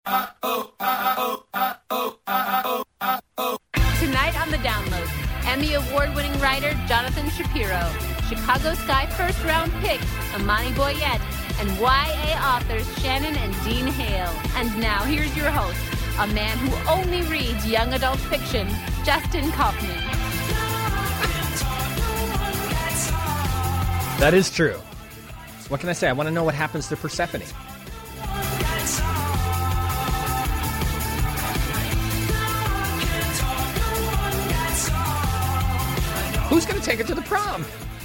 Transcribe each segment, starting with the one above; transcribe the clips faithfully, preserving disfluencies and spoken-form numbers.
Tonight on The Download, Emmy Award-winning writer Jonathan Shapiro, Chicago Sky first-round pick Imani Boyette, and Y A authors Shannon and Dean Hale. And now, here's your host, a man who only reads young adult fiction, Justin Kaufman. That is true. What can I say? I want to know what happens to Persephone. Who's going to take her to the prom?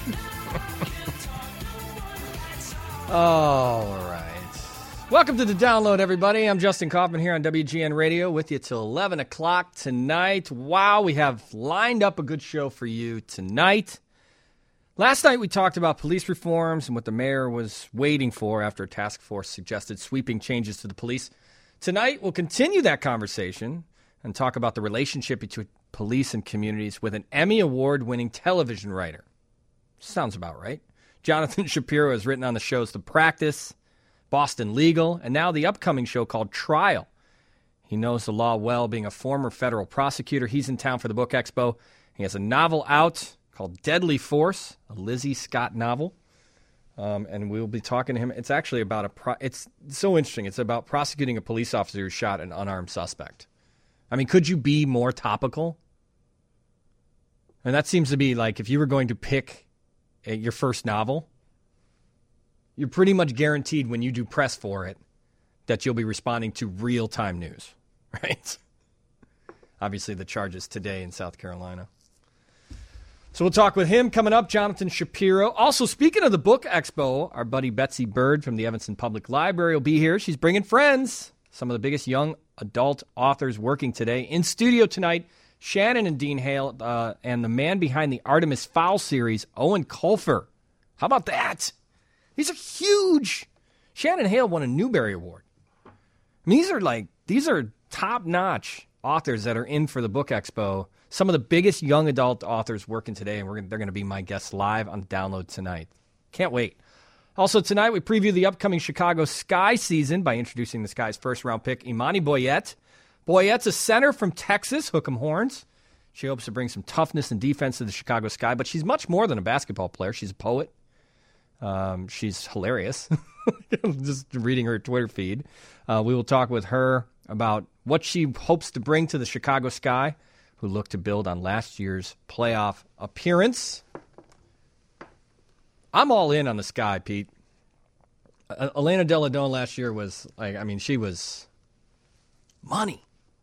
All right. Welcome to The Download, everybody. I'm Justin Kaufman here on W G N Radio with you till eleven o'clock tonight. Wow, we have lined up a good show for you tonight. Last night we talked about police reforms and what the mayor was waiting for after a task force suggested sweeping changes to the police. Tonight we'll continue that conversation and talk about the relationship between police and communities with an Emmy Award-winning television writer. Sounds about right. Jonathan Shapiro has written on the shows The Practice, Boston Legal, and now the upcoming show called Trial. He knows the law well, being a former federal prosecutor. He's in town for the Book Expo. He has a novel out called Deadly Force, a Lizzie Scott novel. Um, and we'll be talking to him. It's actually about a, pro- it's so interesting. It's about prosecuting a police officer who shot an unarmed suspect. I mean, could you be more topical? And that seems to be like, if you were going to pick a, your first novel, you're pretty much guaranteed when you do press for it that you'll be responding to real-time news, right? Obviously, the charges today in South Carolina. So we'll talk with him coming up, Jonathan Shapiro. Also, speaking of the Book Expo, our buddy Betsy Bird from the Evanston Public Library will be here. She's bringing friends, some of the biggest young adult authors working today. In studio tonight, Shannon and Dean Hale, uh, and the man behind the Artemis Fowl series, Owen Colfer. How about that? These are huge. Shannon Hale won a Newbery Award. I mean, these are like, these are top-notch authors that are in for the Book Expo. Some of the biggest young adult authors working today, and we're gonna, they're going to be my guests live on Download tonight. Can't wait. Also tonight, we preview the upcoming Chicago Sky season by introducing the Sky's first-round pick, Imani Boyette. Boyette's a center from Texas, Hook 'em Horns. She hopes to bring some toughness and defense to the Chicago Sky, but she's much more than a basketball player. She's a poet. Um, she's hilarious. Just reading her Twitter feed. Uh, we will talk with her about what she hopes to bring to the Chicago Sky, who look to build on last year's playoff appearance. I'm all in on the Sky, Pete. Uh, Elena Delle Donne last year was, like, I mean, she was money.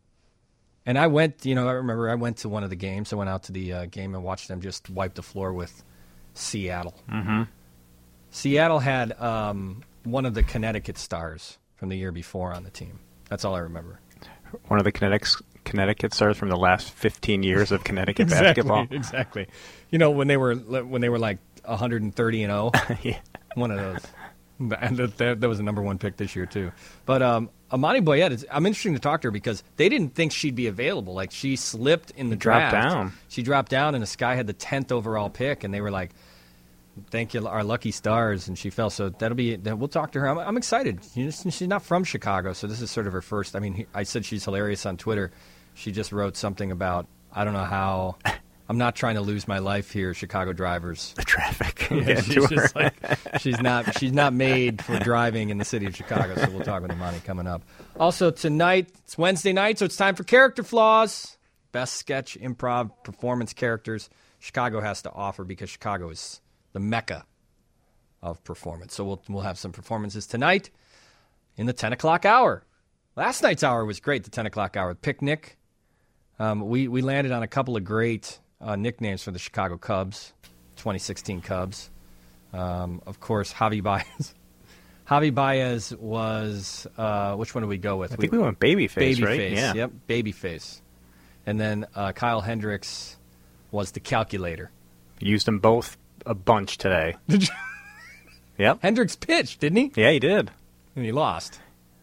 And I went, you know, I remember I went to one of the games. I went out to the uh, game and watched them just wipe the floor with Seattle. Mm-hmm. Seattle had um, one of the Connecticut Stars from the year before on the team. That's all I remember. One of the Connecticut Connecticut Stars from the last fifteen years of Connecticut exactly, basketball. Exactly. You know, when they were when they were like one hundred thirty and oh. Yeah. One of those. And that, that was a number one pick this year, too. But um, Imani Boyette, is, I'm interested to talk to her because they didn't think she'd be available. Like, she slipped in the dropped draft. down. She dropped down, and the Sky had the tenth overall pick, and they were like, thank you, our lucky stars, and she fell. So that'll be, we'll talk to her. I'm, I'm excited. She's not from Chicago, so this is sort of her first. I mean, I said she's hilarious on Twitter. She just wrote something about, I don't know how, I'm not trying to lose my life here, Chicago drivers. The traffic. Yeah, Yeah, she's just like, she's not she's not made for driving in the city of Chicago, so we'll talk with Imani coming up. Also tonight, it's Wednesday night, so it's time for Character Flaws. Best sketch, improv, performance characters Chicago has to offer because Chicago is the mecca of performance. So we'll we'll have some performances tonight in the ten o'clock hour. Last night's hour was great, the ten o'clock hour. Picnic. Um, we, we landed on a couple of great uh, nicknames for the Chicago Cubs, twenty sixteen Cubs. Um, of course, Javi Baez. Javi Baez was, uh, which one did we go with? I think we, we went Babyface, Babyface, right? Yeah. Yep, Babyface. And then uh, Kyle Hendricks was the calculator. Used them both a bunch today. Did you? Yep. Hendricks pitched, didn't he? Yeah, he did. And he lost.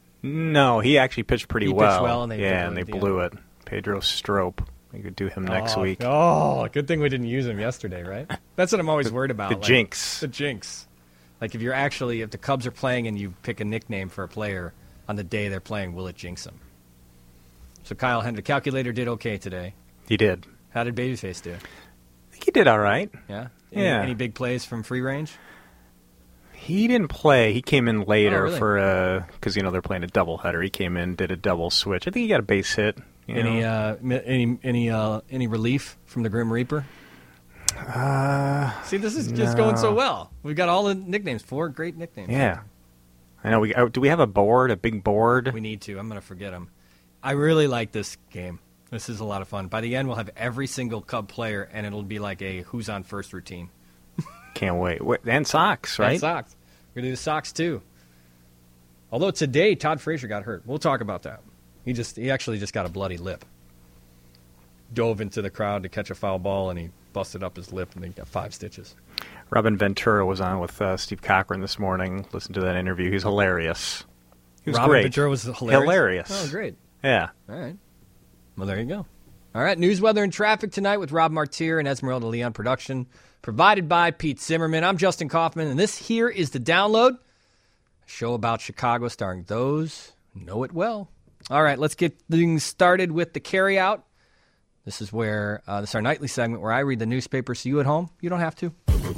No, he actually pitched pretty he well. Pitched well and they yeah, blew and they it, blew yeah. it. Pedro Strop. We could do him next oh, week. Oh, good thing we didn't use him yesterday, right? That's what I'm always the, worried about. The like, jinx. The jinx. Like if you're actually, if the Cubs are playing and you pick a nickname for a player, on the day they're playing, will it jinx them? So Kyle Hendrick, calculator, did okay today. He did. How did Babyface do? I think he did all right. Yeah? Any, Yeah. Any big plays from free range? He didn't play. He came in later Oh, really? for a because you know they're playing a doubleheader. He came in, did a double switch. I think he got a base hit. you Any know. uh, mi- any any uh, any relief from the Grim Reaper? Uh, See, this is just no. going so well. We've got all the nicknames. Four great nicknames. Yeah, I know. We oh, do we have a board? A big board? We need to. I'm going to forget them. I really like this game. This is a lot of fun. By the end, we'll have every single Cub player, and it'll be like a who's on first routine. Can't wait. Wait, and socks, right? And Sox. We're going to do the Sox, too. Although today, Todd Frazier got hurt. We'll talk about that. He just he actually just got a bloody lip. Dove into the crowd to catch a foul ball, and he busted up his lip, and then he got five stitches. Robin Ventura was on with uh, Steve Cochran this morning. Listen to that interview. He's hilarious. He was Robin great. Ventura was hilarious? Hilarious. Oh, great. Yeah. All right. Well, there you go. All right, news, weather, and traffic tonight with Rob Martier and Esmeralda Leon production, provided by Pete Zimmerman. I'm Justin Kaufman, and this here is The Download, a show about Chicago starring those who know it well. All right, let's get things started with the carryout. This is where, uh, this is our nightly segment where I read the newspaper, so you at home, you don't have to.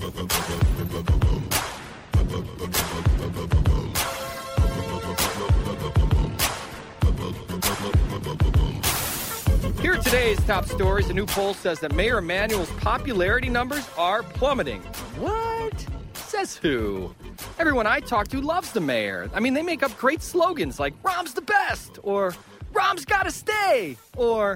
Here are today's top stories. A new poll says that Mayor Emanuel's popularity numbers are plummeting. What? Says who? Everyone I talk to loves the mayor. I mean, they make up great slogans like Rom's the best, or Rom's gotta stay, or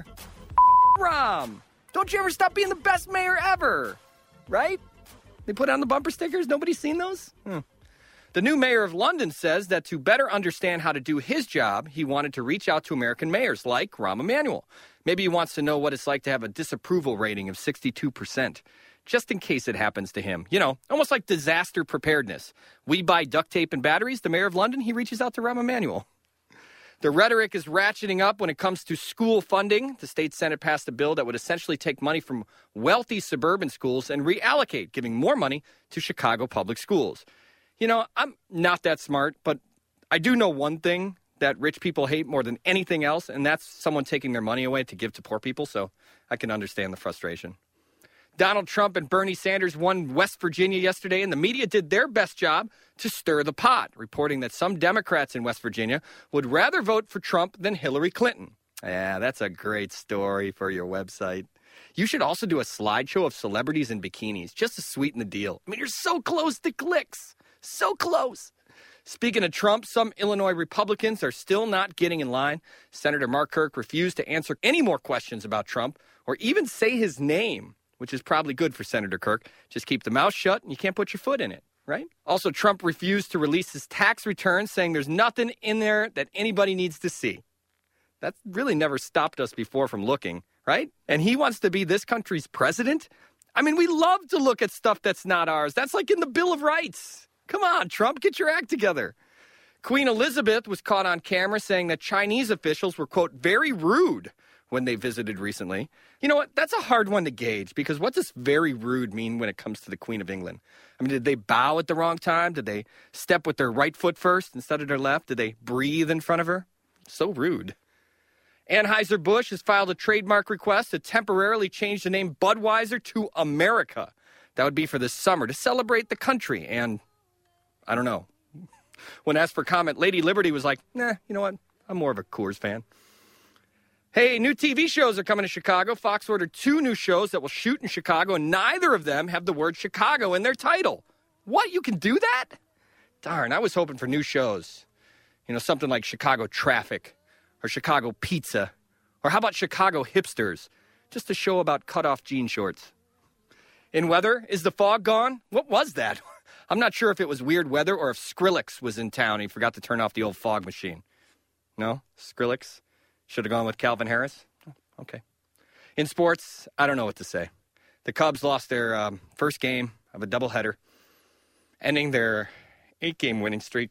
Rom. Don't you ever stop being the best mayor ever, right? They put on the bumper stickers. Nobody's seen those? Hmm. The new mayor of London says that to better understand how to do his job, he wanted to reach out to American mayors like Rahm Emanuel. Maybe he wants to know what it's like to have a disapproval rating of sixty-two percent, just in case it happens to him. You know, almost like disaster preparedness. We buy duct tape and batteries. The mayor of London, he reaches out to Rahm Emanuel. The rhetoric is ratcheting up when it comes to school funding. The state Senate passed a bill that would essentially take money from wealthy suburban schools and reallocate, giving more money to Chicago public schools. You know, I'm not that smart, but I do know one thing that rich people hate more than anything else, and that's someone taking their money away to give to poor people, so I can understand the frustration. Donald Trump and Bernie Sanders won West Virginia yesterday, and the media did their best job to stir the pot, reporting that some Democrats in West Virginia would rather vote for Trump than Hillary Clinton. Yeah, that's a great story for your website. You should also do a slideshow of celebrities in bikinis, just to sweeten the deal. I mean, you're so close to clicks. So close. Speaking of Trump, some Illinois Republicans are still not getting in line. Senator Mark Kirk refused to answer any more questions about Trump or even say his name, which is probably good for Senator Kirk. Just keep the mouth shut and you can't put your foot in it, right? Also, Trump refused to release his tax return, saying there's nothing in there that anybody needs to see. That's really never stopped us before from looking, right? And he wants to be this country's president? I mean, we love to look at stuff that's not ours. That's like in the Bill of Rights. Come on, Trump, get your act together. Queen Elizabeth was caught on camera saying that Chinese officials were, quote, very rude when they visited recently. You know what? That's a hard one to gauge because what does very rude mean when it comes to the Queen of England? I mean, did they bow at the wrong time? Did they step with their right foot first instead of their left? Did they breathe in front of her? So rude. Anheuser-Busch has filed a trademark request to temporarily change the name Budweiser to America. That would be for this summer to celebrate the country and... I don't know. When asked for comment, Lady Liberty was like, nah, you know what? I'm more of a Coors fan. Hey, new T V shows are coming to Chicago. Fox ordered two new shows that will shoot in Chicago, and neither of them have the word Chicago in their title. What? You can do that? Darn, I was hoping for new shows. You know, something like Chicago Traffic or Chicago Pizza. Or how about Chicago Hipsters? Just a show about cut-off jean shorts. In weather, is the fog gone? What was that? I'm not sure if it was weird weather or if Skrillex was in town and he forgot to turn off the old fog machine. No? Skrillex? Should have gone with Calvin Harris? Oh, okay. In sports, I don't know what to say. The Cubs lost their um, first game of a doubleheader, ending their eight-game winning streak.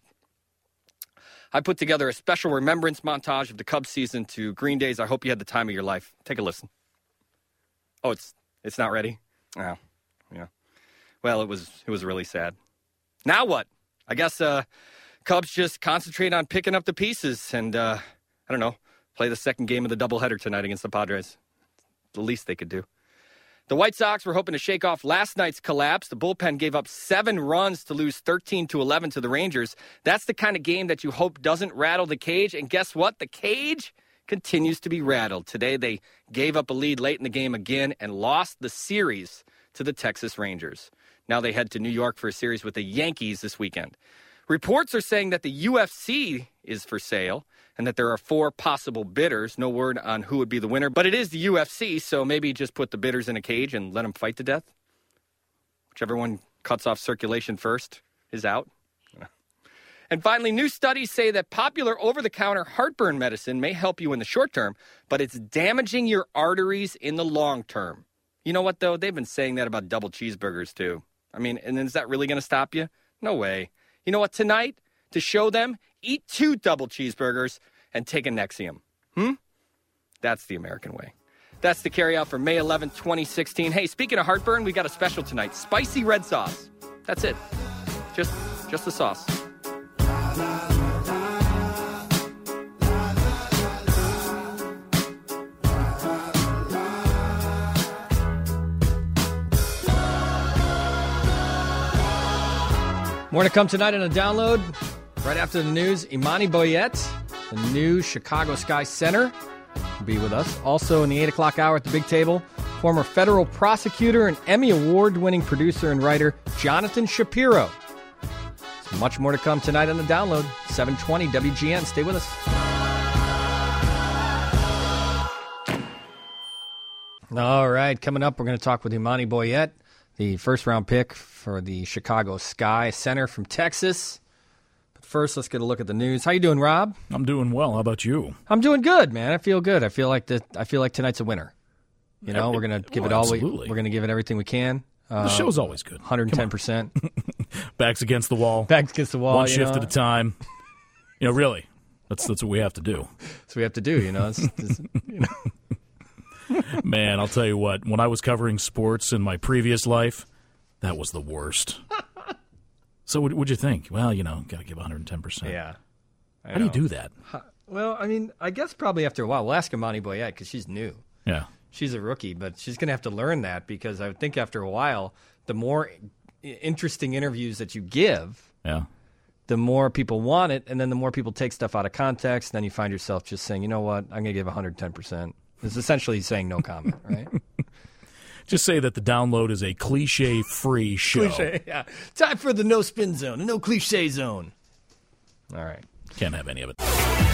I put together a special remembrance montage of the Cubs season to Green Day's I Hope You Had the Time of Your Life. Take a listen. Oh, it's it's not ready? Oh, yeah. Well, it was it was really sad. Now what? I guess uh, Cubs just concentrate on picking up the pieces and, uh, I don't know, play the second game of the doubleheader tonight against the Padres. The least they could do. The White Sox were hoping to shake off last night's collapse. The bullpen gave up seven runs to lose thirteen to eleven to the Rangers. That's the kind of game that you hope doesn't rattle the cage. And guess what? The cage continues to be rattled. Today they gave up a lead late in the game again and lost the series to the Texas Rangers. Now they head to New York for a series with the Yankees this weekend. Reports are saying that the U F C is for sale and that there are four possible bidders. No word on who would be the winner, but it is the U F C, so maybe just put the bidders in a cage and let them fight to death. Whichever one cuts off circulation first is out. And finally, new studies say that popular over-the-counter heartburn medicine may help you in the short term, but it's damaging your arteries in the long term. You know what, though? They've been saying that about double cheeseburgers, too. I mean, and is that really going to stop you? No way. You know what? Tonight, to show them, eat two double cheeseburgers and take a Nexium. Hmm? That's the American way. That's the carryout for May eleventh, twenty sixteen. Hey, speaking of heartburn, we got a special tonight. Spicy red sauce. That's it. Just, just the sauce. More to come tonight on a download. Right after the news, Imani Boyette, the new Chicago Sky center, will be with us. Also in the eight o'clock hour at the big table, former federal prosecutor and Emmy Award-winning producer and writer Jonathan Shapiro. So much more to come tonight on the download. seven twenty W G N. Stay with us. All right, coming up, we're going to talk with Imani Boyette, the first-round pick for the Chicago Sky center from Texas. But first, let's get a look at the news. How you doing, Rob? I'm doing well. How about you? I'm doing good, man. I feel good. I feel like that. I feel like tonight's a winner. You know, we're gonna give oh, it all. We, absolutely. we're gonna give it everything we can. Uh, The show's always good. one hundred ten percent. Backs against the wall. Back against the wall. One you shift know? at a time. You know, really, that's that's what we have to do. That's what we have to do. You know, it's, it's, you know. Man, I'll tell you what. When I was covering sports in my previous life, that was the worst. So what would you think? Well, you know, got to give one hundred ten percent. Yeah. I How do you know. do that? Well, I mean, I guess probably after a while. We'll ask Imani Boyette because she's new. Yeah. She's a rookie, but she's going to have to learn that because I would think after a while, the more i- interesting interviews that you give, Yeah. the more people want it, and then the more people take stuff out of context, and then you find yourself just saying, you know what, I'm going to give one hundred ten percent. It's essentially saying no comment, right? Just say that the download is a cliche-free show. Cliche, yeah. Time for the no spin zone, the no cliche zone. All right. Can't have any of it.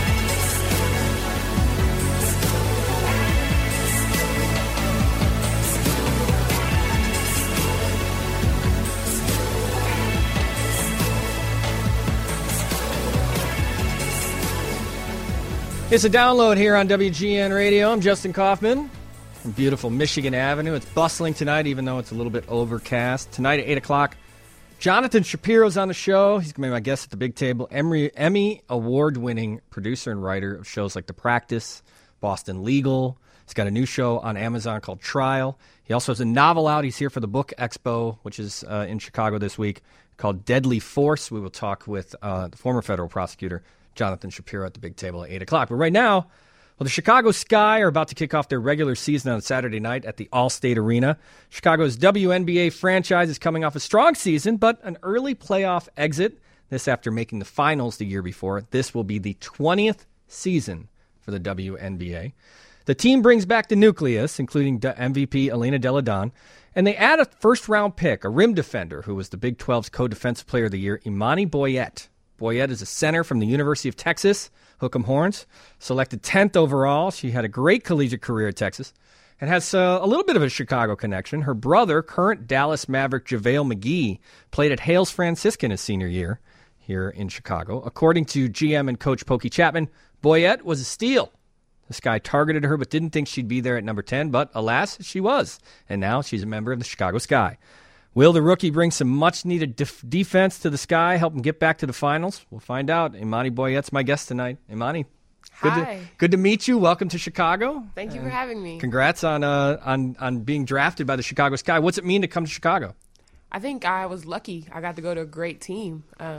It's a download here on W G N Radio. I'm Justin Kaufman from beautiful Michigan Avenue. It's bustling tonight, even though it's a little bit overcast. Tonight at eight o'clock, Jonathan Shapiro's on the show. He's going to be my guest at the big table. Emmy, Emmy award-winning producer and writer of shows like The Practice, Boston Legal. He's got a new show on Amazon called Trial. He also has a novel out. He's here for the Book Expo, which is uh, in Chicago this week, called Deadly Force. We will talk with uh, the former federal prosecutor, Jonathan Shapiro, at the big table at eight o'clock. But right now, well, the Chicago Sky are about to kick off their regular season on Saturday night at the Allstate Arena. Chicago's W N B A franchise is coming off a strong season, but an early playoff exit. This after making the finals the year before. This will be the twentieth season for the W N B A. The team brings back the nucleus, including M V P Elena Delle Donne, and they add a first-round pick, a rim defender, who was the Big twelve's co-defensive player of the year, Imani Boyette. Boyette is a center from the University of Texas, Hook'em Horns, selected tenth overall. She had a great collegiate career at Texas and has uh, a little bit of a Chicago connection. Her brother, current Dallas Maverick JaVale McGee, played at Hales Franciscan his senior year here in Chicago. According to G M and coach Pokey Chapman, Boyette was a steal. The Sky targeted her but didn't think she'd be there at number ten, but alas, she was. And now she's a member of the Chicago Sky. Will the rookie bring some much-needed def- defense to the Sky, help them get back to the finals? We'll find out. Imani Boyette's my guest tonight. Imani, good Hi. to, good to meet you. Welcome to Chicago. Thank you for having me. Congrats on uh, on on being drafted by the Chicago Sky. What's it mean to come to Chicago? I think I was lucky. I got to go to a great team. Um,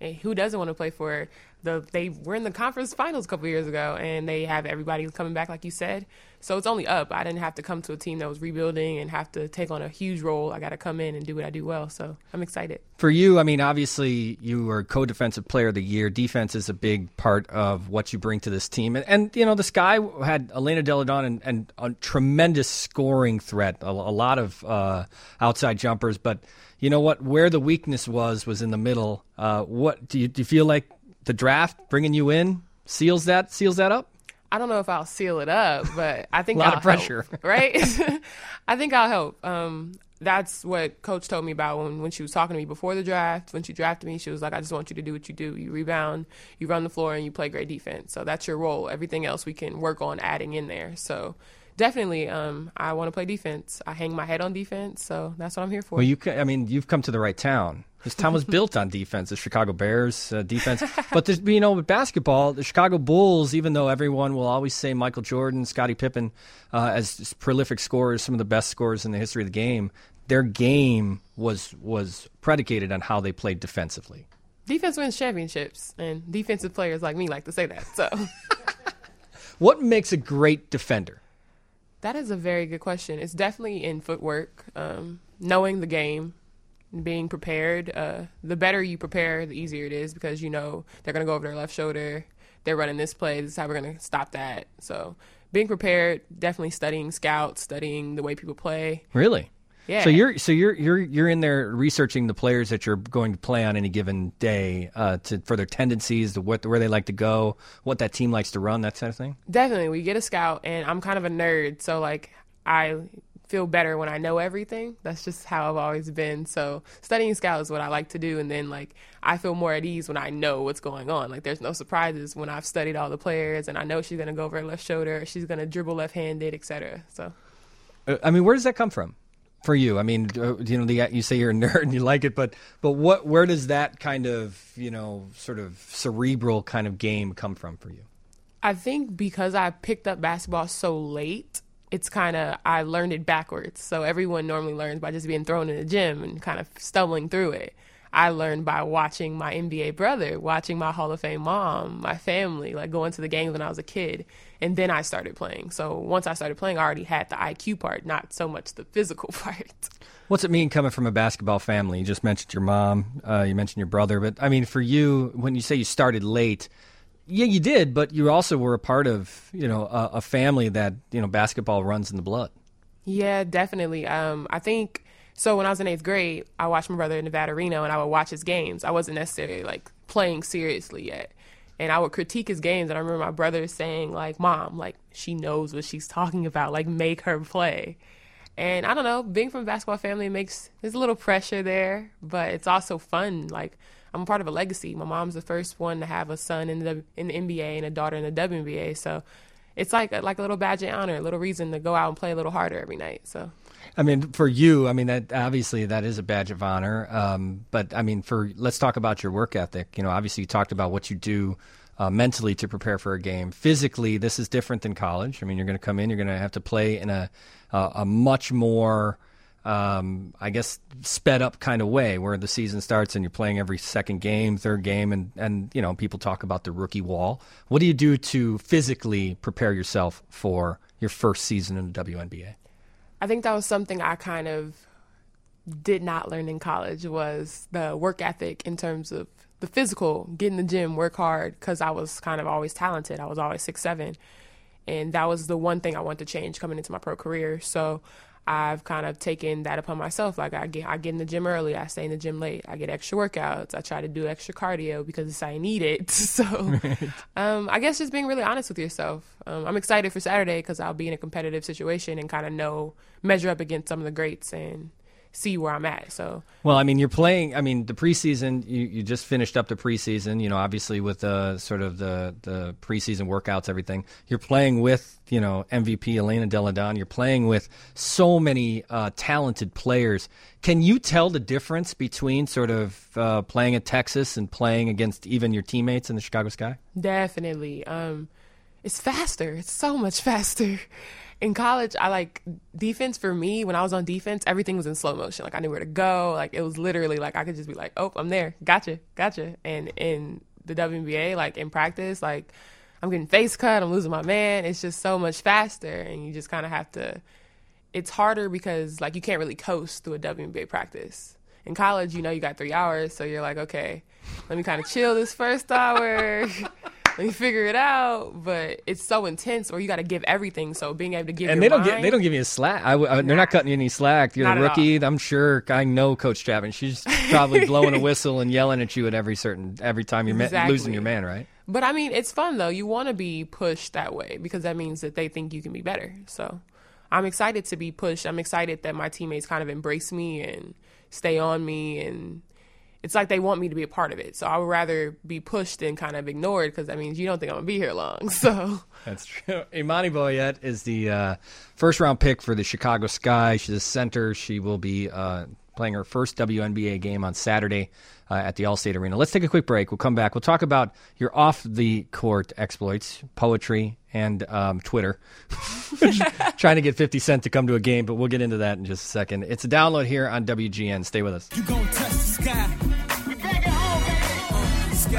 And who doesn't want to play for the? They were in the conference finals a couple years ago, and they have everybody coming back, like you said. So it's only up. I didn't have to come to a team that was rebuilding and have to take on a huge role. I got to come in and do what I do well. So I'm excited. For you, I mean, obviously you were co-defensive player of the year. Defense is a big part of what you bring to this team. And, and you know, the Sky had Elena Delle Donne and, and a tremendous scoring threat, a, a lot of uh, outside jumpers. But you know what? Where the weakness was was in the middle. Uh, what do you, do you feel like the draft bringing you in seals that seals that up? I don't know if I'll seal it up, but I think a lot I'll of pressure, help, right? I think I'll help. Um, that's what Coach told me about when, when she was talking to me before the draft. When she drafted me, she was like, I just want you to do what you do. You rebound, you run the floor, and you play great defense. So that's your role. Everything else we can work on adding in there. So definitely, um, I want to play defense. I hang my head on defense, so that's what I'm here for. Well, you, I mean, you've come to the right town. This town was built on defense, the Chicago Bears uh, defense. But, there's, you know, with basketball, the Chicago Bulls, even though everyone will always say Michael Jordan, Scottie Pippen uh, as prolific scorers, some of the best scorers in the history of the game, their game was was predicated on how they played defensively. Defense wins championships, and defensive players like me like to say that. So, what makes a great defender? That is a very good question. It's definitely in footwork, um, knowing the game, being prepared. Uh, the better you prepare, the easier it is because you know they're going to go over their left shoulder. They're running this play. This is how we're going to stop that. So being prepared, definitely studying scouts, studying the way people play. Really? Yeah. So you're so you're you're you're in there researching the players that you're going to play on any given day uh, to for their tendencies, the what where they like to go, what that team likes to run, that kind of thing. Definitely, we get a scout, and I'm kind of a nerd, so like I feel better when I know everything. That's just how I've always been. So studying scout is what I like to do, and then like I feel more at ease when I know what's going on. Like there's no surprises when I've studied all the players, and I know she's gonna go over her left shoulder, she's gonna dribble left-handed, et cetera. So, uh, I mean, where does that come from? For you, I mean, uh, you know, the, you say you're a nerd and you like it, but but what, where does that kind of, you know, sort of cerebral kind of game come from for you? I think because I picked up basketball so late, it's kind of, I learned it backwards. So everyone normally learns by just being thrown in the gym and kind of stumbling through it. I learned by watching my N B A brother, watching my Hall of Fame mom, my family, like going to the games when I was a kid. And then I started playing. So once I started playing, I already had the I Q part, not so much the physical part. What's it mean coming from a basketball family? You just mentioned your mom, uh, you mentioned your brother. But, I mean, for you, when you say you started late, yeah, you did, but you also were a part of, you know, a, a family that, you know, basketball runs in the blood. Yeah, definitely. Um, I think... So when I was in eighth grade, I watched my brother in Nevada Reno, and I would watch his games. I wasn't necessarily, like, playing seriously yet. And I would critique his games, and I remember my brother saying, like, Mom, like, she knows what she's talking about. Like, make her play. And I don't know, being from a basketball family makes, there's a little pressure there, but it's also fun. Like, I'm a part of a legacy. My mom's the first one to have a son in the in the N B A and a daughter in the W N B A. So it's like a, like a little badge of honor, a little reason to go out and play a little harder every night. So. I mean, for you, I mean, that obviously that is a badge of honor. Um, but I mean, for let's talk about your work ethic. You know, obviously you talked about what you do uh, mentally to prepare for a game. Physically, this is different than college. I mean, you're going to come in, you're going to have to play in a uh, a much more, um, I guess, sped up kind of way, where the season starts and you're playing every second game, third game, and and you know, people talk about the rookie wall. What do you do to physically prepare yourself for your first season in the W N B A? I think that was something I kind of did not learn in college, was the work ethic in terms of the physical, get in the gym, work hard, because I was kind of always talented. I was always six seven, and that was the one thing I wanted to change coming into my pro career. So I've kind of taken that upon myself. Like I get, I get in the gym early, I stay in the gym late, I get extra workouts, I try to do extra cardio because I need it. So um, I guess just being really honest with yourself. Um, I'm excited for Saturday because I'll be in a competitive situation and kind of know, measure up against some of the greats and see where I'm at. So, well, I mean, you're playing. I mean, the preseason. You, you just finished up the preseason. You know, obviously with the sort of the the preseason workouts, everything. You're playing with, you know, M V P Elena Delle Donne. You're playing with so many uh, talented players. Can you tell the difference between sort of uh, playing at Texas and playing against even your teammates in the Chicago Sky? Definitely. Um, it's faster. It's so much faster. in college, I like defense for me. When I was on defense, everything was in slow motion. Like I knew where to go. Like it was literally like I could just be like, oh, I'm there. Gotcha. Gotcha. And in the W N B A, like in practice, like I'm getting face cut. I'm losing my man. It's just so much faster. And you just kind of have to, it's harder because like you can't really coast through a W N B A practice. In college, you know, you got three hours. So you're like, okay, let me kind of chill this first hour. Let me figure it out, but it's so intense, or you got to give everything. So being able to give and your they don't mind, get they don't give you a slack. I, I, they're Nah. not cutting you any slack. You're Not the at rookie. all. I'm sure. I know Coach Chapman. She's probably blowing a whistle and yelling at you at every certain every time you're ma- Exactly. losing your man, right? But I mean, it's fun though. You want to be pushed that way because that means that they think you can be better. So I'm excited to be pushed. I'm excited that my teammates kind of embrace me and stay on me, and it's like they want me to be a part of it. So I would rather be pushed than kind of ignored because that means you don't think I'm going to be here long. So That's true. Imani Boyette is the uh, first round pick for the Chicago Sky. She's a center. She will be uh, playing her first W N B A game on Saturday uh, at the Allstate Arena. Let's take a quick break. We'll come back. We'll talk about your off the court exploits, poetry, and um, Twitter. Trying to get fifty Cent to come to a game, but we'll get into that in just a second. It's a download here on W G N. Stay with us. You gon' touch the sky. We back at home, baby. Uh, sky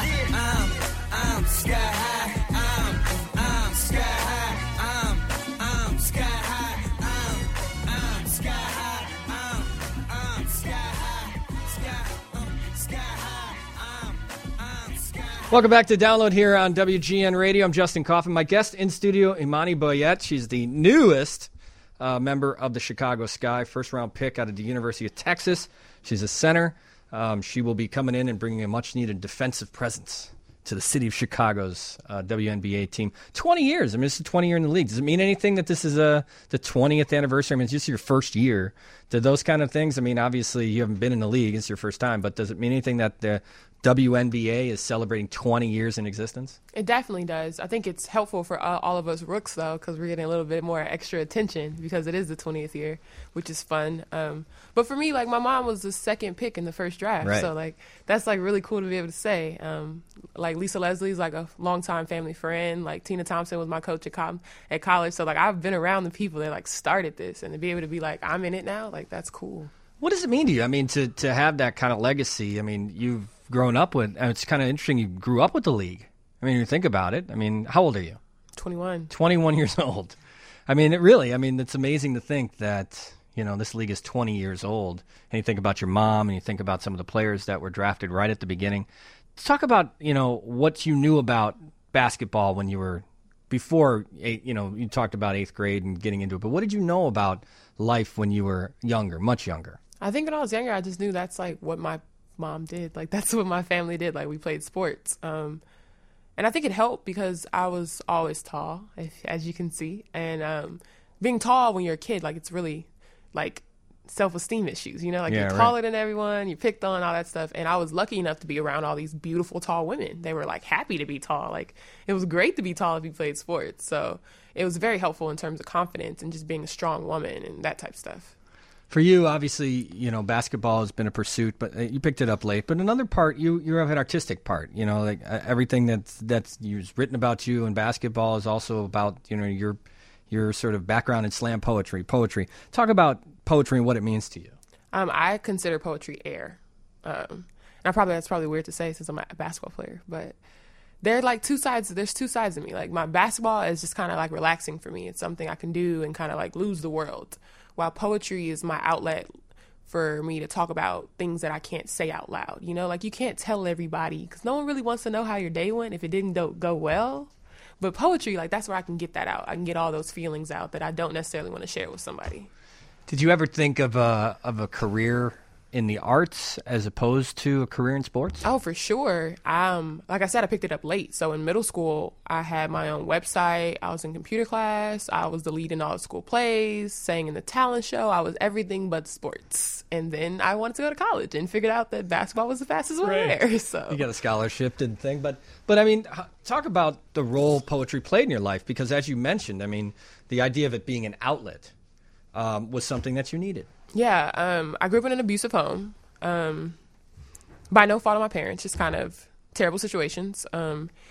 high. I'm, I'm sky high. I'm, I'm sky high. I'm, I'm sky high. I'm, I'm sky high. I'm, I'm sky high. Sky, uh, sky high. I'm, I'm sky high. Welcome back to Download here on W G N Radio. I'm Justin Coffin. My guest in studio, Imani Boyette. She's the newest uh, member of the Chicago Sky, first round pick out of the University of Texas. She's a center. Um, she will be coming in and bringing a much needed defensive presence to the city of Chicago's uh, W N B A team. twenty years. I mean, this is twenty year in the league. Does it mean anything that this is uh, the twentieth anniversary? I mean, it's just your first year. Do those kind of things? I mean, obviously you haven't been in the league. It's your first time. But does it mean anything that the W N B A is celebrating twenty years in existence? it definitely does. I think it's helpful for uh, all of us rooks, though, because we're getting a little bit more extra attention because it is the twentieth year, which is fun. Um, but for me, like, my mom was the second pick in the first draft. Right. So, like, that's, like, really cool to be able to say. Um, like, Lisa Leslie's, like, a longtime family friend. Like, Tina Thompson was my coach at, com- at college. So, like, I've been around the people that, like, started this. And to be able to be like, I'm in it now, like, that's cool. What does it mean to you? I mean, to, to have that kind of legacy, I mean, you've grown up with, and it's kind of interesting, you grew up with the league. I mean, you think about it. I mean, how old are you? twenty-one. twenty-one years old. I mean, it really, I mean, it's amazing to think that, you know, this league is twenty years old. And you think about your mom and you think about some of the players that were drafted right at the beginning. Let's talk about, you know, what you knew about basketball when you were, before, eight, you know, you talked about eighth grade and getting into it. But what did you know about life when you were younger, much younger? I think when I was younger, I just knew that's, like, what my mom did. Like, that's what my family did. Like, we played sports. Um, and I think it helped because I was always tall, if, as you can see. And um, being tall when you're a kid, like, it's really, like, self-esteem issues, you know? Like, Yeah, you're right. taller than everyone, you're picked on, all that stuff. And I was lucky enough to be around all these beautiful, tall women. They were, like, happy to be tall. Like, it was great to be tall if you played sports. So it was very helpful in terms of confidence and just being a strong woman and that type of stuff. For you, obviously, you know, basketball has been a pursuit, but uh, you picked it up late. But another part, you you have an artistic part. You know, like uh, everything that's that's used, written about you in basketball is also about, you know, your your sort of background in slam poetry. Poetry. Talk about poetry and what it means to you. Um, I consider poetry air. Um, and I probably that's probably weird to say since I'm a basketball player, but they're like two sides. There's two sides of me. Like, my basketball is just kind of like relaxing for me. It's something I can do and kind of like lose the world. While poetry is my outlet for me to talk about things that I can't say out loud. You know, like, you can't tell everybody because no one really wants to know how your day went if it didn't do- go well. But poetry, like, that's where I can get that out. I can get all those feelings out that I don't necessarily want to share with somebody. Did you ever think of a of a career in the arts as opposed to a career in sports? Oh, for sure. Um, like I said, I picked it up late. So in middle school, I had my own website. I was in computer class. I was the lead in all the school plays, sang in the talent show. I was everything but sports. And then I wanted to go to college and figured out that basketball was the fastest way Right. there. So You got a scholarship, didn't think, but but I mean, h- talk about the role poetry played in your life, because as you mentioned, I mean, the idea of it being an outlet um, was something that you needed. Yeah, um, I grew up in an abusive home. Um, by no fault of my parents, just kind of terrible situations. Um,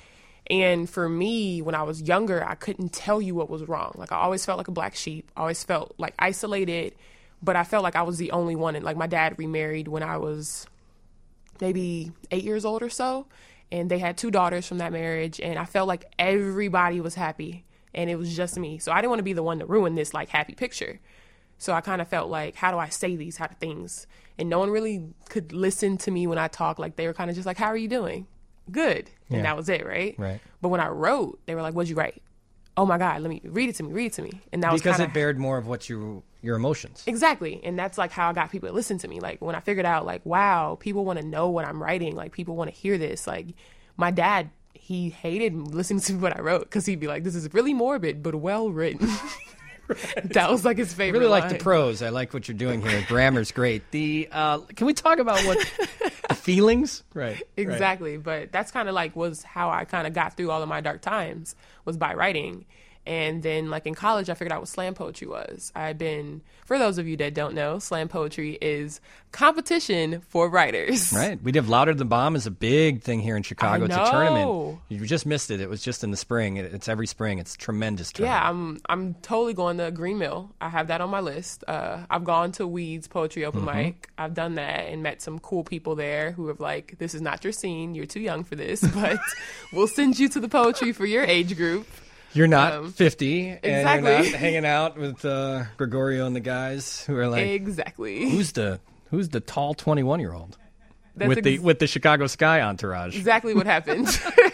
And for me, when I was younger, I couldn't tell you what was wrong. Like, I always felt like a black sheep. I always felt like isolated, but I felt like I was the only one. And like, my dad remarried when I was maybe eight years old or so. And they had two daughters from that marriage. And I felt like everybody was happy and it was just me. So I didn't want to be the one to ruin this like happy picture. So I kind of felt like, how do I say these kind of things? And no one really could listen to me when I talk. Like, they were kind of just like, how are you doing? Good. Yeah. And that was it, right? Right. But when I wrote, they were like, what'd you write? Oh my God, let me read it to me, read it to me. And that was Because kinda, it bared more of what you, your emotions. Exactly. And that's like how I got people to listen to me. Like, when I figured out, like, wow, people want to know what I'm writing. Like, people want to hear this. Like, my dad, he hated listening to what I wrote because he'd be like, this is really morbid, but well written. Right. That was like his I favorite really like line. the prose. I like what you're doing here. Grammar's great. The uh, can we talk about what the feelings? Right. Exactly. But that's kind of like was how I kind of got through all of my dark times was by writing. And then, like, in college, I figured out what slam poetry was. I've been, for those of you that don't know, slam poetry is competition for writers. Right. We did Louder Than Bomb is a big thing here in Chicago. I It's a tournament. know. You just missed it. It was just in the spring. It, it's every spring. It's a tremendous tournament. Yeah, I'm I'm totally going to Green Mill. I have that on my list. Uh, I've gone to Weeds Poetry Open Mm-hmm. Mic. I've done that and met some cool people there who have like, this is not your scene. You're too young for this, but we'll send you to the poetry for your age group. You're not Um, fifty, and exactly. you're not hanging out with uh, Gregorio and the guys who are like, Exactly. who's the who's the tall twenty-one year old That's with the ex- with the Chicago Sky entourage? exactly what happened.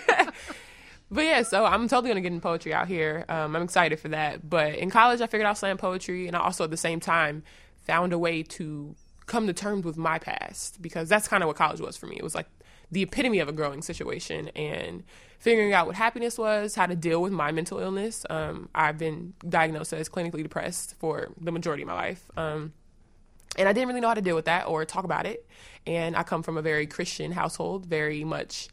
But yeah, so I'm totally going to get in poetry out here. Um, I'm excited for that. But in college, I figured out slam poetry, and I also at the same time found a way to come to terms with my past, because that's kind of what college was for me. It was like the epitome of a growing situation and figuring out what happiness was, how to deal with my mental illness. Um, I've been diagnosed as clinically depressed for the majority of my life. Um, and I didn't really know how to deal with that or talk about it. And I come from a very Christian household, very much,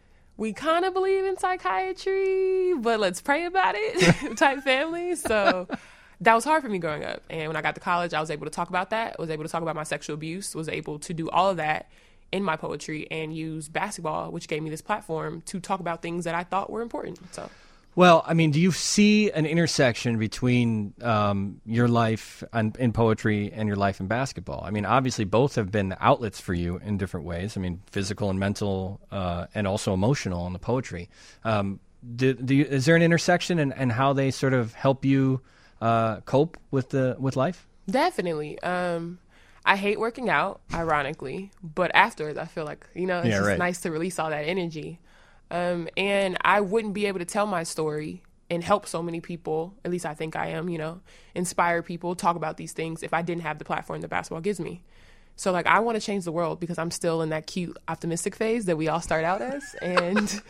we kind of believe in psychiatry, but let's pray about it type family. So that was hard for me growing up. And when I got to college, I was able to talk about that, was able to talk about my sexual abuse, was able to do all of that in my poetry and use basketball, which gave me this platform to talk about things that I thought were important. So, Well, I mean, do you see an intersection between um, your life in, in poetry and your life in basketball? I mean, obviously, both have been outlets for you in different ways. I mean, physical and mental, uh, and also emotional in the poetry. Um, do, do you, is there an intersection in, in how they sort of help you uh, cope with the with life? definitely. Um, I hate working out, ironically, but afterwards, I feel like, you know, it's Yeah, just right. nice to release all that energy. Um, and I wouldn't be able to tell my story and help so many people, at least I think I am, you know, inspire people, talk about these things if I didn't have the platform that basketball gives me. So, like, I want to change the world because I'm still in that cute, optimistic phase that we all start out as. And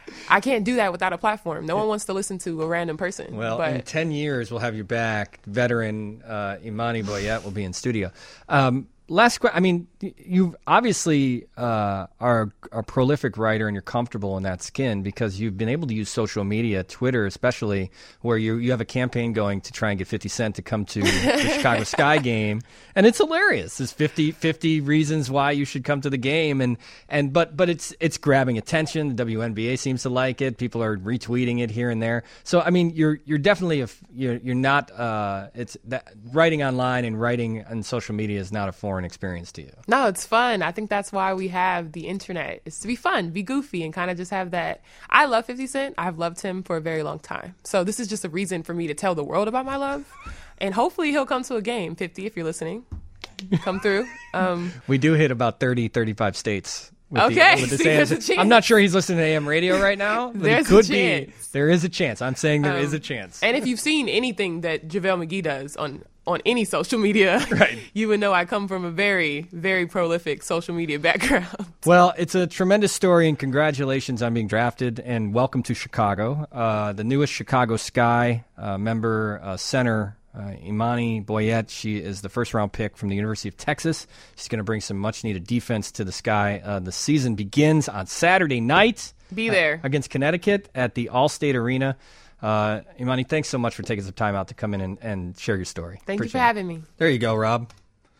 I can't do that without a platform. No one wants to listen to a random person. Well, but in ten years, we'll have you back. Veteran uh, Imani Boyette will be in studio. Um, last question. I mean, y- you obviously uh, are a prolific writer and you're comfortable in that skin because you've been able to use social media, Twitter especially, where you you have a campaign going to try and get fifty Cent to come to the Chicago Sky game. And it's hilarious. There's fifty, fifty reasons why you should come to the game. And, and but but it's it's grabbing attention. The W N B A seems to like it. People are retweeting it here and there. So, I mean, you're you're definitely, a, f- you're, you're not, uh, it's that writing online and writing on social media is not a foreign experience to you. no, it's fun. I think that's why we have the internet. It's to be fun, be goofy, and kind of just have that. I love fifty Cent. I've loved him for a very long time. So this is just a reason for me to tell the world about my love. And hopefully he'll come to a game. fifty, if you're listening, come through. Um, We do hit about thirty, thirty-five states. With Okay, the, with see, the there's A M. a chance. I'm not sure he's listening to A M radio right now. But There's he a could be. chance. There is a chance. I'm saying there is Um, a chance. and if you've seen anything that JaVale McGee does on, on any social media, Right. you would know I come from a very, very prolific social media background. Well, it's a tremendous story, and congratulations on being drafted, and welcome to Chicago. Uh, the newest Chicago Sky uh, member, uh, center, uh, Imani Boyette. She is the first-round pick from the University of Texas. She's going to bring some much-needed defense to the Sky. Uh, the season begins on Saturday night. Be there. Uh, against Connecticut at the Allstate Arena. Uh, Imani, thanks so much for taking some time out to come in and, and share your story. Thank you Appreciate for it. having me. There you go, Rob.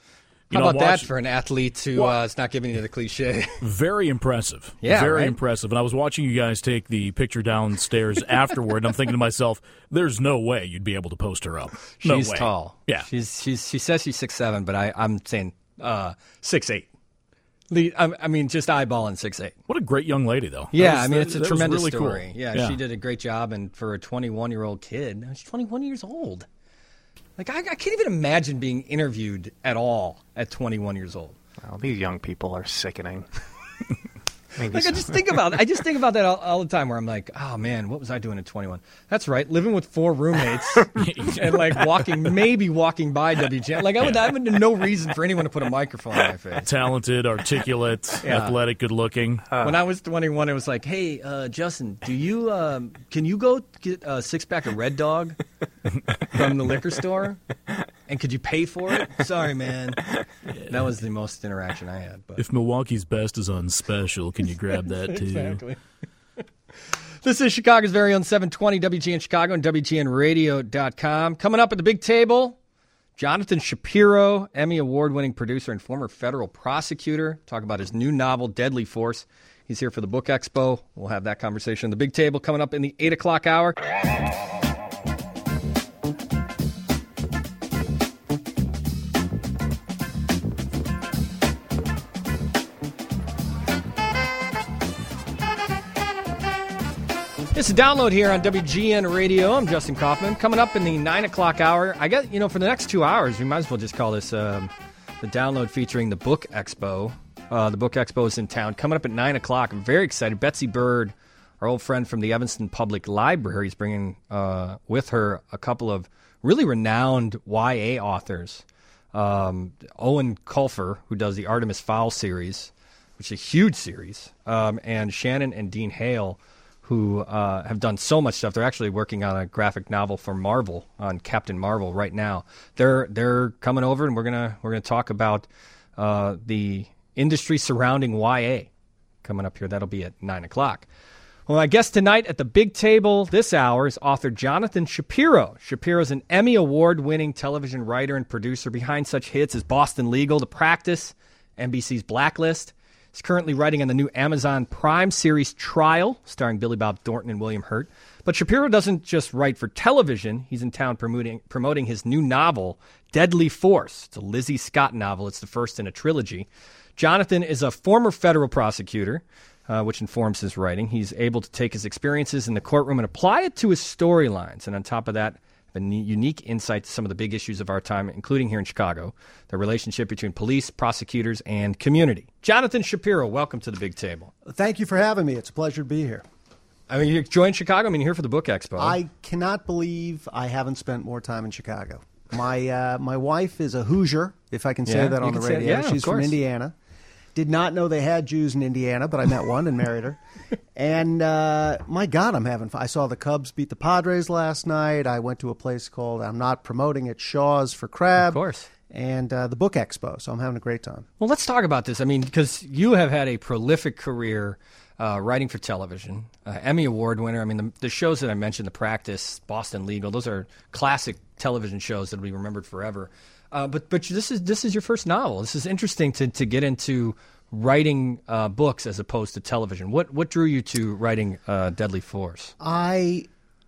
You How know, about I'm that watching- for an athlete who uh, is not giving you the cliche? Very impressive. Yeah, Very right? impressive. And I was watching you guys take the picture downstairs afterward, and I'm thinking to myself, there's no way you'd be able to post her up. No She's way. tall. Yeah. She's she's she says she's six seven, but I I'm saying uh, six eight. Le- I, I mean, just eyeballing six eight. What a great young lady, though. Yeah, That was- I mean, that- it's a that was tremendous really story. Cool. Yeah, she did a great job, and for a twenty-one year old kid, she's twenty-one years old. Like I, I can't even imagine being interviewed at all at twenty-one years old. Well, these young people are sickening. I mean, Like these- I just think about I just think about that all, all the time where I'm like, oh man, what was I doing at twenty-one? That's right, living with four roommates and like walking, maybe walking by W G N. Like I would, I would have no reason for anyone to put a microphone in my face. Talented, articulate, Yeah. athletic, good looking. When I was twenty-one, it was like, hey, uh, Justin, do you um, can you go get a six pack of Red Dog from the liquor store? And could you pay for it? Sorry, man. That was the most interaction I had. But If Milwaukee's best is on special, can you grab that too? exactly. This is Chicago's very own seven twenty W G N Chicago and W G N radio dot com. Coming up at the big table, Jonathan Shapiro, Emmy Award-winning producer and former federal prosecutor, talk about his new novel, Deadly Force. He's here for the Book Expo. We'll have that conversation on the big table coming up in the eight o'clock hour. It's a download here on W G N Radio. I'm Justin Kaufman. Coming up in the nine o'clock hour, I guess, you know, for the next two hours, we might as well just call this um, the download featuring the Book Expo. Uh, the Book Expo is in town. Coming up at nine o'clock. I'm very excited. Betsy Bird, our old friend from the Evanston Public Library, is bringing uh, with her a couple of really renowned Y A authors. Um, Owen Colfer, who does the Artemis Fowl series, which is a huge series, um, and Shannon and Dean Hale, who uh, have done so much stuff. They're actually working on a graphic novel for Marvel, on Captain Marvel right now. They're they're coming over, and we're gonna we're gonna talk about uh, the industry surrounding Y A coming up here. That'll be at nine o'clock. Well, my guest tonight at the big table this hour is author Jonathan Shapiro. Shapiro is an Emmy Award-winning television writer and producer behind such hits as Boston Legal, The Practice, N B C's Blacklist. He's currently writing on the new Amazon Prime series Trial, starring Billy Bob Thornton and William Hurt. But Shapiro doesn't just write for television. He's in town promoting, promoting his new novel, Deadly Force. It's a Lizzie Scott novel. It's the first in a trilogy. Jonathan is a former federal prosecutor, uh, which informs his writing. He's able to take his experiences in the courtroom and apply it to his storylines. And on top of that, a unique insight to some of the big issues of our time, including here in Chicago, the relationship between police, prosecutors, and community. Jonathan Shapiro, welcome to the big table. Thank you for having me. It's a pleasure to be here. I mean, you joined Chicago. I mean, you're here for the Book Expo. I cannot believe I haven't spent more time in Chicago. My uh, my wife is a Hoosier, if I can say Yeah, that you on the can say it. radio. Yeah, of She's from course. Indiana. Did not know they had Jews in Indiana, but I met one and married her. And uh, my God, I'm having fun. I saw the Cubs beat the Padres last night. I went to a place called, I'm not promoting it, Shaw's for Crab. Of course. And uh, the Book Expo, so I'm having a great time. Well, let's talk about this. I mean, because you have had a prolific career uh, writing for television, uh, Emmy Award winner. I mean, the, the shows that I mentioned, The Practice, Boston Legal, those are classic television shows that will be remembered forever. Uh, but but this is this is your first novel. This is interesting to, to get into writing uh, books as opposed to television. What what drew you to writing uh, Deadly Force? I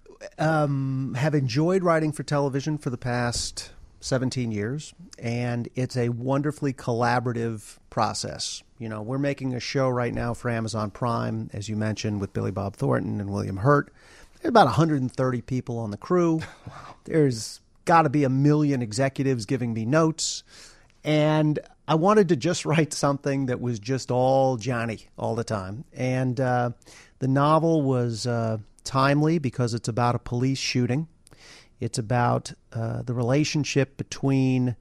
um, have enjoyed writing for television for the past seventeen years, and it's a wonderfully collaborative process. You know, we're making a show right now for Amazon Prime, as you mentioned, with Billy Bob Thornton and William Hurt. There's about one hundred thirty people on the crew. There's got to be a million executives giving me notes. And I wanted to just write something that was just all Johnny all the time. And uh, the novel was uh, timely because it's about a police shooting. It's about uh, the relationship between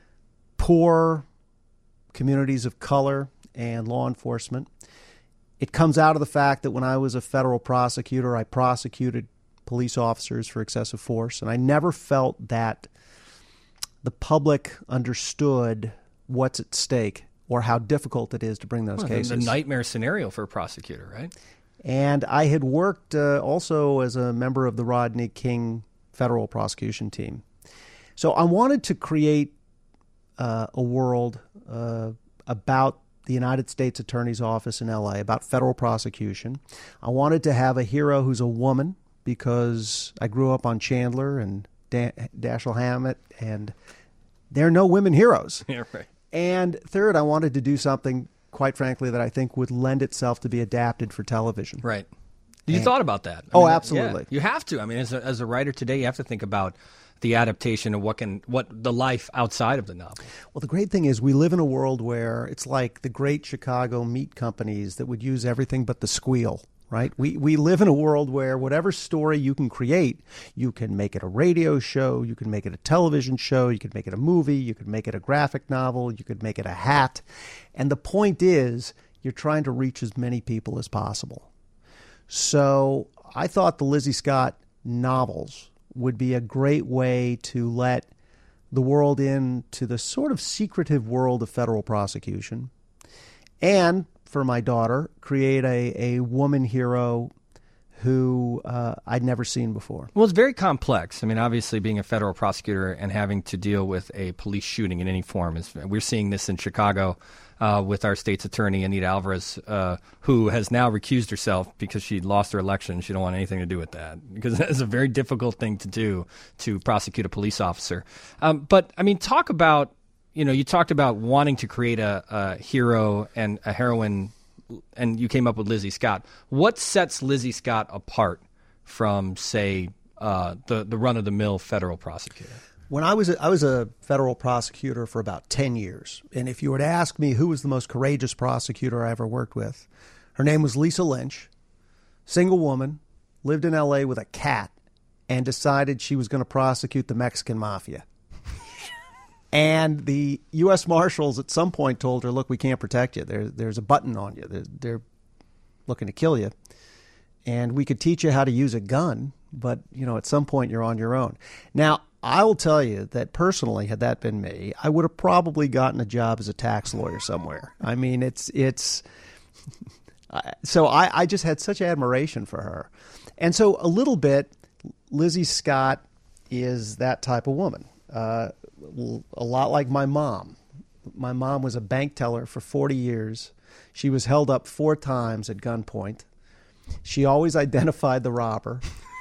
poor communities of color and law enforcement. It comes out of the fact that when I was a federal prosecutor, I prosecuted police officers for excessive force, and I never felt that the public understood what's at stake or how difficult it is to bring those Well, cases. the nightmare scenario for a prosecutor, right? And I had worked uh, also as a member of the Rodney King federal prosecution team. So I wanted to create uh, a world uh, about the United States Attorney's Office in L A, about federal prosecution. I wanted to have a hero who's a woman because I grew up on Chandler and da- Dashiell Hammett, and there are no women heroes. Yeah, right. And third, I wanted to do something, quite frankly, that I think would lend itself to be adapted for television. Right. You And- thought about that? I Oh, mean, that- absolutely. yeah, you have to. I mean, as a, as a writer today, you have to think about the adaptation of what can what the life outside of the novel. Well, the great thing is we live in a world where it's like the great Chicago meat companies that would use everything but the squeal, right? We we live in a world where whatever story you can create, you can make it a radio show, you can make it a television show, you could make it a movie, you could make it a graphic novel, you could make it a hat. And the point is, you're trying to reach as many people as possible. So I thought the Lizzie Scott novels would be a great way to let the world into the sort of secretive world of federal prosecution, and for my daughter, create a, a woman hero who uh, I'd never seen before. Well, it's very complex. I mean, obviously, being a federal prosecutor and having to deal with a police shooting in any form is. We're seeing this in Chicago uh, with our state's attorney, Anita Alvarez, uh, who has now recused herself because she lost her election. She don't want anything to do with that because that is a very difficult thing to do to prosecute a police officer. Um, but I mean, talk about you know, you talked about wanting to create a, a hero and a heroine, and you came up with Lizzie Scott. What sets Lizzie Scott apart from, say, uh, the the run of the mill federal prosecutor? When I was a, I was a federal prosecutor for about ten years, and if you were to ask me who was the most courageous prosecutor I ever worked with, her name was Lisa Lynch, single woman, lived in L A with a cat, and decided she was going to prosecute the Mexican mafia. And the U S Marshals at some point told her, look, we can't protect you. There, there's a button on you. They're, they're looking to kill you. And we could teach you how to use a gun, but, you know, at some point you're on your own. Now, I will tell you that personally, had that been me, I would have probably gotten a job as a tax lawyer somewhere. I mean, it's, it's, so I, I just had such admiration for her. And so a little bit, Lizzie Scott is that type of woman. Uh, a lot like my mom. My mom was a bank teller for forty years. She was held up four times at gunpoint. She always identified the robber.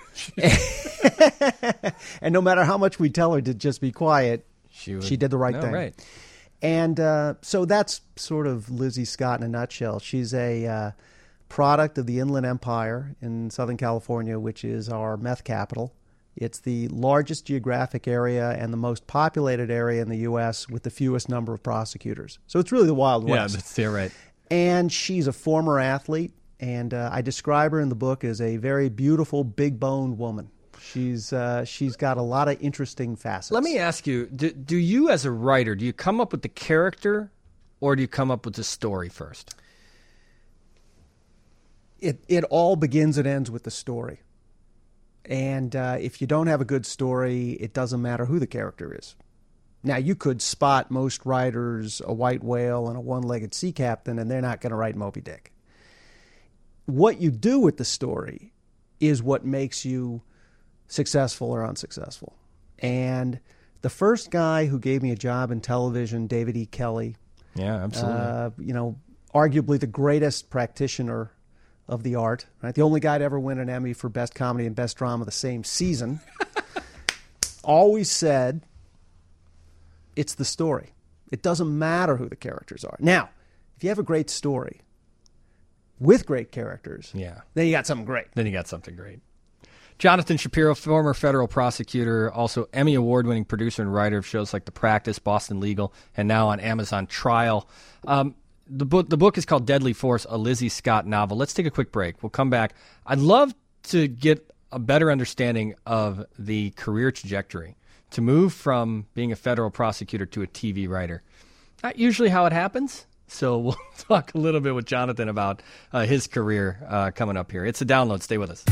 And no matter how much we tell her to just be quiet, she, would, she did the right no, thing. Right. And uh, so that's sort of Lizzie Scott in a nutshell. She's a uh, product of the Inland Empire in Southern California, which is our meth capital. It's the largest geographic area and the most populated area in the U S with the fewest number of prosecutors. So it's really the Wild West. Yeah, that's yeah, right. And she's a former athlete, and uh, I describe her in the book as a very beautiful, big-boned woman. She's uh, she's got a lot of interesting facets. Let me ask you, do, do you as a writer, do you come up with the character or do you come up with the story first? It, it all begins and ends with the story. And uh, if you don't have a good story, it doesn't matter who the character is. Now, you could spot most writers a white whale and a one-legged sea captain, and they're not going to write Moby Dick. What you do with the story is what makes you successful or unsuccessful. And the first guy who gave me a job in television, David E. Kelley, Yeah, absolutely. uh, you know, arguably the greatest practitioner of the art, right? The only guy to ever win an Emmy for Best Comedy and Best Drama the same season, always said, it's the story. It doesn't matter who the characters are. Now, if you have a great story with great characters, yeah. then you got something great. Then you got something great. Jonathan Shapiro, former federal prosecutor, also Emmy award-winning producer and writer of shows like The Practice, Boston Legal, and now on Amazon Trial. Um, The book the book is called Deadly Force, a Lizzie Scott novel. Let's take a quick break. We'll come back. I'd love to get a better understanding of the career trajectory to move from being a federal prosecutor to a T V writer. Not usually how it happens, so we'll talk a little bit with Jonathan about uh, his career uh, coming up here. It's a download. Stay with us.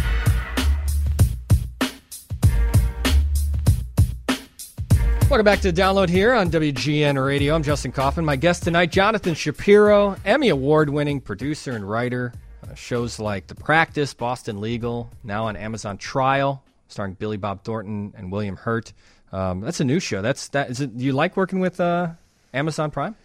Welcome back to Download here on W G N Radio. I'm Justin Kaufman. My guest tonight, Jonathan Shapiro, Emmy award-winning producer and writer. Uh, shows like The Practice, Boston Legal, now on Amazon Trial, starring Billy Bob Thornton and William Hurt. Um, that's a new show. That's that. Is it? Do you like working with uh, Amazon Prime?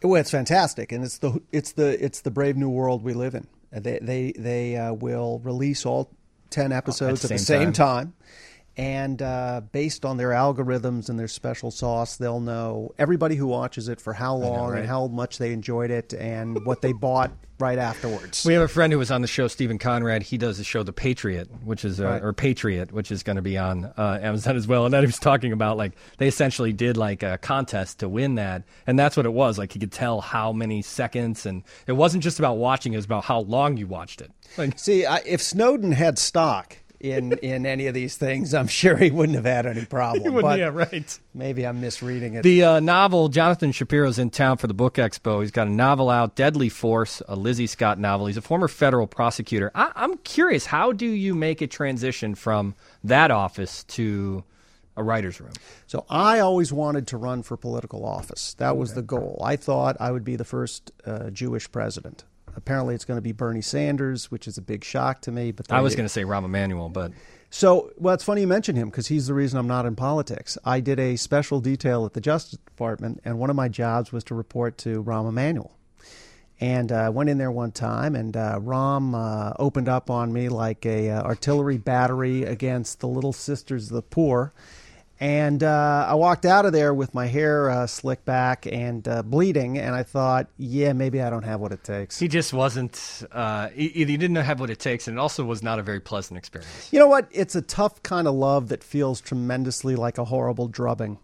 Well, it's fantastic, and it's the it's the it's the brave new world we live in. They they they uh, will release all ten episodes at the at the same same time, and uh, based on their algorithms and their special sauce, they'll know everybody who watches it for how long right? and how much they enjoyed it and what they bought right afterwards. We have a friend who was on the show, Stephen Conrad. He does the show The Patriot, which is uh, Right. or Patriot, which is going to be on uh, Amazon as well. And then he was talking about like they essentially did like a contest to win that, and that's what it was. Like he could tell how many seconds, and it wasn't just about watching; it was about how long you watched it. Like, See, I, if Snowden had stock in in any of these things, I'm sure he wouldn't have had any problem. But yeah, right. maybe I'm misreading it. The uh, novel, Jonathan Shapiro's in town for the Book Expo. He's got a novel out, Deadly Force, a Lizzie Scott novel. He's a former federal prosecutor. I- I'm curious, how do you make a transition from that office to a writer's room? So I always wanted to run for political office. That was the goal. I thought I would be the first uh, Jewish president. Apparently, it's going to be Bernie Sanders, which is a big shock to me. But I was going to say Rahm Emanuel, but So, well, it's funny you mention him because he's the reason I'm not in politics. I did a special detail at the Justice Department, and one of my jobs was to report to Rahm Emanuel. And I uh, went in there one time, and uh, Rahm uh, opened up on me like a uh, artillery battery against the Little Sisters of the Poor. And uh, I walked out of there with my hair uh, slicked back and uh, bleeding, and I thought, yeah, maybe I don't have what it takes. he just wasn't, uh, he, he didn't have what it takes, and it also was not a very pleasant experience. You know what? It's a tough kind of love that feels tremendously like a horrible drubbing.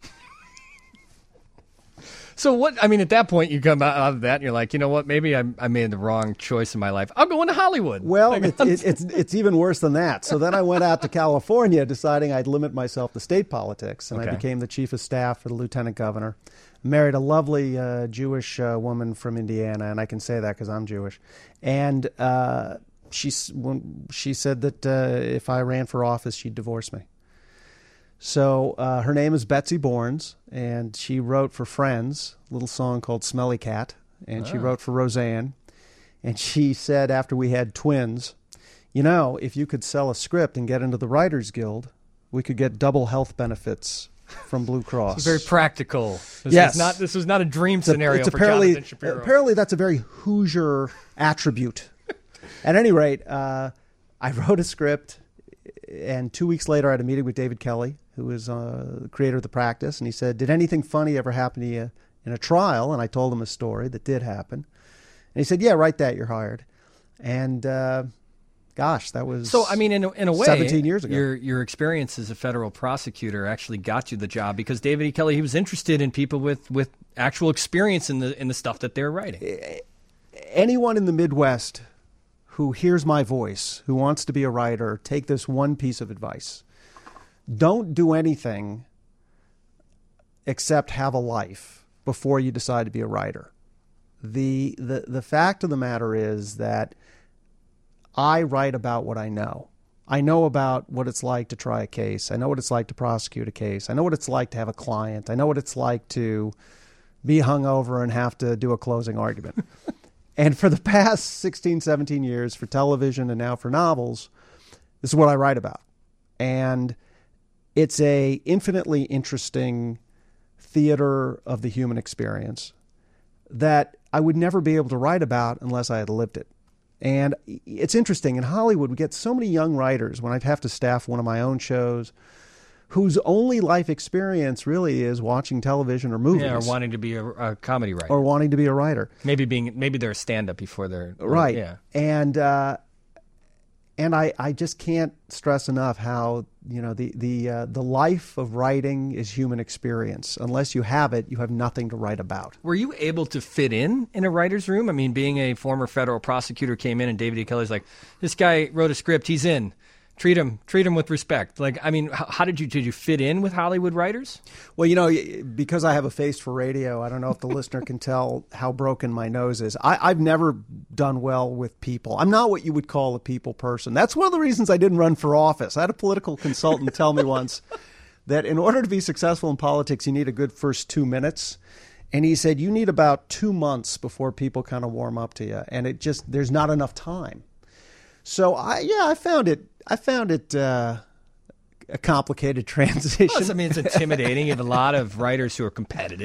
So what, I mean, at that point, you come out of that and you're like, you know what, maybe I, I made the wrong choice in my life. I'll go into Hollywood. Well, Like, it, it, it's it's even worse than that. So then I went out to California, deciding I'd limit myself to state politics, and Okay. I became the chief of staff for the lieutenant governor. Married a lovely uh, Jewish uh, woman from Indiana, and I can say that because I'm Jewish. And uh, she s- when she said that uh, if I ran for office, she'd divorce me. So uh, her name is Betsy Borns, and she wrote for Friends a little song called Smelly Cat, and she wrote for Roseanne. And she said after we had twins, you know, if you could sell a script and get into the Writers Guild, we could get double health benefits from Blue Cross. It's very practical. This Yes. was not, this was not a dream It's a- scenario it's for apparently, Jonathan Shapiro. apparently that's a very Hoosier attribute. At any rate, uh, I wrote a script, and two weeks later I had a meeting with David Kelly, who is uh, the creator of The Practice, and he said, did anything funny ever happen to you in a trial? And I told him a story that did happen. And he said, yeah, write that, you're hired. And uh, gosh, that was So, I mean, in a, in a way, seventeen years ago. your your experience as a federal prosecutor actually got you the job because David E. Kelly, he was interested in people with, with actual experience in the in the stuff that they're writing. Anyone in the Midwest who hears my voice, who wants to be a writer, take this one piece of advice. Don't do anything except have a life before you decide to be a writer. The, the, the fact of the matter is that I write about what I know. I know about what it's like to try a case. I know what it's like to prosecute a case. I know what it's like to have a client. I know what it's like to be hungover and have to do a closing argument. And for the past sixteen, seventeen years, for television and now for novels, this is what I write about. And it's a infinitely interesting theater of the human experience that I would never be able to write about unless I had lived it. And it's interesting. In Hollywood, we get so many young writers when I'd have to staff one of my own shows whose only life experience really is watching television or movies. Yeah, or wanting to be a, a comedy writer. or wanting to be a writer. maybe being maybe they're a stand-up before they're... Right. Yeah. And uh, and I, I just can't stress enough how, you know, the the uh, the life of writing is human experience. Unless you have it, you have nothing to write about. Were you able to fit in in a writer's room? I mean, being a former federal prosecutor came in and David E. Kelly's like, this guy wrote a script, he's in. Treat him, treat him with respect. Like, I mean, how, how did you did you fit in with Hollywood writers? Well, you know, because I have a face for radio, I don't know if the listener can tell how broken my nose is. I, I've never done well with people. I'm not what you would call a people person. That's one of the reasons I didn't run for office. I had a political consultant tell me once that in order to be successful in politics, you need a good first two minutes. And he said, you need about two months before people kind of warm up to you. And it just, there's not enough time. So I, yeah, I found it, I found it uh, a complicated transition. Plus, I mean, it's intimidating. You have a lot of writers who are competitive.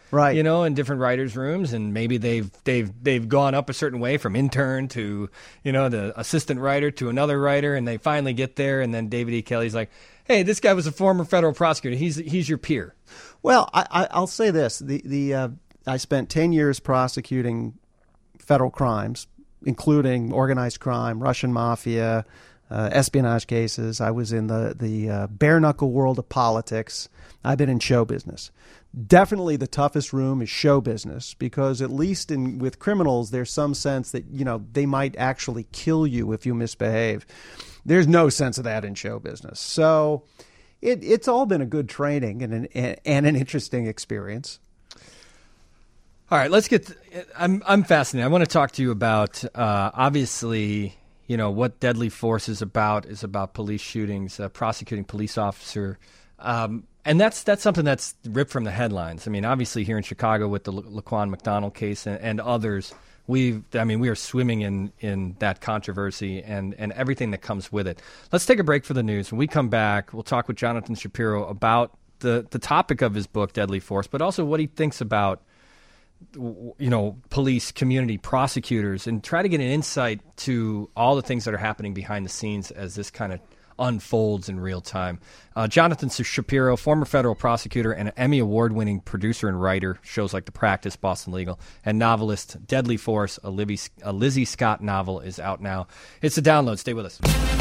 right? You know, in different writers' rooms, and maybe they've they've they've gone up a certain way from intern to, you know, the assistant writer to another writer, and they finally get there, and then David E. Kelley's like, "Hey, this guy was a former federal prosecutor. He's he's your peer." Well, I, I, I'll say this: the the uh, I spent ten years prosecuting federal crimes, including organized crime, Russian mafia, uh, espionage cases. I was in the, the uh, bare-knuckle world of politics. I've been in show business. Definitely the toughest room is show business, because at least in with criminals, there's some sense that, you know, they might actually kill you if you misbehave. There's no sense of that in show business. So it, it's all been a good training and an, and an interesting experience. All right, let's get. I'm I'm fascinated. I want to talk to you about uh, obviously, you know, what Deadly Force is about is about police shootings, uh, prosecuting police officer, um, and that's that's something that's ripped from the headlines. I mean, obviously here in Chicago with the La- Laquan McDonald case and, and others, we've. I mean, we are swimming in, in that controversy and, and everything that comes with it. Let's take a break for the news. When we come back, we'll talk with Jonathan Shapiro about the the topic of his book, Deadly Force, but also what he thinks about, you know, police, community, prosecutors, and try to get an insight to all the things that are happening behind the scenes as this kind of unfolds in real time. Uh, Jonathan Shapiro, former federal prosecutor and an Emmy Award-winning producer and writer, shows like The Practice, Boston Legal, and novelist Deadly Force, a, Livy, a Lizzie Scott novel, is out now. It's a download. Stay with us.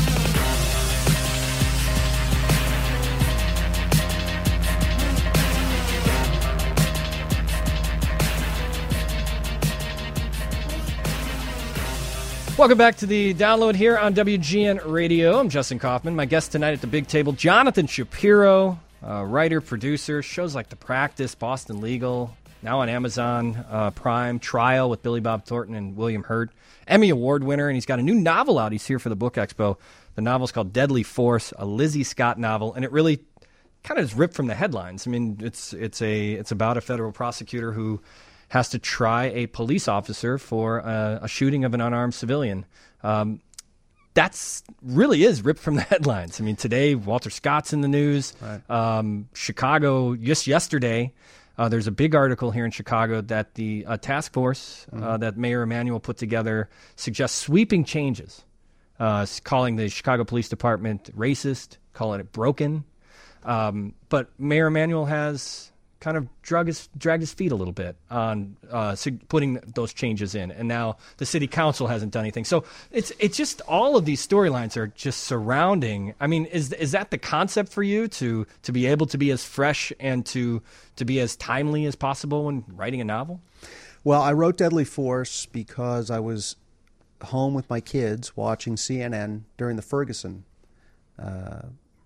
Welcome back to the download here on W G N Radio. I'm Justin Kaufman. My guest tonight at the big table, Jonathan Shapiro, uh, writer, producer, shows like The Practice, Boston Legal, now on Amazon uh, Prime, Trial with Billy Bob Thornton and William Hurt, Emmy Award winner, and he's got a new novel out. He's here for the Book Expo. The novel's called Deadly Force, a Lizzie Scott novel, and it really kind of is ripped from the headlines. I mean, it's it's a it's about a federal prosecutor who has to try a police officer for a, a shooting of an unarmed civilian. Um, that's really is ripped from the headlines. I mean, today, Walter Scott's in the news. Right. Um, Chicago, just yesterday, uh, there's a big article here in Chicago that the uh, task force mm-hmm. uh, that Mayor Emanuel put together suggests sweeping changes, uh, calling the Chicago Police Department racist, calling it broken. Um, but Mayor Emanuel has kind of drug his, dragged his feet a little bit on uh, putting those changes in, and now the city council hasn't done anything. So it's it's just all of these storylines are just surrounding. I mean, is is that the concept for you to to be able to be as fresh and to to be as timely as possible when writing a novel? Well, I wrote Deadly Force because I was home with my kids watching C N N during the Ferguson uh,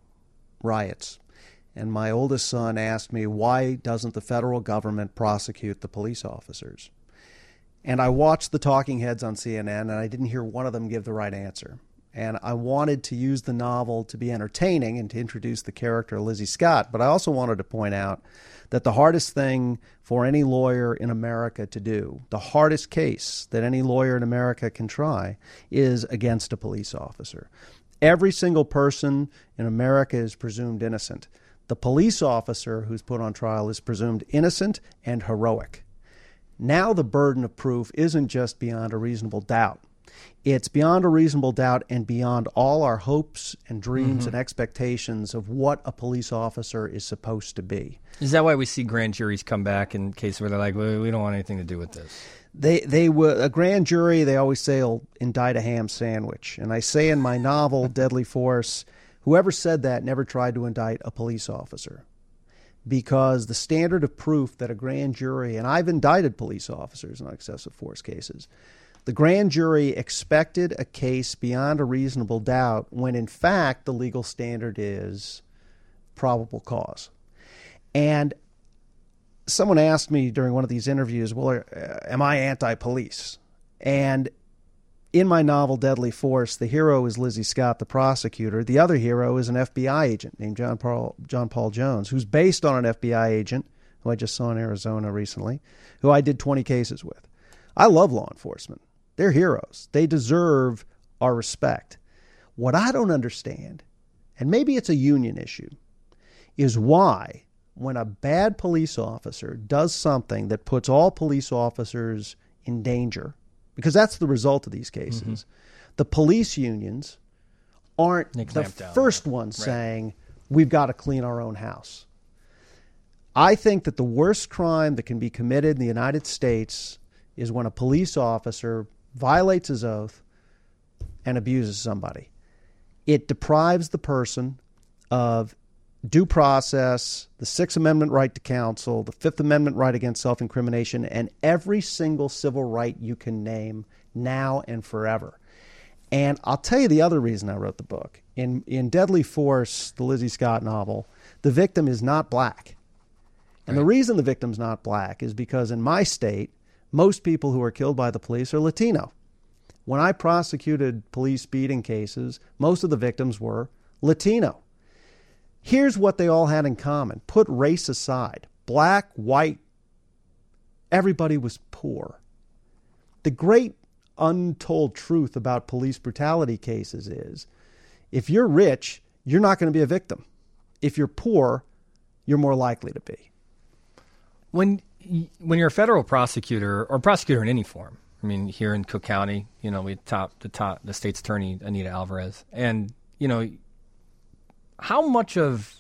riots. And my oldest son asked me, why doesn't the federal government prosecute the police officers? And I watched the talking heads on C N N, and I didn't hear one of them give the right answer. And I wanted to use the novel to be entertaining and to introduce the character Lizzie Scott, but I also wanted to point out that the hardest thing for any lawyer in America to do, the hardest case that any lawyer in America can try, is against a police officer. Every single person in America is presumed innocent. The police officer who's put on trial is presumed innocent and heroic. Now the burden of proof isn't just beyond a reasonable doubt. It's beyond a reasonable doubt and beyond all our hopes and dreams mm-hmm. and expectations of what a police officer is supposed to be. Is that why we see grand juries come back in cases where they're like, well, we don't want anything to do with this? They they will, a grand jury, they always say, will indict a ham sandwich. And I say in my novel, Deadly Force, whoever said that never tried to indict a police officer, because the standard of proof that a grand jury, and I've indicted police officers in excessive force cases, the grand jury expected a case beyond a reasonable doubt when in fact the legal standard is probable cause. And someone asked me during one of these interviews, well, uh, am I anti-police? And in my novel, Deadly Force, the hero is Lizzie Scott, the prosecutor. The other hero is an F B I agent named John Paul, John Paul Jones, who's based on an F B I agent who I just saw in Arizona recently, who I did twenty cases with. I love law enforcement. They're heroes. They deserve our respect. What I don't understand, and maybe it's a union issue, is why when a bad police officer does something that puts all police officers in danger, because that's the result of these cases, mm-hmm. the police unions aren't the down, first ones right. saying, we've got to clean our own house. I think that the worst crime that can be committed in the United States is when a police officer violates his oath and abuses somebody. It deprives the person of due process, the Sixth Amendment right to counsel, the Fifth Amendment right against self-incrimination, and every single civil right you can name now and forever. And I'll tell you the other reason I wrote the book. In in Deadly Force, the Lizzie Scott novel, the victim is not black. And right. the reason the victim's not black is because in my state, most people who are killed by the police are Latino. When I prosecuted police beating cases, most of the victims were Latino. Here's what they all had in common. Put race aside. Black, white, everybody was poor. The great untold truth about police brutality cases is if you're rich, you're not going to be a victim. If you're poor, you're more likely to be. When when you're a federal prosecutor or prosecutor in any form, I mean, here in Cook County, you know, we top the top the state's attorney Anita Alvarez, and you know, how much of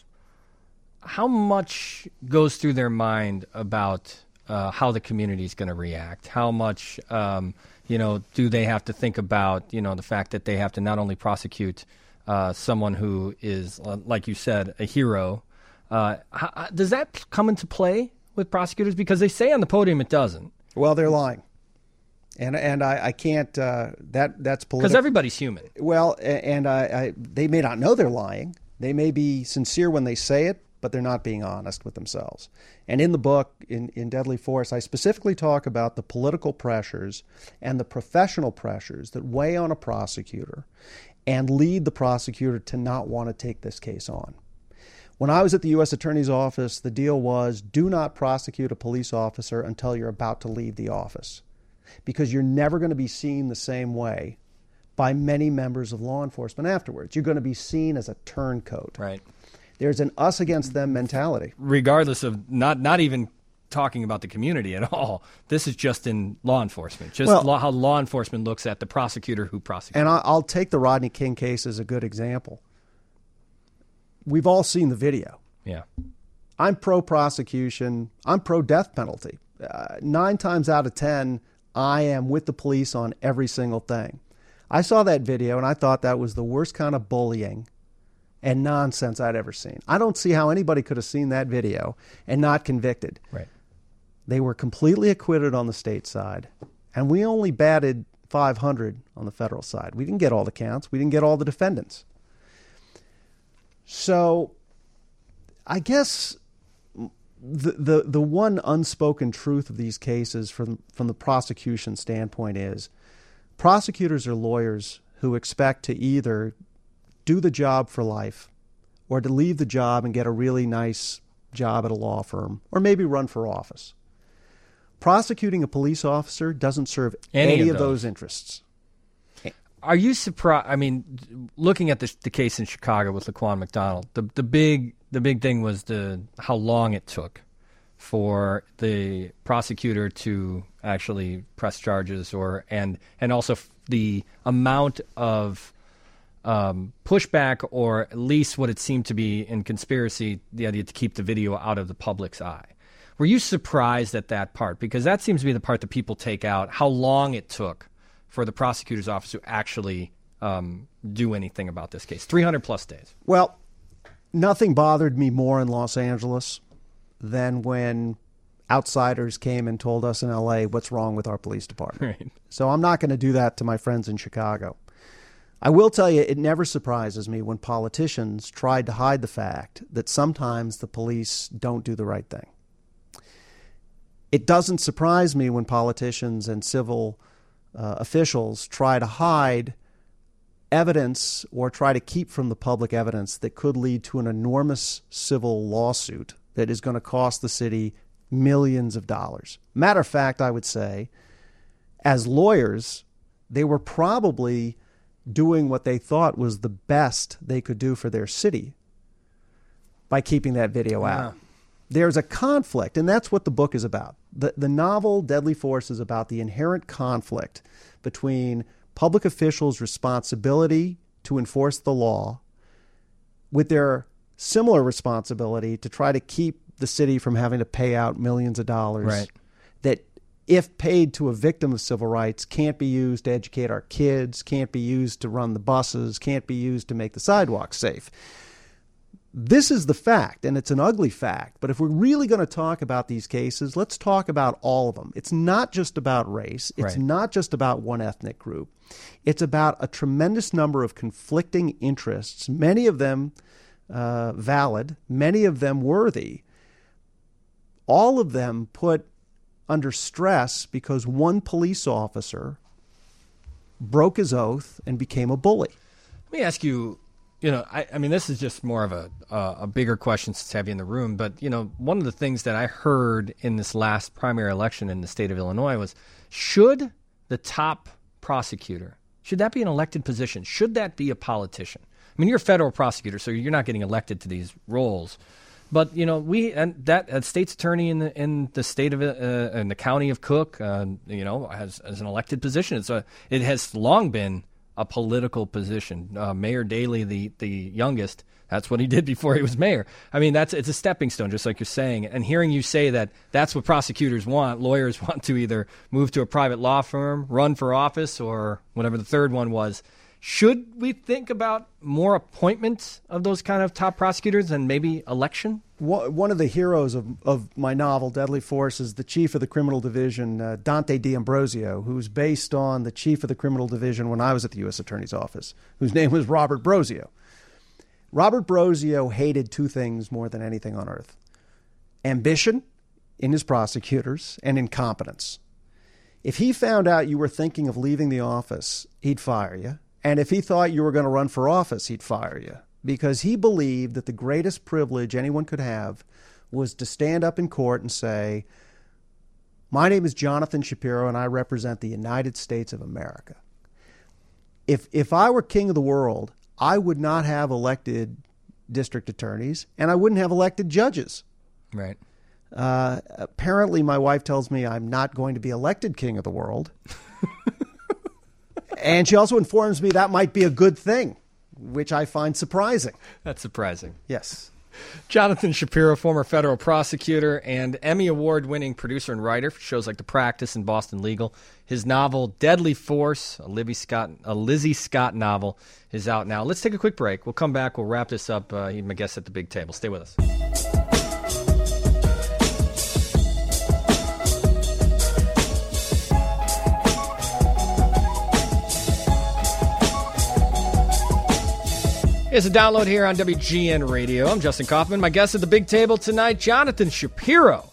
how much goes through their mind about uh, how the community is going to react? How much, um, you know, do they have to think about, you know, the fact that they have to not only prosecute uh, someone who is, uh, like you said, a hero? Uh, how, does that come into play with prosecutors? Because they say on the podium it doesn't. Well, they're lying. And and I, I can't, uh, that that's political. Because everybody's human. Well, and I, I they may not know they're lying. They may be sincere when they say it, but they're not being honest with themselves. And in the book, in, in Deadly Force, I specifically talk about the political pressures and the professional pressures that weigh on a prosecutor and lead the prosecutor to not want to take this case on. When I was at the U S Attorney's Office, the deal was do not prosecute a police officer until you're about to leave the office, because you're never going to be seen the same way by many members of law enforcement afterwards. You're going to be seen as a turncoat. Right. There's an us against them mentality. Regardless of not not even talking about the community at all. This is just in law enforcement, just well, law, how law enforcement looks at the prosecutor who prosecutes. And I'll take the Rodney King case as a good example. We've all seen the video. Yeah. I'm pro-prosecution. I'm pro-death penalty. Uh, nine times out of ten, I am with the police on every single thing. I saw that video, and I thought that was the worst kind of bullying and nonsense I'd ever seen. I don't see how anybody could have seen that video and not convicted. Right. They were completely acquitted on the state side, and we only batted five hundred on the federal side. We didn't get all the counts. We didn't get all the defendants. So I guess the, the the one unspoken truth of these cases from from the prosecution standpoint is prosecutors are lawyers who expect to either do the job for life or to leave the job and get a really nice job at a law firm or maybe run for office. Prosecuting a police officer doesn't serve any, any of, those. those interests. Are you surprised? I mean, looking at the, the case in Chicago with Laquan McDonald, the the big the big thing was the how long it took for the prosecutor to actually press charges, or and and also the amount of um, pushback, or at least what it seemed to be in conspiracy, the idea to keep the video out of the public's eye. Were you surprised at that part? Because that seems to be the part that people take out, how long it took for the prosecutor's office to actually um, do anything about this case. three hundred plus days. Well, nothing bothered me more in Los Angeles than when outsiders came and told us in L A what's wrong with our police department. Right. So I'm not going to do that to my friends in Chicago. I will tell you, it never surprises me when politicians tried to hide the fact that sometimes the police don't do the right thing. It doesn't surprise me when politicians and civil Uh, officials try to hide evidence or try to keep from the public evidence that could lead to an enormous civil lawsuit that is going to cost the city millions of dollars. Matter of fact, I would say, as lawyers, they were probably doing what they thought was the best they could do for their city by keeping that video yeah. out. there's a conflict, and that's what the book is about. The, the novel Deadly Force is about the inherent conflict between public officials' responsibility to enforce the law with their similar responsibility to try to keep the city from having to pay out millions of dollars Right. that, if paid to a victim of civil rights, can't be used to educate our kids, can't be used to run the buses, can't be used to make the sidewalks safe. This is the fact, and it's an ugly fact. But if we're really going to talk about these cases, let's talk about all of them. It's not just about race. It's Right. not just about one ethnic group. It's about a tremendous number of conflicting interests, many of them uh, valid, many of them worthy, all of them put under stress because one police officer broke his oath and became a bully. Let me ask you, you know, I, I mean, this is just more of a uh, a bigger question since I have you in the room, but, you know, one of the things that I heard in this last primary election in the state of Illinois was, should the top prosecutor, should that be an elected position? Should that be a politician? I mean, you're a federal prosecutor, so you're not getting elected to these roles. But, you know, we and that uh, state's attorney in the in the state of uh, in the county of Cook, uh, you know, has as an elected position. It's a it has long been a political position. Uh, Mayor Daley, the the youngest, that's what he did before he was mayor. I mean, that's it's a stepping stone, just like you're saying. And hearing you say that that's what prosecutors want, lawyers want to either move to a private law firm, run for office, or whatever the third one was. Should we think about more appointments of those kind of top prosecutors and maybe election? One of the heroes of, of my novel, Deadly Force, is the chief of the criminal division, uh, Dante D'Ambrosio, who's based on the chief of the criminal division when I was at the U S Attorney's Office, whose name was Robert Brosio. Robert Brosio hated two things more than anything on earth: ambition in his prosecutors and incompetence. If he found out you were thinking of leaving the office, he'd fire you. And if he thought you were going to run for office, he'd fire you, because he believed that the greatest privilege anyone could have was to stand up in court and say, "My name is Jonathan Shapiro, and I represent the United States of America." If if I were king of the world, I would not have elected district attorneys, and I wouldn't have elected judges. Right. Uh, apparently, my wife tells me I'm not going to be elected king of the world. And she also informs me that might be a good thing, which I find surprising. That's surprising. Yes. Jonathan Shapiro, former federal prosecutor and Emmy Award-winning producer and writer for shows like The Practice and Boston Legal. His novel, Deadly Force, a Lizzie Scott, a Lizzie Scott novel, is out now. Let's take a quick break. We'll come back. We'll wrap this up. Uh, he's my guest at the big table. Stay with us. It's a download here on W G N Radio. I'm Justin Kaufman. My guest at the big table tonight, Jonathan Shapiro,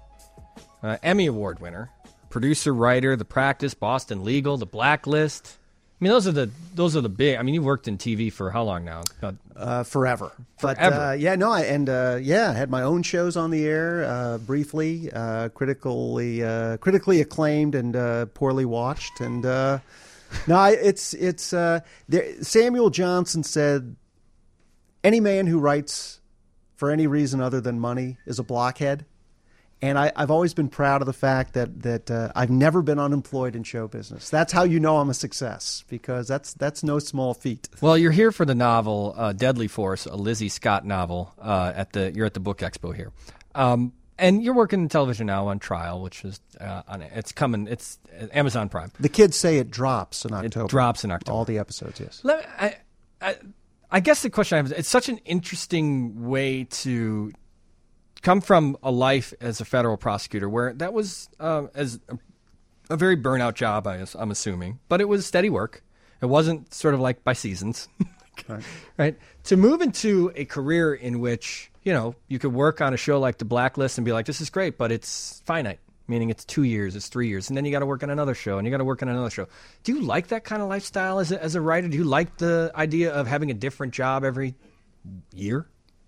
uh, Emmy Award winner, producer, writer, The Practice, Boston Legal, The Blacklist. I mean, those are the those are the big. I mean, you worked in T V for how long now? Uh, Uh, forever. But, Forever. uh, yeah, no, I, and uh, yeah, I had my own shows on the air uh, briefly, uh, critically uh, critically acclaimed and uh, poorly watched. And uh, no, I, it's it's uh, there, Samuel Johnson said, "Any man who writes for any reason other than money is a blockhead." And I, I've always been proud of the fact that that uh, I've never been unemployed in show business. That's how you know I'm a success, because that's that's no small feat. well, you're here for the novel uh, Deadly Force, a Lizzie Scott novel. Uh, at the you're at the Book Expo here, um, and you're working in television now on Trial, which is uh, on it's coming. It's Amazon Prime. The kids say it drops in October. It drops in October. All the episodes, yes. Let me, I, I, I guess the question I have is, it's such an interesting way to come from a life as a federal prosecutor, where that was uh, as a, a very burnout job, I, I'm assuming, but it was steady work. It wasn't sort of like by seasons, Right. right? To move into a career in which, you know, you could work on a show like The Blacklist and be like, this is great, but it's finite, meaning it's two years, it's three years, and then you got to work on another show, and you got to work on another show. Do you like that kind of lifestyle as a, as a writer? Do you like the idea of having a different job every year?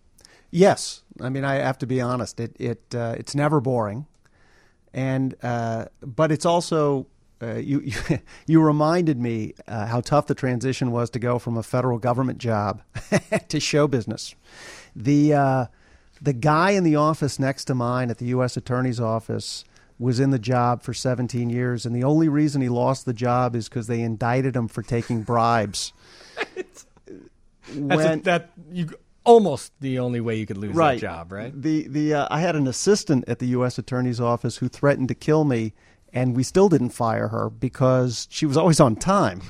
Yes. I mean, I have to be honest. It it uh, it's never boring, and uh, but it's also uh, you, you you reminded me uh, how tough the transition was to go from a federal government job to show business. The uh, The guy in the office next to mine at the U S Attorney's Office was in the job for seventeen years, and the only reason he lost the job is because they indicted him for taking bribes. That's When- a, that you almost the only way you could lose right. that job, right? The the uh, I had an assistant at the U S Attorney's Office who threatened to kill me, and we still didn't fire her because she was always on time.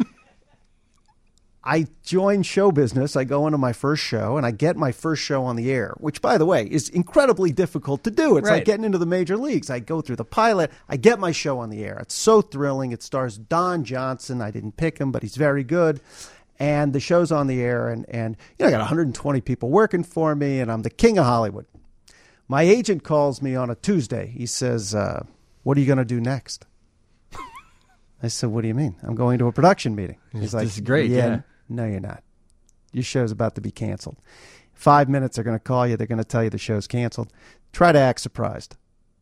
I joined show business. I go into my first show, and I get my first show on the air, which, by the way, is incredibly difficult to do. It's Right. like getting into the major leagues. I go through the pilot. I get my show on the air. It's so thrilling. It stars Don Johnson. I didn't pick him, but he's very good. And the show's on the air, and, and you know, I got one hundred twenty people working for me, and I'm the king of Hollywood. My agent calls me on a Tuesday. He says, uh, what are you going to do next? I said, what do you mean? I'm going to a production meeting. He's like, this is great, yeah. No, you're not. Your show's about to be canceled. Five minutes, they're going to call you. They're going to tell you the show's canceled. Try to act surprised.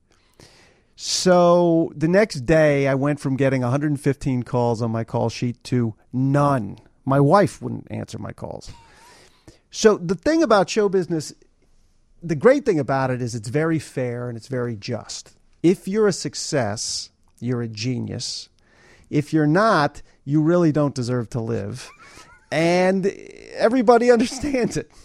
So the next day, I went from getting one hundred fifteen calls on my call sheet to none. My wife wouldn't answer my calls. So the thing about show business, the great thing about it is it's very fair and it's very just. If you're a success, you're a genius. If you're not, you really don't deserve to live. And everybody understands it.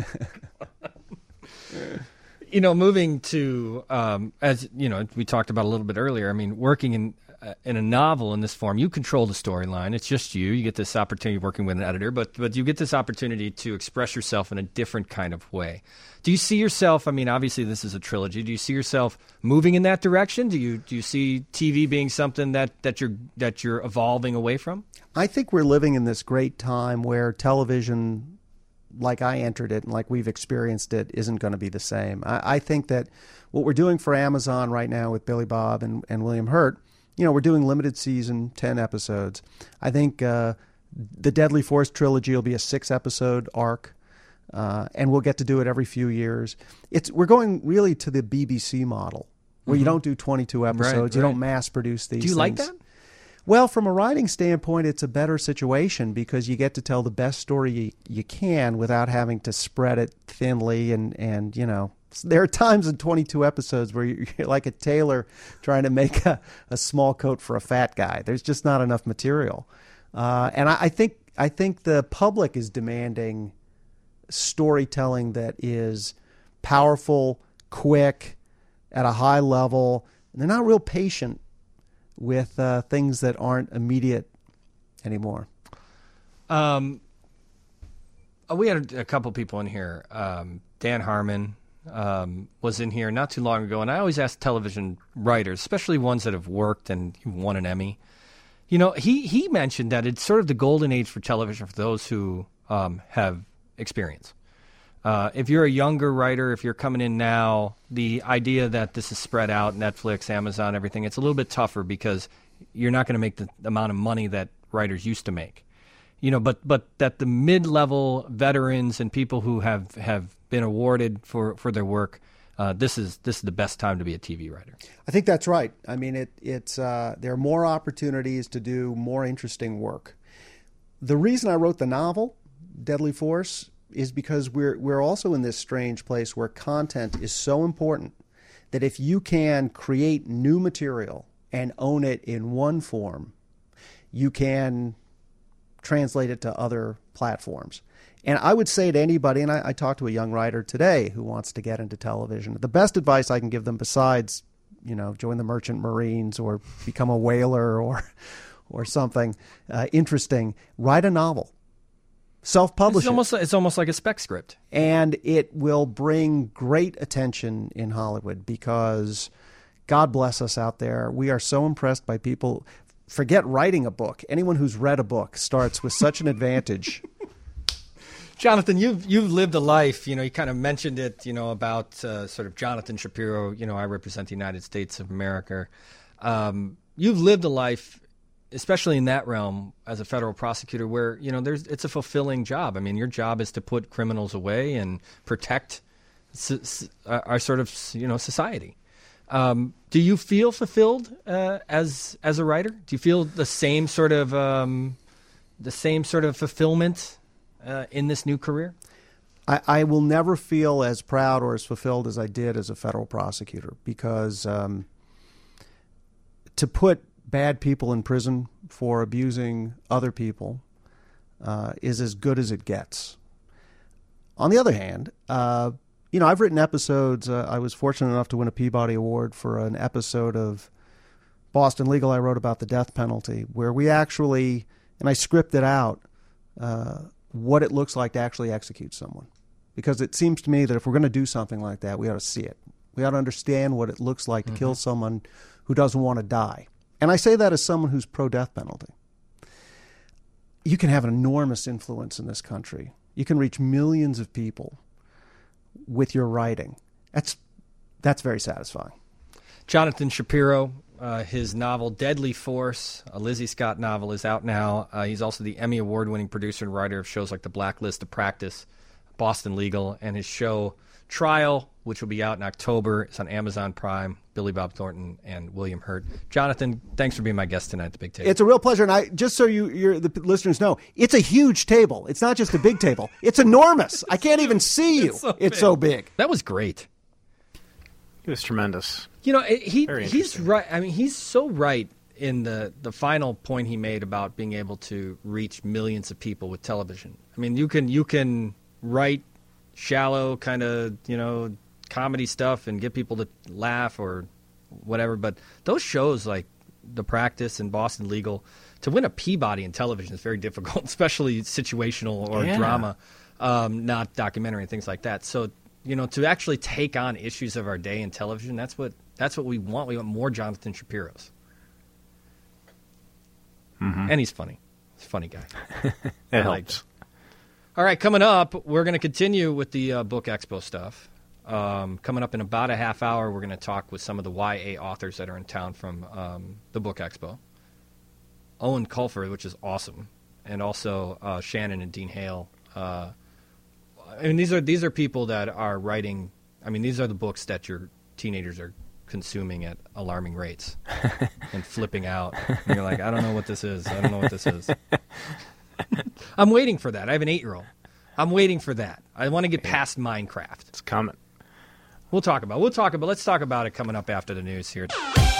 You know, moving to, um, as you know, we talked about a little bit earlier, I mean, working in uh, in a novel in this form, you control the storyline. It's just you. You get this opportunity working with an editor, but but you get this opportunity to express yourself in a different kind of way. Do you see yourself, I mean, obviously this is a trilogy. Do you see yourself moving in that direction? Do you do you see T V being something that, that you're that you're evolving away from? I think we're living in this great time where television, like I entered it and like we've experienced it, isn't going to be the same. I, I think that what we're doing for Amazon right now with Billy Bob and, and William Hurt, you know, we're doing limited season, ten episodes. I think uh, the Deadly Force trilogy will be a six-episode arc, uh, and we'll get to do it every few years. It's We're going really to the B B C model, where mm-hmm. you don't do twenty-two episodes. Right, you right. don't mass-produce these Do you things. like that? Well, from a writing standpoint, it's a better situation because you get to tell the best story you, you can without having to spread it thinly. And, and, you know, there are times in twenty-two episodes where you're like a tailor trying to make a, a small coat for a fat guy. There's just not enough material. Uh, and I, I think I think the public is demanding storytelling that is powerful, quick, at a high level. And they're not real patient with uh, things that aren't immediate anymore. Um, we had a, a couple people in here. Um, Dan Harmon um, was in here not too long ago, and I always ask television writers, especially ones that have worked and won an Emmy. You know, he, he mentioned that it's sort of the golden age for television for those who um, have experience. Uh, if you're a younger writer, if you're coming in now, the idea that this is spread out, Netflix, Amazon, everything, it's a little bit tougher because you're not going to make the amount of money that writers used to make. You know, but but that the mid-level veterans and people who have, have been awarded for, for their work, uh, this is this is the best time to be a T V writer. I think that's right. I mean, it it's uh, there are more opportunities to do more interesting work. The reason I wrote the novel, Deadly Force, is because we're we're also in this strange place where content is so important that if you can create new material and own it in one form, you can translate it to other platforms. And I would say to anybody, and I, I talked to a young writer today who wants to get into television, the best advice I can give them besides, you know, join the Merchant Marines or become a whaler or or something uh, interesting, write a novel. Self-publish It's almost, it's almost like a spec script. And it will bring great attention in Hollywood because, God bless us out there, we are so impressed by people. Forget writing a book. Anyone who's read a book starts with such an advantage. Jonathan, you've you've lived a life. You know, you kind of mentioned it. You know, about uh, sort of Jonathan Shapiro. You know, I represent the United States of America. Um, you've lived a life, especially in that realm, as a federal prosecutor, where you know there's it's a fulfilling job. I mean, your job is to put criminals away and protect s- our sort of you know society. Um, do you feel fulfilled uh, as as a writer? Do you feel the same sort of um, the same sort of fulfillment Uh, in this new career? I, I will never feel as proud or as fulfilled as I did as a federal prosecutor, because um, to put bad people in prison for abusing other people uh, is as good as it gets. On the other hand, uh, you know, I've written episodes. Uh, I was fortunate enough to win a Peabody Award for an episode of Boston Legal I wrote about the death penalty, where we actually, and I scripted out uh, what it looks like to actually execute someone. Because it seems to me that if we're going to do something like that, we ought to see it. We ought to understand what it looks like to mm-hmm. kill someone who doesn't want to die. And I say that as someone who's pro-death penalty. You can have an enormous influence in this country. You can reach millions of people with your writing. That's that's very satisfying. Jonathan Shapiro, uh, his novel Deadly Force, a Lizzie Scott novel, is out now. Uh, he's also the Emmy Award-winning producer and writer of shows like The Blacklist, The Practice, Boston Legal, and his show Trial, which will be out in October. It's on Amazon Prime. Billy Bob Thornton and William Hurt. Jonathan, thanks for being my guest tonight at the Big Table. It's a real pleasure, and I just so you you're, the listeners know, it's a huge table. It's not just a big table. It's enormous. I can't even see you. It's so, it's so big. That was great. It was tremendous. You know, he he's right. I mean, he's so right in the, the final point he made about being able to reach millions of people with television. I mean, you can you can write shallow kind of, you know, comedy stuff and get people to laugh or whatever, but those shows like The Practice and Boston Legal, to win a Peabody in television is very difficult, especially situational or yeah. drama, um, not documentary and things like that. So, you know, to actually take on issues of our day in television, that's what that's what we want. We want more Jonathan Shapiros. Mm-hmm. And he's funny. He's a funny guy. It I helps. Like All right, coming up, we're going to continue with the uh, Book Expo stuff. Um, coming up in about a half hour, we're going to talk with some of the Y A authors that are in town from um, the Book Expo. Owen Colfer, which is awesome, and also uh, Shannon and Dean Hale. Uh, I mean, these are these are people that are writing. I mean, these are the books that your teenagers are consuming at alarming rates and flipping out. And you're like, I don't know what this is. I don't know what this is. I'm waiting for that. I have an eight-year-old. I'm waiting for that. I want to get past Minecraft. It's coming. We'll talk about. We'll talk about. Let's talk about it coming up after the news here.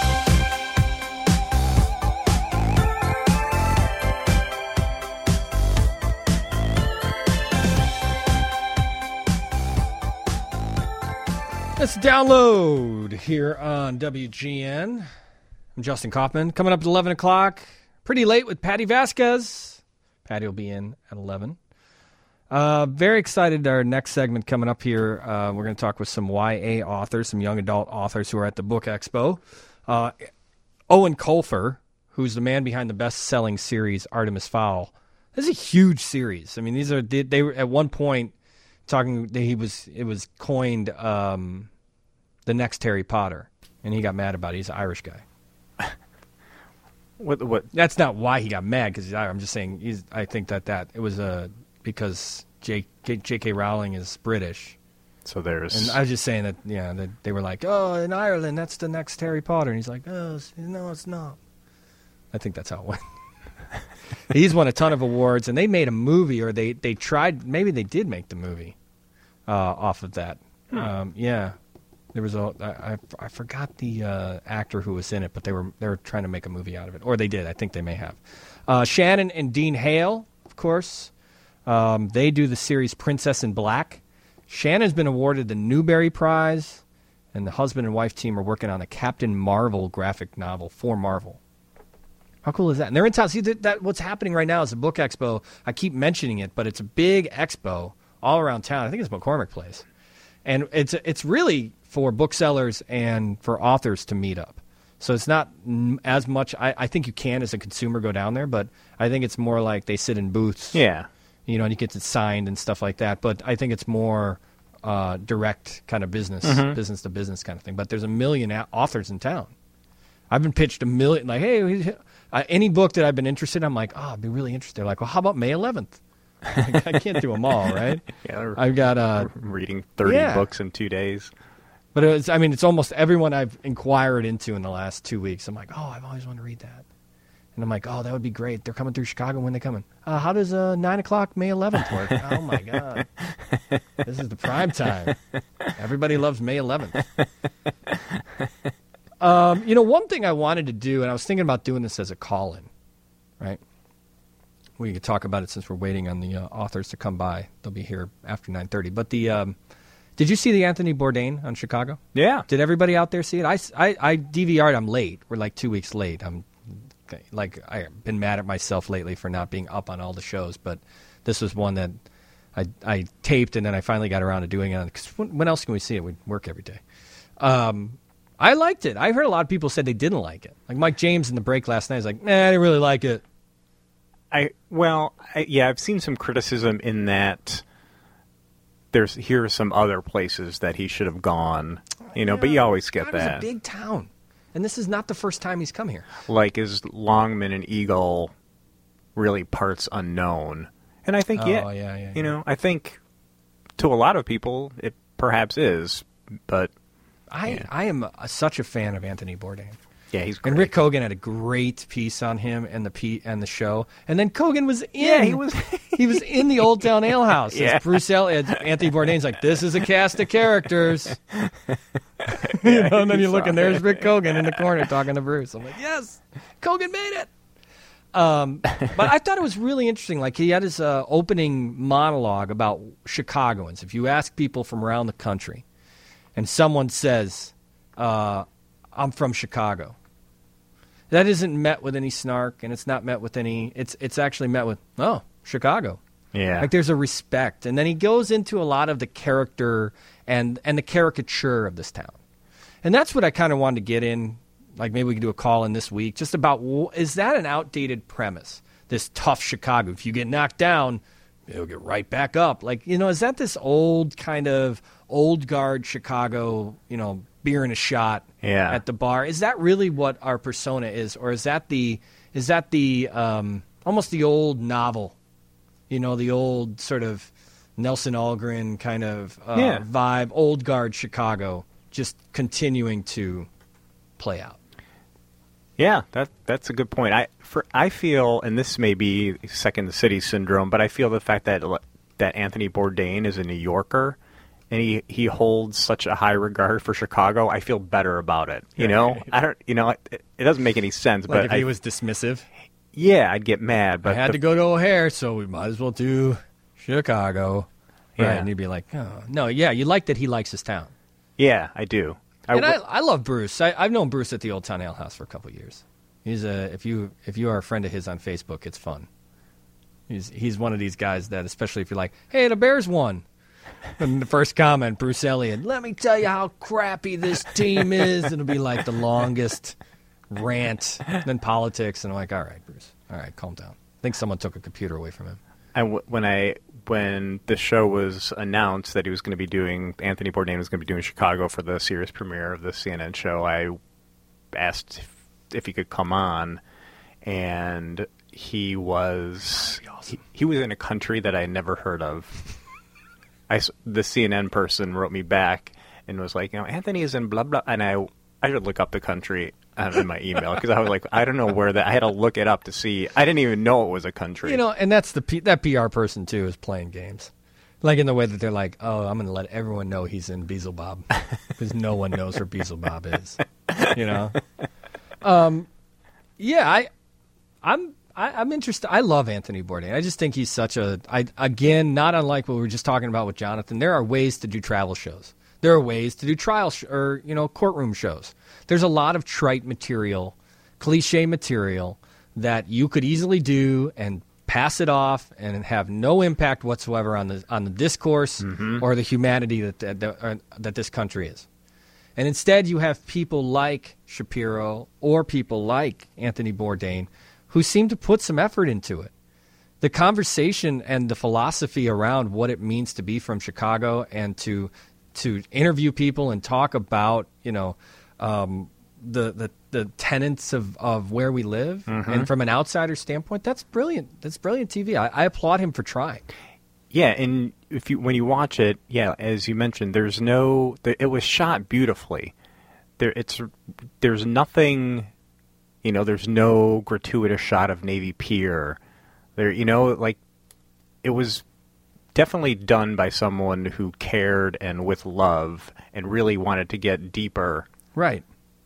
Let's download here on W G N. I'm Justin Kaufman. Coming up at eleven o'clock. Pretty late with Patty Vasquez. Patty will be in at eleven. Uh, very excited. Our next segment coming up here. Uh, we're going to talk with some Y A authors, some young adult authors who are at the Book Expo. Uh, Owen Colfer, who's the man behind the best-selling series Artemis Fowl. This is a huge series. I mean, these are they, they were at one point talking. He was it was coined um, the next Harry Potter, and he got mad about it. He's an Irish guy. What? What? That's not why he got mad because he's Irish. I'm just saying. He's, I think that that it was a. Because J. K. Rowling is British. So there's... And I was just saying that, yeah, that they were like, oh, in Ireland, that's the next Harry Potter. And he's like, oh, no, it's not. I think that's how it went. He's won a ton of awards, and they made a movie, or they, they tried, maybe they did make the movie uh, off of that. Hmm. Um, yeah. There was a, I, I, I forgot the uh, actor who was in it, but they were they were trying to make a movie out of it. Or they did. I think they may have. Uh, Shannon and Dean Hale, of course. Um, they do the series Princess in Black. Shannon's been awarded the Newbery Prize, and the husband and wife team are working on a Captain Marvel graphic novel for Marvel. How cool is that? And they're in town. See, that, that what's happening right now is the Book Expo. I keep mentioning it, but it's a big expo all around town. I think it's McCormick Place. And it's it's really for booksellers and for authors to meet up. So it's not as much. I, I think you can, as a consumer, go down there, but I think it's more like they sit in booths. Yeah. You know, and you get it signed and stuff like that. But I think it's more uh, direct kind of business, mm-hmm. business to business kind of thing. But there's a million a- authors in town. I've been pitched a million, like, hey, uh, any book that I've been interested in, I'm like, oh, I'd be really interested. Like, well, how about May eleventh? I can't do them all, right? Yeah, I've got uh, reading thirty yeah. books in two days. But it was, I mean, it's almost everyone I've inquired into in the last two weeks. I'm like, oh, I've always wanted to read that. And I'm like, oh, that would be great. They're coming through Chicago. When they coming? Uh, how does uh, nine o'clock May eleventh work? Oh, my God. This is the prime time. Everybody loves May eleventh. Um, you know, one thing I wanted to do, and I was thinking about doing this as a call-in, right? We could talk about it since we're waiting on the uh, authors to come by. They'll be here after nine thirty. But the um, did you see the Anthony Bourdain on Chicago? Yeah. Did everybody out there see it? I, I, I D V R'd. I'm late. We're like two weeks late. I'm like I've been mad at myself lately for not being up on all the shows, but this was one that I I taped and then I finally got around to doing it. Because when, when else can we see it? We work every day. Um, I liked it. I heard a lot of people said they didn't like it. Like Mike James in the break last night was like, nah, I didn't really like it. I well, I, yeah, I've seen some criticism in that there's here are some other places that he should have gone, you know, Yeah, but you always get Chicago's that. a big town, and this is not the first time he's come here. Like, is Longman and Eagle really parts unknown? And I think, Oh, yeah, yeah, yeah, you yeah. know, I think to a lot of people it perhaps is, but I Yeah. I am a, such a fan of Anthony Bourdain. yeah, he's great. And Rick Kogan had a great piece on him and the P- and the show. And then Kogan was in. Yeah, he was- he was in the Old Town Ale House. As Yeah. Bruce Elliott, Anthony Bourdain's like, this is a cast of characters. you know, and then you look and there's Rick Kogan in the corner talking to Bruce. I'm like, yes, Kogan made it. Um, but I thought it was really interesting. Like he had his uh, opening monologue about Chicagoans. If you ask people from around the country, and someone says, uh, "I'm from Chicago," that isn't met with any snark, and it's not met with any. It's it's actually met with, "Oh, Chicago." Yeah. Like there's a respect, and then he goes into a lot of the character and and the caricature of this town, and that's what I kind of wanted to get in. Like maybe we could do a call in this week just about wh- is that an outdated premise? This tough Chicago. If you get knocked down, you'll get right back up. Like, you know, is that this old kind of old guard Chicago, you know, beer and a shot Yeah. at the bar? Is that really what our persona is, or is that the is that the um, almost the old novel? You know, the old sort of Nelson Algren kind of uh, Yeah. vibe, old guard Chicago, just continuing to play out. Yeah, that that's a good point. I for I feel, and this may be second city syndrome, but I feel the fact that that Anthony Bourdain is a New Yorker and he, he holds such a high regard for Chicago, I feel better about it. You know, I don't. You know, it, it doesn't make any sense. Like but if I, he was dismissive, yeah, I'd get mad. But I had the- to go to O'Hare, so we might as well do Chicago. Right, Yeah. and you'd be like, oh. No, yeah, you like that he likes his town. Yeah, I do. I And I, w- I love Bruce. I, I've known Bruce at the Old Town Ale House for a couple of years. He's a if you if you are a friend of his on Facebook, it's fun. He's he's one of these guys that, especially if you're like, hey, the Bears won. And the first comment, Bruce Elliott, let me tell you how crappy this team is. And it'll be like the longest rant, then politics, and I'm like, all right, Bruce, all right, calm down. I think someone took a computer away from him. I w- when I when the show was announced that he was going to be doing Anthony Bourdain was going to be doing Chicago for the series premiere of the C N N show, I asked if, if he could come on, and he was he, he was in a country that I had never heard of. I s- the C N N person wrote me back and was like, you know, Anthony is in blah blah, and I I should look up the country uh, in my email because I was like, I don't know where that. I had to look it up to see. I didn't even know it was a country. You know, and that's the P, that P R person too is playing games, like in the way that they're like, "Oh, I'm going to let everyone know he's in Beelzebub," because no one knows where Beelzebub is. You know, um, yeah, I, I'm, I, I'm interested. I love Anthony Bourdain. I just think he's such a. I again, not unlike what we were just talking about with Jonathan. There are ways to do travel shows. There are ways to do trial sh- or you know courtroom shows. There's a lot of trite material, cliche material that you could easily do and pass it off and have no impact whatsoever on the on the discourse or the humanity that that, that, uh, that this country is. And instead, you have people like Shapiro or people like Anthony Bourdain who seem to put some effort into it. The conversation and the philosophy around what it means to be from Chicago and to to interview people and talk about, you know, um, the, the the tenets of, of where we live, and from an outsider standpoint, that's brilliant. That's brilliant T V. I, I applaud him for trying. Yeah, and if you when you watch it, yeah, as you mentioned, there's no. The, it was shot beautifully. There, it's there's nothing. You know, there's no gratuitous shot of Navy Pier. There, you know, like, it was definitely done by someone who cared and with love and really wanted to get deeper Right.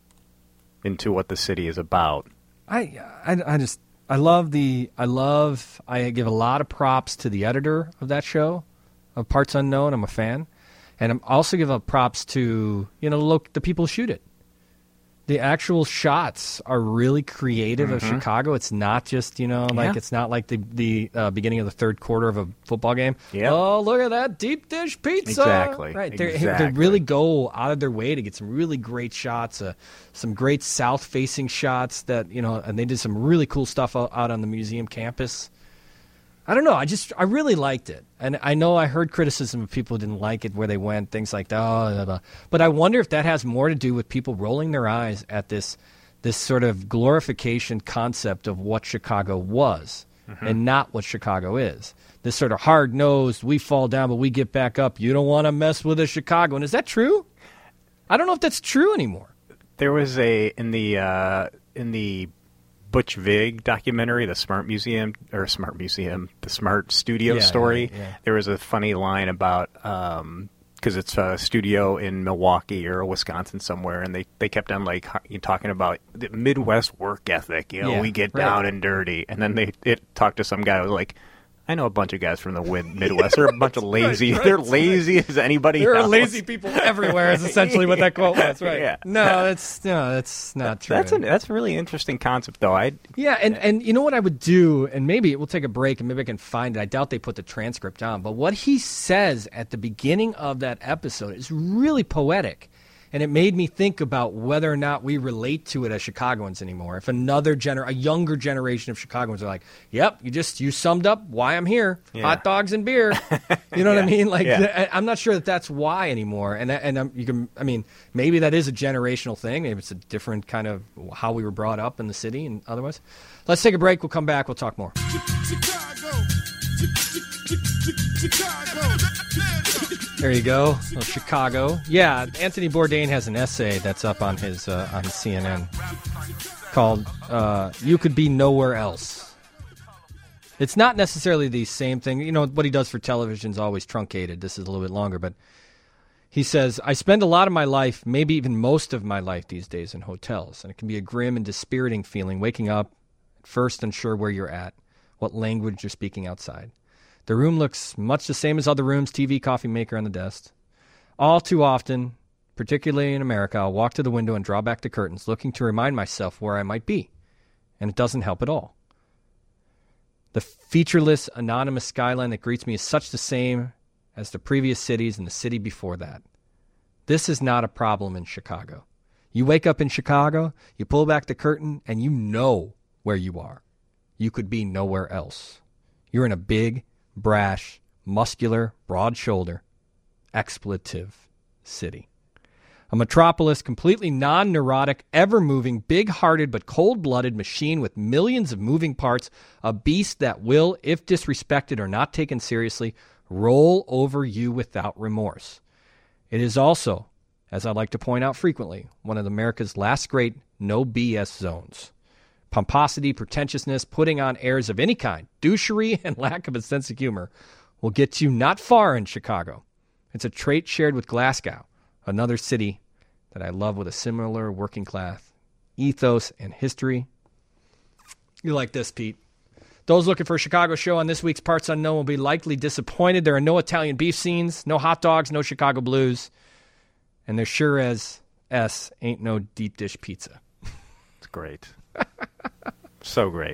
into what the city is about. I, I, I just, I love the, I love, I give a lot of props to the editor of that show, of Parts Unknown. I'm a fan. And I'm also give up props to, you know, look, the people who shoot it. The actual shots are really creative Mm-hmm. of Chicago. It's not just, you know, like Yeah. it's not like the the uh, beginning of the third quarter of a football game. Yeah. Oh, look at that deep dish pizza. Exactly. Right. They're- They Exactly. really go out of their way to get some really great shots, uh, some great south-facing shots that, you know, and they did some really cool stuff out, out on the museum campus. I don't know. I just, I really liked it. And I know I heard criticism of people who didn't like it, where they went, things like that. Oh, blah, blah. But I wonder if that has more to do with people rolling their eyes at this, this sort of glorification concept of what Chicago was and not what Chicago is. This sort of hard-nosed, we fall down, but we get back up. You don't want to mess with a Chicagoan. Is that true? I don't know if that's true anymore. There was a, in the, uh, in the Butch Vig documentary, the Smart Museum, or Smart Museum, the Smart Studio Yeah, story, yeah, yeah. there was a funny line about, um, because it's a studio in Milwaukee or Wisconsin somewhere, and they, they kept on like h- talking about the Midwest work ethic. You know, Yeah, we get right. down and dirty, and then they it talked to some guy who was like, I know a bunch of guys from the Wid- Midwest. They're a bunch of lazy. right, They're right. lazy as anybody There else. are lazy people everywhere is essentially what that quote was, right? Yeah. No, that's no, that's not true. That's a that's a really interesting concept, though. I Yeah, and, and you know what I would do, and maybe we'll take a break and maybe I can find it. I doubt they put the transcript on, but what he says at the beginning of that episode is really poetic. And it made me think about whether or not we relate to it as Chicagoans anymore. If another gener, a younger generation of Chicagoans are like, "Yep, you just you summed up why I'm here: Yeah. hot dogs and beer." You know what I mean? Like, Yeah. th- I'm not sure that that's why anymore. And that- and um, you can, I mean, maybe that is a generational thing. Maybe it's a different kind of how we were brought up in the city and otherwise. Let's take a break. We'll come back. We'll talk more. Chicago. Chicago. There you go. Well, Chicago. Yeah, Anthony Bourdain has an essay that's up on his uh, on his C N N called uh, "You Could Be Nowhere Else." It's not necessarily the same thing. You know, what he does for television is always truncated. This is a little bit longer, but he says, I spend a lot of my life, maybe even most of my life these days, in hotels, and it can be a grim and dispiriting feeling waking up, at first unsure where you're at, what language you're speaking outside. The room looks much the same as other rooms, T V, coffee maker on the desk. All too often, particularly in America, I'll walk to the window and draw back the curtains, looking to remind myself where I might be. And it doesn't help at all. The featureless, anonymous skyline that greets me is such the same as the previous cities and the city before that. This is not a problem in Chicago. You wake up in Chicago, you pull back the curtain, and you know where you are. You could be nowhere else. You're in a big, brash, muscular, broad-shoulder, expletive city. A metropolis completely non-neurotic, ever-moving, big-hearted but cold-blooded machine with millions of moving parts, a beast that will, if disrespected or not taken seriously, roll over you without remorse. It is also, as I like to point out frequently, one of America's last great no B S zones. Pomposity, pretentiousness, putting on airs of any kind, douchery, and lack of a sense of humor will get you not far in Chicago. It's a trait shared with Glasgow, another city that I love with a similar working class ethos and history. You like this, Pete? Those looking for a Chicago show on this week's Parts Unknown will be likely disappointed. There are no Italian beef scenes, no hot dogs, no Chicago blues, and there sure as S ain't no deep dish pizza. It's great. So great.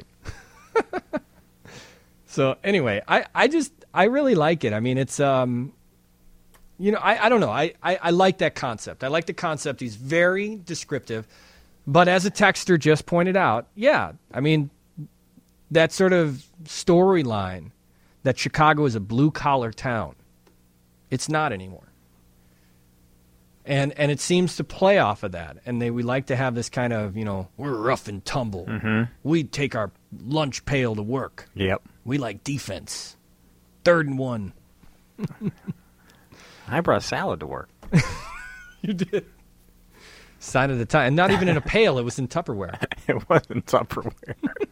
So anyway, I, I just I really like it. I mean, it's um, you know, I, I don't know. I, I, I like that concept. I like the concept. He's very descriptive, but as a texter just pointed out, yeah, I mean, that sort of storyline that Chicago is a blue collar town, it's not anymore. And and it seems to play off of that. And they we like to have this kind of, you know, we're rough and tumble. Mm-hmm. We take our lunch pail to work. Yep. We like defense. Third and one. I brought salad to work. You did. Sign of the time. And not even in a pail. It was in Tupperware. It wasn't Tupperware.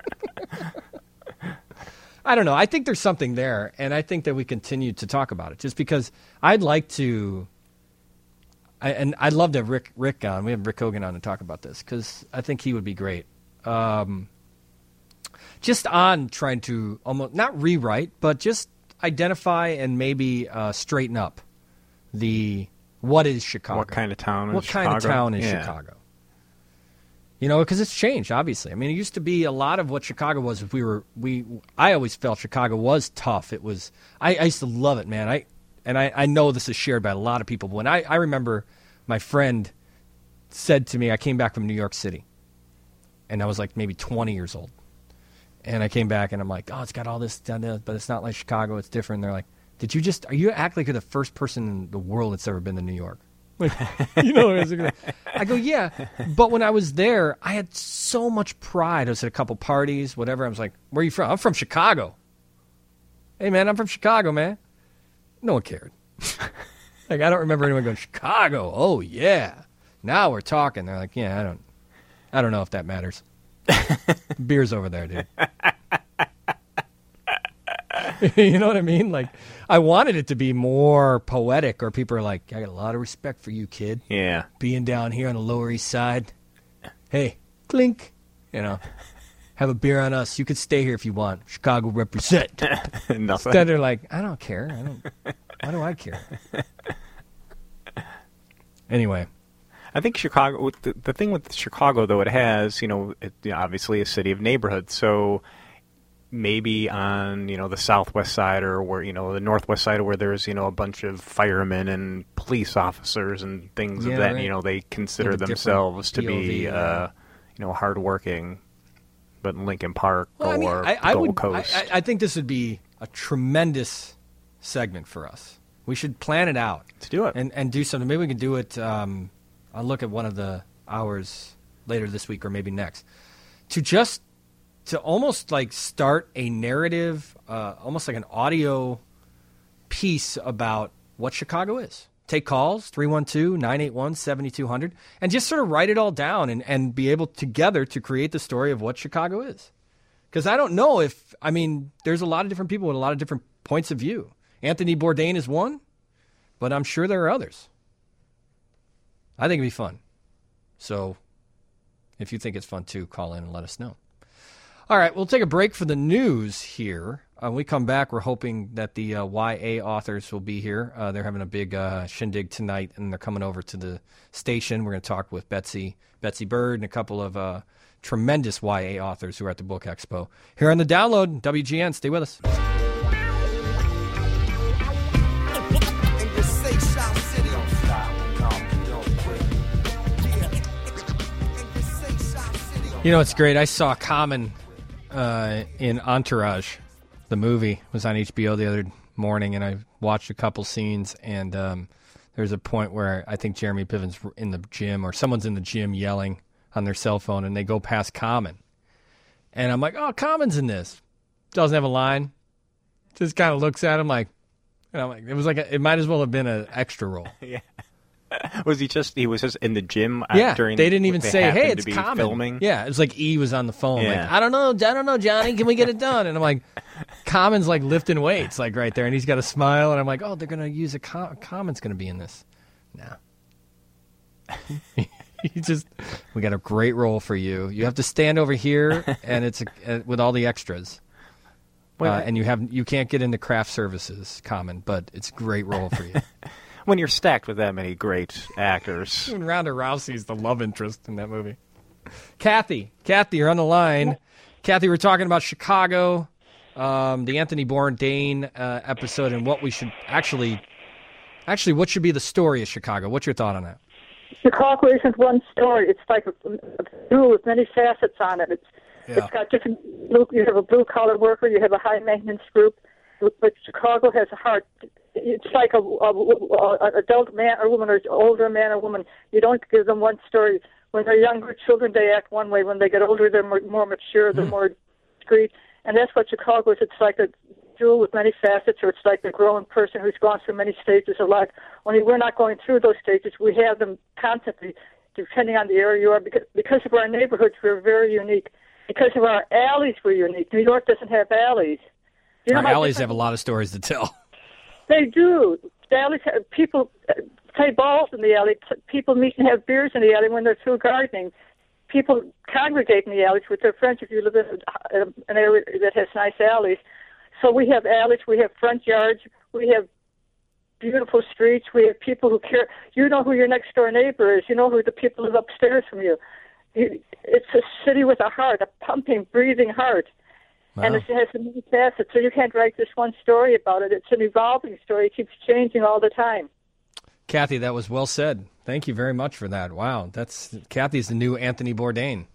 I don't know. I think there's something there, and I think that we continue to talk about it just because I'd like to I, and I'd love to have Rick, Rick on. We have Rick Hogan on to talk about this because I think he would be great. Um, just on trying to almost not rewrite, but just identify and maybe uh, straighten up the what is Chicago? What kind of town is what Chicago? kind of town is Yeah. Chicago? You know, because it's changed, obviously. I mean, it used to be a lot of what Chicago was. If we were, we, I always felt Chicago was tough. It was. I, I used to love it, man. I and I, I know this is shared by a lot of people. But when I, I remember my friend said to me, I came back from New York City, and I was like maybe twenty years old, and I came back and I'm like, oh, it's got all this, done this, but it's not like Chicago. It's different. And they're like, did you just? Are you act like you're the first person in the world that's ever been to New York? Like, you know, I go, yeah. But when I was there, I had so much pride. I was at a couple parties, whatever. I was like, where are you from? I'm from Chicago. Hey, man, I'm from Chicago, man. No one cared. Like, I don't remember anyone going, Chicago. Oh, yeah. Now we're talking. They're like, yeah, I don't, I don't know if that matters. Beer's over there, dude. You know what I mean? Like, I wanted it to be more poetic, or people are like, I got a lot of respect for you, kid. Yeah. Being down here on the Lower East Side. Hey, clink. You know, have a beer on us. You could stay here if you want. Chicago represent. Nothing. Instead, they're like, I don't care. I don't. Why do I care? Anyway. I think Chicago, the, the thing with Chicago, though, it has, you know, it, you know, obviously a city of neighborhoods. So maybe on, you know, the southwest side or where, you know, the northwest side where there's, you know, a bunch of firemen and police officers and things Yeah, of that, right. you know, they consider Maybe different themselves to P O V, be, yeah. uh, you know, hardworking. But Lincoln Park Well, or I mean, I, I Gold would, Coast. I, I think this would be a tremendous segment for us. We should plan it out. Let's do it. And, and do something. Maybe we can do it. Um, I'll look at one of the hours later this week or maybe next. To just, to almost like start a narrative, uh, almost like an audio piece about what Chicago is. Take calls, three one two, nine eight one, seven two zero zero, and just sort of write it all down and, and be able together to create the story of what Chicago is. Because I don't know if, I mean, there's a lot of different people with a lot of different points of view. Anthony Bourdain is one, but I'm sure there are others. I think it'd be fun. So if you think it's fun too, call in and let us know. All right, we'll take a break for the news here. Uh, when we come back, we're hoping that the uh, Y A authors will be here. Uh, they're having a big uh, shindig tonight, and they're coming over to the station. We're going to talk with Betsy, Betsy Bird and a couple of uh, tremendous Y A authors who are at the Book Expo. Here on The Download, W G N. Stay with us. You know, it's great. I saw Common uh, in Entourage, the movie. It was on H B O the other morning, and I watched a couple scenes, and um, there's a point where I think Jeremy Piven's in the gym, or someone's in the gym yelling on their cell phone, and they go past Common. And I'm like, oh, Common's in this. Doesn't have a line. Just kind of looks at him like, and I'm like, it was like, a, it might as well have been an extra role. Yeah. Was he just, he was just in the gym uh, Yeah, during they didn't even they say, happened hey, to it's be Common. filming? Yeah, it was like E was on the phone. Yeah. Like, I don't know, I don't know, Johnny, can we get it done? And I'm like, Common's like lifting weights, like right there, and he's got a smile, and I'm like, oh, they're going to use a com- Common's going to be in this. No. You just, we got a great role for you. You have to stand over here, and it's a, uh, with all the extras. Well, uh, and you have you can't get into craft services, Common, but it's a great role for you. when you're stacked with that many great actors. Even Ronda Rousey's the love interest in that movie. Kathy, Kathy, you're on the line. Kathy, we're talking about Chicago, um, the Anthony Bourdain uh, episode, and what we should actually, actually, what should be the story of Chicago? What's your thought on that? Chicago isn't one story. It's like a, a blue with many facets on it. It's Yeah. It's got different. Blue, you have a blue collar worker. You have a high maintenance group. But Chicago has a heart. It's like a, a, a adult man or woman or older man or woman. You don't give them one story. When they're younger children, they act one way. When they get older, they're more, more mature. They're mm. more discreet. And that's what Chicago is. It's like a jewel with many facets, or it's like the growing person who's gone through many stages of life. Only we're not going through those stages. We have them constantly. depending on the area you are. Because, because of our neighborhoods, we're very unique. Because of our alleys, we're unique. New York doesn't have alleys. You know Our how alleys different- have a lot of stories to tell. They do. The alleys have, people uh, play balls in the alley. P- People meet and have beers in the alley when they're through gardening. People congregate in the alleys with their friends if you live in a, an area that has nice alleys. So we have alleys, we have front yards, we have beautiful streets, we have people who care. You know who your next door neighbor is. You know who the people live upstairs from you. you it's a city with a heart, a pumping, breathing heart. Wow. And it has many facets, so you can't write just one story about it. It's an evolving story. It keeps changing all the time. Kathy, that was well said. Thank you very much for that. Wow, that's Kathy's the new Anthony Bourdain.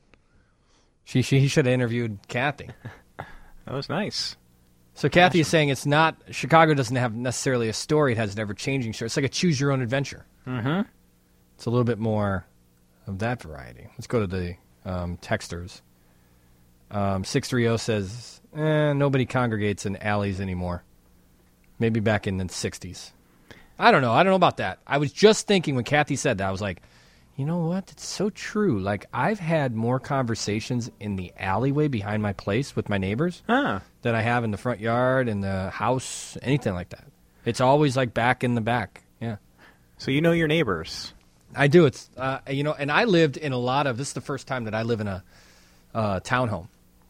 She, she he should have interviewed Kathy. That was nice. So Kathy is saying it's not, Chicago doesn't have necessarily a story. It has an ever-changing story. It's like a choose-your-own-adventure. Mm-hmm. It's a little bit more of that variety. Let's go to the um, texters. Um, six three zero says, eh, nobody congregates in alleys anymore. Maybe back in the sixties. I don't know. I don't know about that. I was just thinking when Kathy said that, I was like, you know what? It's so true. Like, I've had more conversations in the alleyway behind my place with my neighbors Ah. than I have in the front yard, in the house, anything like that. It's always like back in the back. Yeah. So you know your neighbors. I do. It's, uh, you know, and I lived in a lot of, this is the first time that I live in a uh, townhome.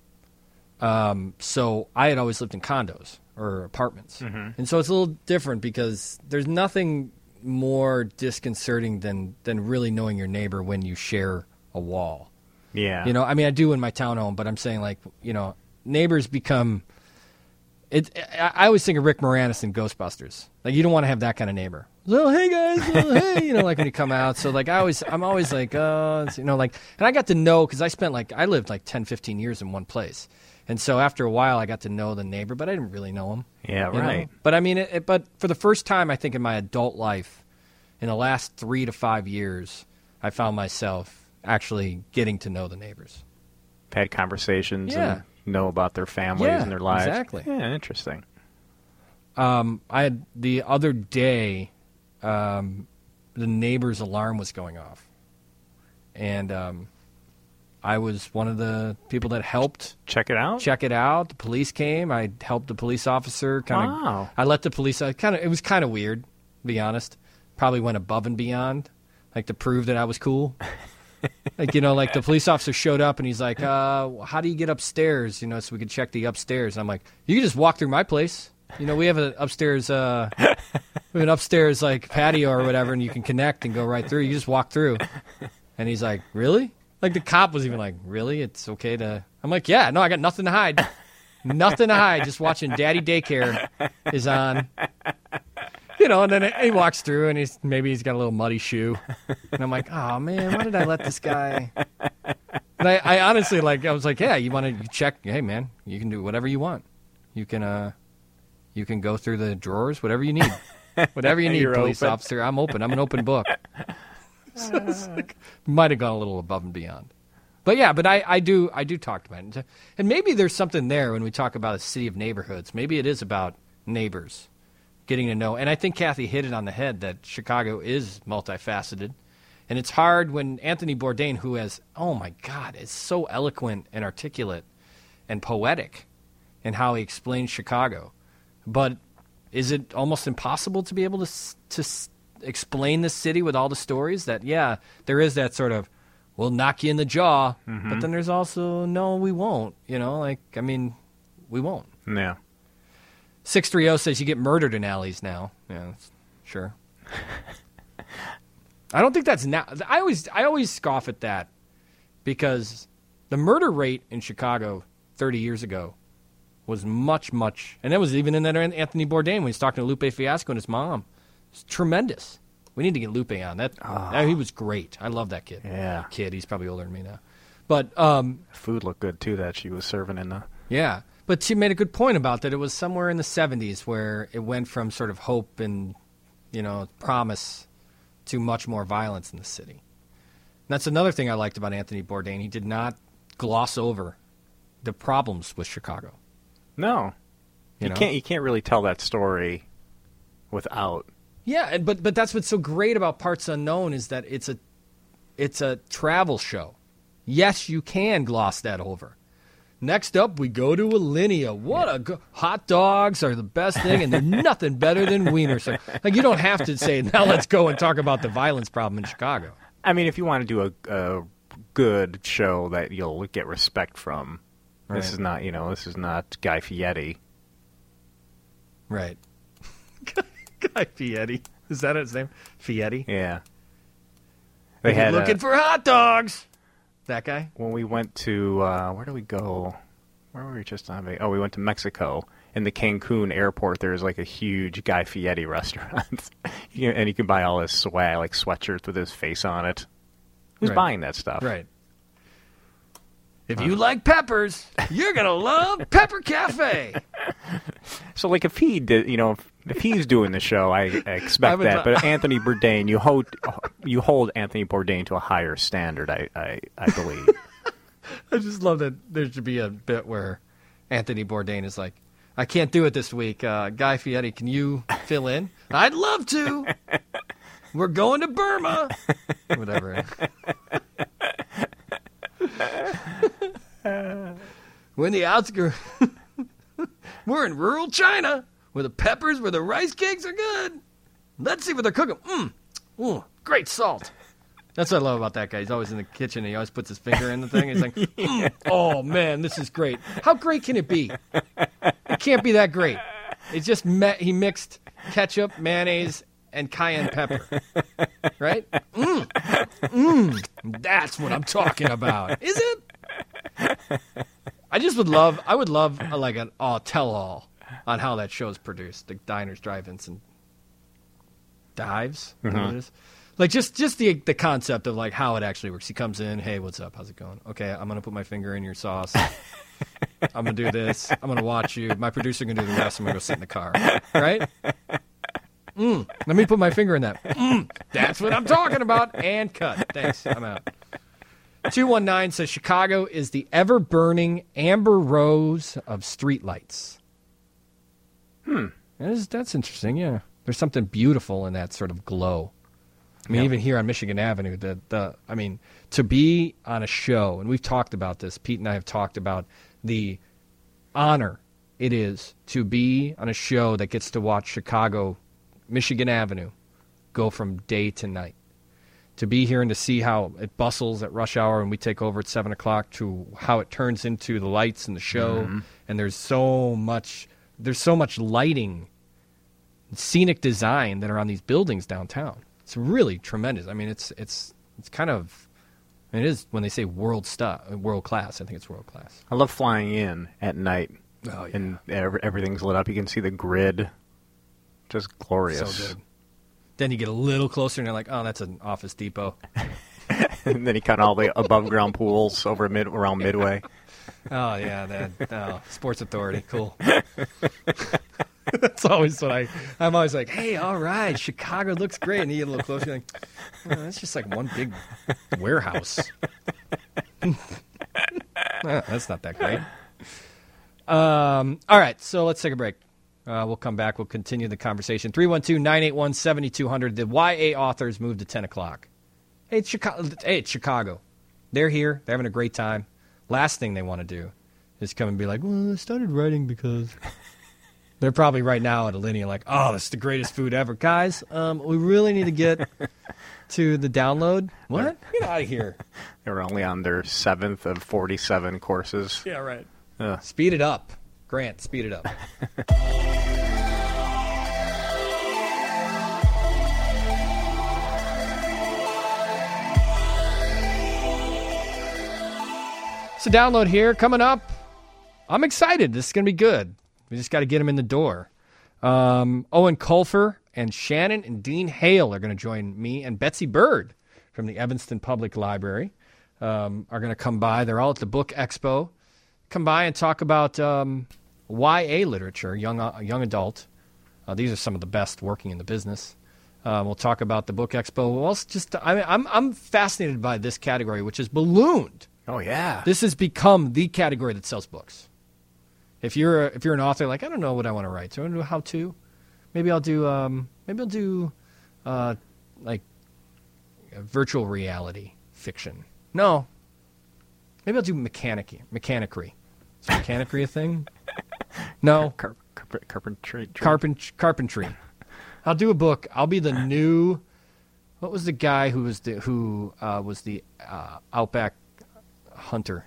Um, so I had always lived in condos or apartments. Mm-hmm. And so it's a little different because there's nothing more disconcerting than, than really knowing your neighbor when you share a wall. Yeah. You know, I mean, I do in my townhome, but I'm saying, like, you know, neighbors become, it. I, I always think of Rick Moranis in Ghostbusters. Like, you don't want to have that kind of neighbor. So, hey guys, oh, hey, you know, like when you come out. So, like, I always, I'm always like, uh, you know, like, and I got to know, because I spent, like, I lived like ten, fifteen years in one place. And so after a while, I got to know the neighbor, but I didn't really know him. Yeah, you know? right. But I mean, it, it, but for the first time, I think in my adult life, in the last three to five years, I found myself actually getting to know the neighbors. Had conversations Yeah. and know about their families Yeah, and their lives. exactly. Yeah, interesting. Um, I had the other day, um, the neighbor's alarm was going off, and um, I was one of the people that helped Check it out. check it out. The police came. I helped the police officer. Kind of. Wow. I let the police. I kind of. It was kind of weird, to be honest. Probably went above and beyond, like to prove that I was cool. Like, you know, like the police officer showed up and he's like, uh, "How do you get upstairs?" You know, so we could check the upstairs. I'm like, "You can just walk through my place. You know, we have an upstairs, uh, we have an upstairs like patio or whatever, and you can connect and go right through. You just walk through." And he's like, "Really?" Like the cop was even like, "Really? It's okay to?" I'm like, "Yeah, no, I got nothing to hide. Nothing to hide. Just watching Daddy Daycare is on." You know, and then he walks through, and he's maybe he's got a little muddy shoe, and I'm like, "Oh man, why did I let this guy?" And I, I honestly like, I was like, "Yeah, you want to check? Hey man, you can do whatever you want. You can, uh, you can go through the drawers, whatever you need, whatever you need, You're police open. officer. I'm open. I'm an open book." So it's like, might have gone a little above and beyond, but yeah, but I, I do, I do talk about it, and maybe there's something there when we talk about a city of neighborhoods. Maybe it is about neighbors. Getting to know, and I think Kathy hit it on the head that Chicago is multifaceted, and it's hard when Anthony Bourdain, who has, oh my God, is so eloquent and articulate and poetic in how he explains Chicago, but is it almost impossible to be able to s- to s- explain the city with all the stories that, yeah, there is that sort of, we'll knock you in the jaw, Mm-hmm. but then there's also, no, we won't, you know, like, I mean, we won't. Yeah. six three zero says you get murdered in alleys now. Yeah, that's- sure. I don't think that's now. I always I always scoff at that because the murder rate in Chicago thirty years ago was much, much, and that was even in that Anthony Bourdain when he was talking to Lupe Fiasco and his mom. It's tremendous. We need to get Lupe on. That, that he was great. I love that kid. Yeah. Kid, he's probably older than me now. But um, Food looked good too that she was serving in the. yeah. But she made a good point about that. It was somewhere in the seventies where it went from sort of hope and, you know, promise to much more violence in the city. And that's another thing I liked about Anthony Bourdain. He did not gloss over the problems with Chicago. No. You You, know? can't. You can't really tell that story without. Yeah, and- but but that's what's so great about Parts Unknown is that it's a It's a travel show. Yes, you can gloss that over. Next up, we go to Alinea. What a go- hot dogs are the best thing, and they're nothing better than wieners. So, like, you don't have to say, now let's go and talk about the violence problem in Chicago. I mean, if you want to do a, a good show that you'll get respect from, Right. this is not, you know, this is not Guy Fieri. Right. Guy Fieri. Is that his name? Fieri? Yeah. They If you're had looking uh, for hot dogs. That guy? when we went to uh, where did we go? Where were we just on? va- Oh, we went to Mexico. In the Cancun airport, there's like a huge Guy Fieri restaurant, You- and you can buy all this swag, like sweatshirts with his face on it. Who's Right. buying that stuff? Right. If you like peppers, you're going to love Pepper Cafe. So, like, if he did, you know, if, if he's doing the show, I, I I expect would that. lo- But Anthony Bourdain, you hold you hold Anthony Bourdain to a higher standard, I I, I believe. I just love that there should be a bit where Anthony Bourdain is like, I can't do it this week. Uh, Guy Fieri, can you fill in? I'd love to. We're going to Burma. Whatever. We're in the outskirts. We're in rural China where the peppers, where the rice cakes are good. Let's see what they're cooking. Mmm. Ooh, great salt. That's what I love about that guy. He's always in the kitchen and he always puts his finger in the thing. He's like, mm, oh, man, this is great. How great can it be? It can't be that great. It's just me- he mixed ketchup, mayonnaise, and cayenne pepper. Right? Mmm. Mmm. That's what I'm talking about. Is it? I just would love, I would love uh, like an uh, tell-all on how that show's produced. The diners, drive-ins, and dives. Is that what it is? Like just, just the the concept of like how it actually works. He comes in, hey, what's up? How's it going? Okay, I'm gonna put my finger in your sauce. I'm gonna do this. I'm gonna watch you. My producer can do the rest. I'm gonna go sit in the car. Right? Mm, let me put my finger in that. Mm, that's what I'm talking about. And cut. Thanks. I'm out. two one nine says Chicago is the ever-burning amber rose of streetlights. Hmm. That is, that's interesting, yeah. There's something beautiful in that sort of glow. I mean, Yep. even here on Michigan Avenue, the, the I mean, to be on a show, and we've talked about this, Pete and I have talked about the honor it is to be on a show that gets to watch Chicago, Michigan Avenue, go from day to night. To be here and to see how it bustles at rush hour and we take over at seven o'clock to how it turns into the lights and the show. Mm-hmm. And there's so much, there's so much lighting, scenic design that are on these buildings downtown. It's really tremendous. I mean, it's it's it's kind of, it is when they say world stuff, world class. I think it's world class. I love flying in at night, Oh yeah, and ev- everything's lit up. You can see the grid. Just glorious. so good. Then you get a little closer and you're like, oh, that's an Office Depot. And then you cut all the above ground pools over mid around Midway. Oh yeah, that oh, Sports Authority, cool. That's always what I. I'm always like, hey, all right, Chicago looks great, and you get a little closer, you're like, oh, that's just like one big warehouse. Oh, that's not that great. Um, all right, so let's take a break. Uh, we'll come back. We'll continue the conversation. three one two, nine eight one, seven two zero zero. The Y A authors moved to ten o'clock. Hey, it's Chicago. Hey, it's Chicago. They're here. They're having a great time. Last thing they want to do is come and be like, well, I started writing because... They're probably right now at Alinea like, oh, this is the greatest food ever. Guys, um, we really need to get to the download. What? Get out of here. They were only on their seventh of forty-seven courses. Yeah, right. Ugh. Speed it up. Grant, speed it up. So download here coming up. I'm excited. This is going to be good. We just got to get him in the door. Um, Owen Colfer and Shannon and Dean Hale are going to join me and Betsy Bird from the Evanston Public Library um, are going to come by. They're all at the Book Expo. Come by and talk about um, Y A literature, young uh, young adult. Uh, these are some of the best working in the business. Uh, we'll talk about the Book Expo. We'll also just I mean, I'm I'm fascinated by this category, which is ballooned. Oh yeah. This has become the category that sells books. If you're a, if you're an author, like I don't know what I want to write, so I want to do how to. Maybe I'll do um, maybe I'll do uh, like a virtual reality fiction. No. Maybe I'll do mechanic mechanicry. Is mechanicry a thing? No. Car- car- carpentry. Carpent- carpentry. I'll do a book. I'll be the new. What was the guy who was the who uh, was the uh, Outback hunter?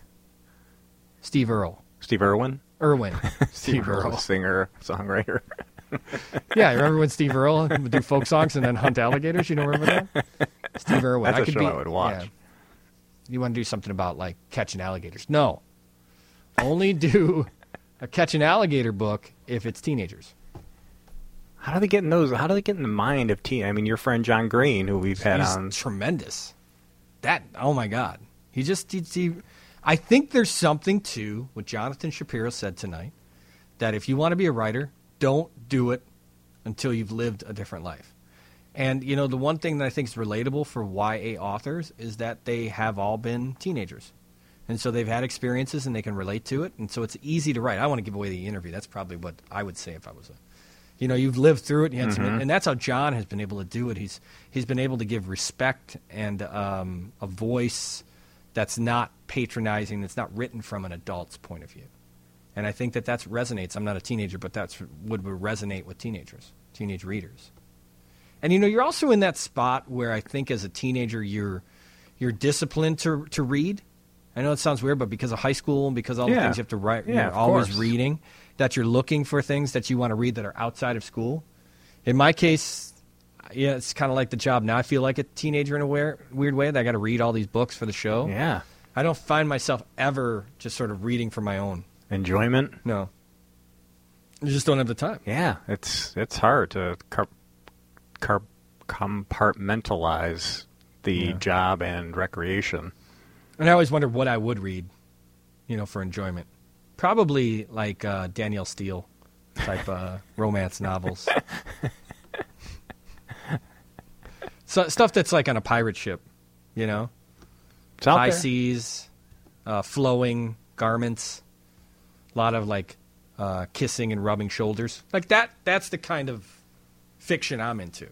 Steve Earle. Steve Irwin. Irwin. Steve, Steve Earle, Earle. singer, songwriter. Yeah, remember when Steve Earle would do folk songs and then hunt alligators? You don't remember that? Steve Irwin. That's I a could show be, I would watch. Yeah. You want to do something about like catching alligators? No. Only do a catch an alligator book if it's teenagers. How do they get in those? How do they get in the mind of teen? I mean, your friend John Green, who we've had He's on. tremendous. That oh my God, he just he, he, I think there's something to what Jonathan Shapiro said tonight, that if you want to be a writer, don't do it until you've lived a different life. And you know, the one thing that I think is relatable for Y A authors is that they have all been teenagers, and so they've had experiences and they can relate to it, and so it's easy to write. I don't want to give away the interview. That's probably what I would say if I was a. You know, you've lived through it, and, you had some, and that's how John has been able to do it. He's he's been able to give respect and um, a voice that's not patronizing, that's not written from an adult's point of view. And I think that that resonates. I'm not a teenager, but that's would resonate with teenagers, teenage readers. And you know, you're also in that spot where I think as a teenager you're you're disciplined to to read. I know it sounds weird, but because of high school and because all the Yeah. things you have to write, Yeah, you're of always course. reading, that you're looking for things that you want to read that are outside of school. In my case, yeah, it's kind of like the job now. I feel like a teenager in a weir- weird way that I got to read all these books for the show. Yeah. I don't find myself ever just sort of reading for my own. Enjoyment. No. You just don't have the time. Yeah, it's it's hard to car- car- compartmentalize the Yeah. job and recreation. And I always wonder what I would read, you know, for enjoyment. Probably like uh, Danielle Steele type uh, romance novels. So, stuff that's like on a pirate ship, you know? It's out High there. seas, uh, flowing garments, a lot of like uh, kissing and rubbing shoulders. Like that, that's the kind of fiction I'm into.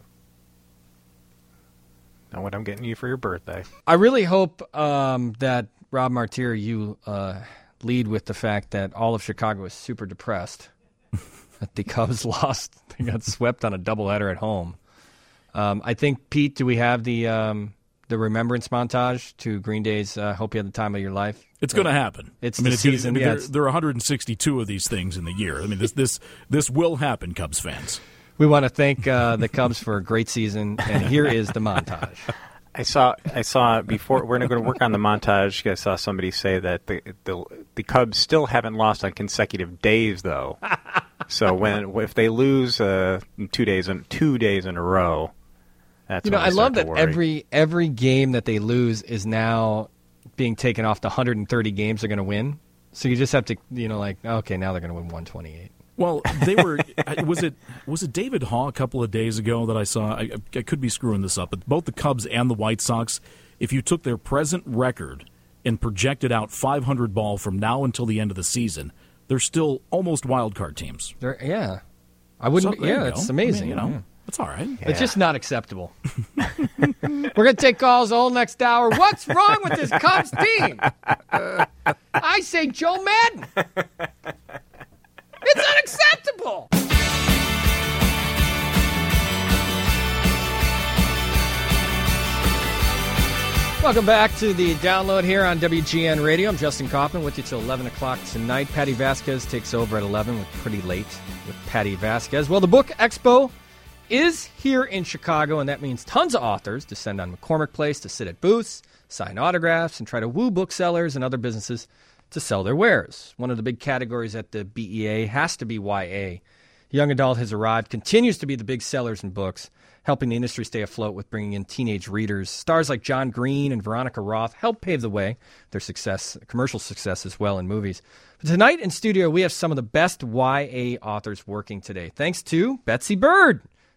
Know what I'm getting you for your birthday. I really hope um, that, Rob Martir, you uh, lead with the fact that all of Chicago is super depressed that the Cubs lost. They got swept on a doubleheader at home. Um, I think, Pete, do we have the um, the remembrance montage to Green Day's uh, Hope You Had the Time of Your Life? It's going to happen. It's I mean, the it's gonna- season, I mean, yeah, there, it's- there are one hundred sixty-two of these things in the year. I mean, this this this will happen, Cubs fans. We want to thank uh, the Cubs for a great season, and here is the montage. I saw I saw before we're going to work on the montage. I saw somebody say that the the, the Cubs still haven't lost on consecutive days, though. So when if they lose uh, two days in two days in a row, that's You know, when I start love to that worry. every every game that they lose is now being taken off the one hundred thirty games they're going to win. So you just have to, you know, like, okay, now they're going to win one twenty-eight. Well, they were. was it was it David Haw a couple of days ago that I saw? I, I could be screwing this up, but both the Cubs and the White Sox, if you took their present record and projected out five hundred ball from now until the end of the season, they're still almost wild card teams. They're, yeah, I wouldn't. So, there yeah, you it's go. amazing. I mean, you know, Yeah. that's all right. It's just not acceptable. We're going to take calls all next hour. What's wrong with this Cubs team? Uh, I say Joe Madden. It's unacceptable. Welcome back to the download here on W G N Radio. I'm Justin Kaufman with you till eleven o'clock tonight. Patty Vasquez takes over at eleven with Pretty Late with Patty Vasquez. Well, the Book Expo is here in Chicago, and that means tons of authors descend on McCormick Place to sit at booths, sign autographs, and try to woo booksellers and other businesses to sell their wares. One of the big categories at the B E A has to be Y A. Young adult has arrived, continues to be the big sellers in books, helping the industry stay afloat with bringing in teenage readers. Stars like John Green and Veronica Roth help pave the way, their success, commercial success as well in movies. But tonight in studio, we have some of the best Y A authors working today, thanks to Betsy Bird.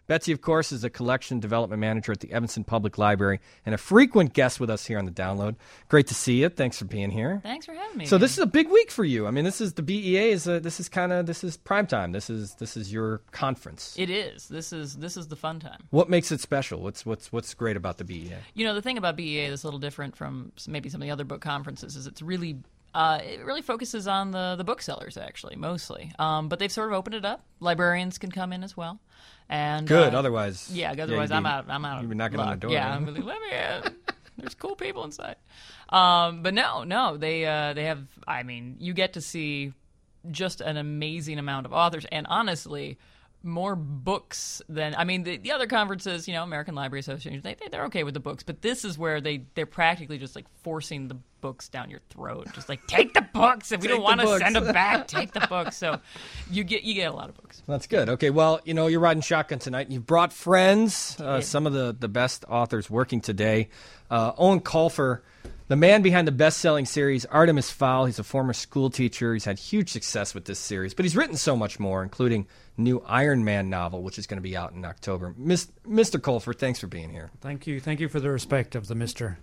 Betsy, of course, is a collection development manager at the Evanston Public Library and a frequent guest with us here on the Download. Great to see you. Thanks for being here. Thanks for having me. So this is a big week for you. I mean, this is the B E A is a, this is kind of this is prime time. This is this is your conference. It is. This is this is the fun time. What makes it special? What's what's what's great about the B E A? You know, the thing about B E A that's a little different from maybe some of the other book conferences is it's really Uh, it really focuses on the, the booksellers, actually, mostly. Um, but they've sort of opened it up. Librarians can come in as well. And Good. uh, otherwise, yeah. Otherwise, yeah, I'm be, out. I'm out. You've been knocking luck. on the door. Yeah, right? I'm really let me in. There's cool people inside. Um, but no, no, they uh, they have. I mean, you get to see just an amazing amount of authors, and honestly, more books than I mean the, the other conferences. You know, American Library Association, they, they they're okay with the books, but this is where they they're practically just like forcing the books down your throat, just like take the books. If we don't want to send them back, take the books. So you get you get a lot of books. That's good. Okay, well, you know, you're riding shotgun tonight, and you've brought friends, uh, some of the, the best authors working today. Uh, Owen Colfer, the man behind the best-selling series Artemis Fowl. He's a former school teacher. He's had huge success with this series, but he's written so much more, including new Iron Man novel, which is going to be out in October. Miss, Mister Colfer, thanks for being here. Thank you. Thank you for the respect of the Mister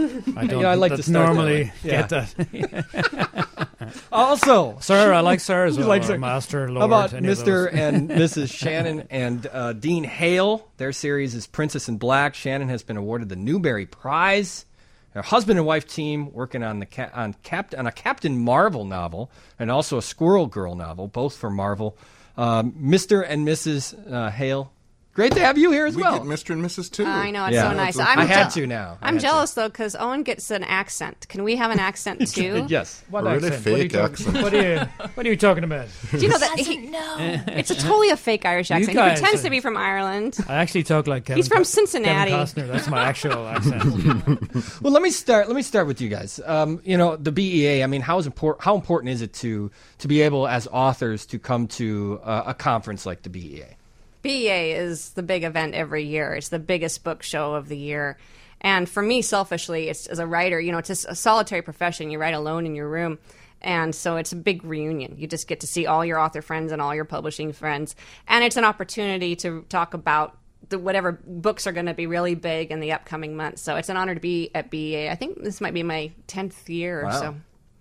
I don't Yeah, I like to start normally that get that. Also, Sir, I like Sir as You well. like or Sir. Master, Lord. how about any of Mister those. and Missus Shannon and uh, Dean Hale? Their series is Princess in Black. Shannon has been awarded the Newbery Prize. A husband and wife team working on the ca- on, Cap- on a Captain Marvel novel and also a Squirrel Girl novel, both for Marvel. Um, Mister and Missus Uh, Hale, great to have you here as we well. get Mister and Missus too. I know, it's Yeah. so nice. I I'm I had jeal- to now. I I'm had to. jealous, though, because Owen gets an accent. Can we have an accent, too? Yes. What A really accent? What are you fake talking- accent. What are you? What are you talking about? Do you know that? He, it's a totally a fake Irish accent. He guys pretends are- to be from Ireland. I actually talk like Kevin. He's from Co- Cincinnati. Kevin Costner. That's my actual accent. Well, let me start. Let me start with you guys. Um, you know, the B E A. I mean, how is important? How important is it to to be able, as authors, to come to uh, a conference like the B E A? B E A is the big event every year. It's the biggest book show of the year. And for me, selfishly, it's as a writer, you know, it's a solitary profession. You write alone in your room. And so it's a big reunion. You just get to see all your author friends and all your publishing friends. And it's an opportunity to talk about the, whatever books are going to be really big in the upcoming months. So it's an honor to be at B E A. I think this might be my tenth year or Wow. so.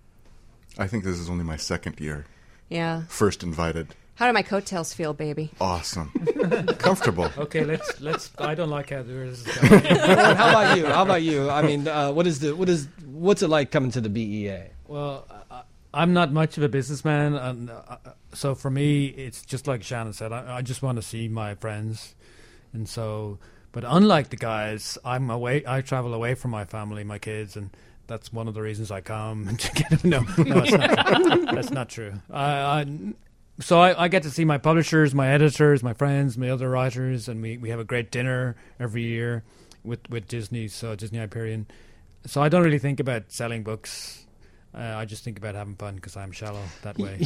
I think this is only my second year. Yeah. First invited. How do my coattails feel, baby? Awesome. Comfortable. Okay, let's let's. I don't like how this is going. Owen, how about you? How about you? I mean, uh, what is the what is what's it like coming to the B E A? Well, I, I'm not much of a businessman, and uh, so for me, it's just like Shannon said. I, I just want to see my friends, and so. But unlike the guys, I'm away. I travel away from my family, my kids, and that's one of the reasons I come. To get, no, no, that's not true. That's not true. I, I, so I, I get to see my publishers, my editors, my friends, my other writers, and we, we have a great dinner every year with with Disney, so Disney Hyperion. So I don't really think about selling books. Uh, I just think about having fun because I'm shallow that way.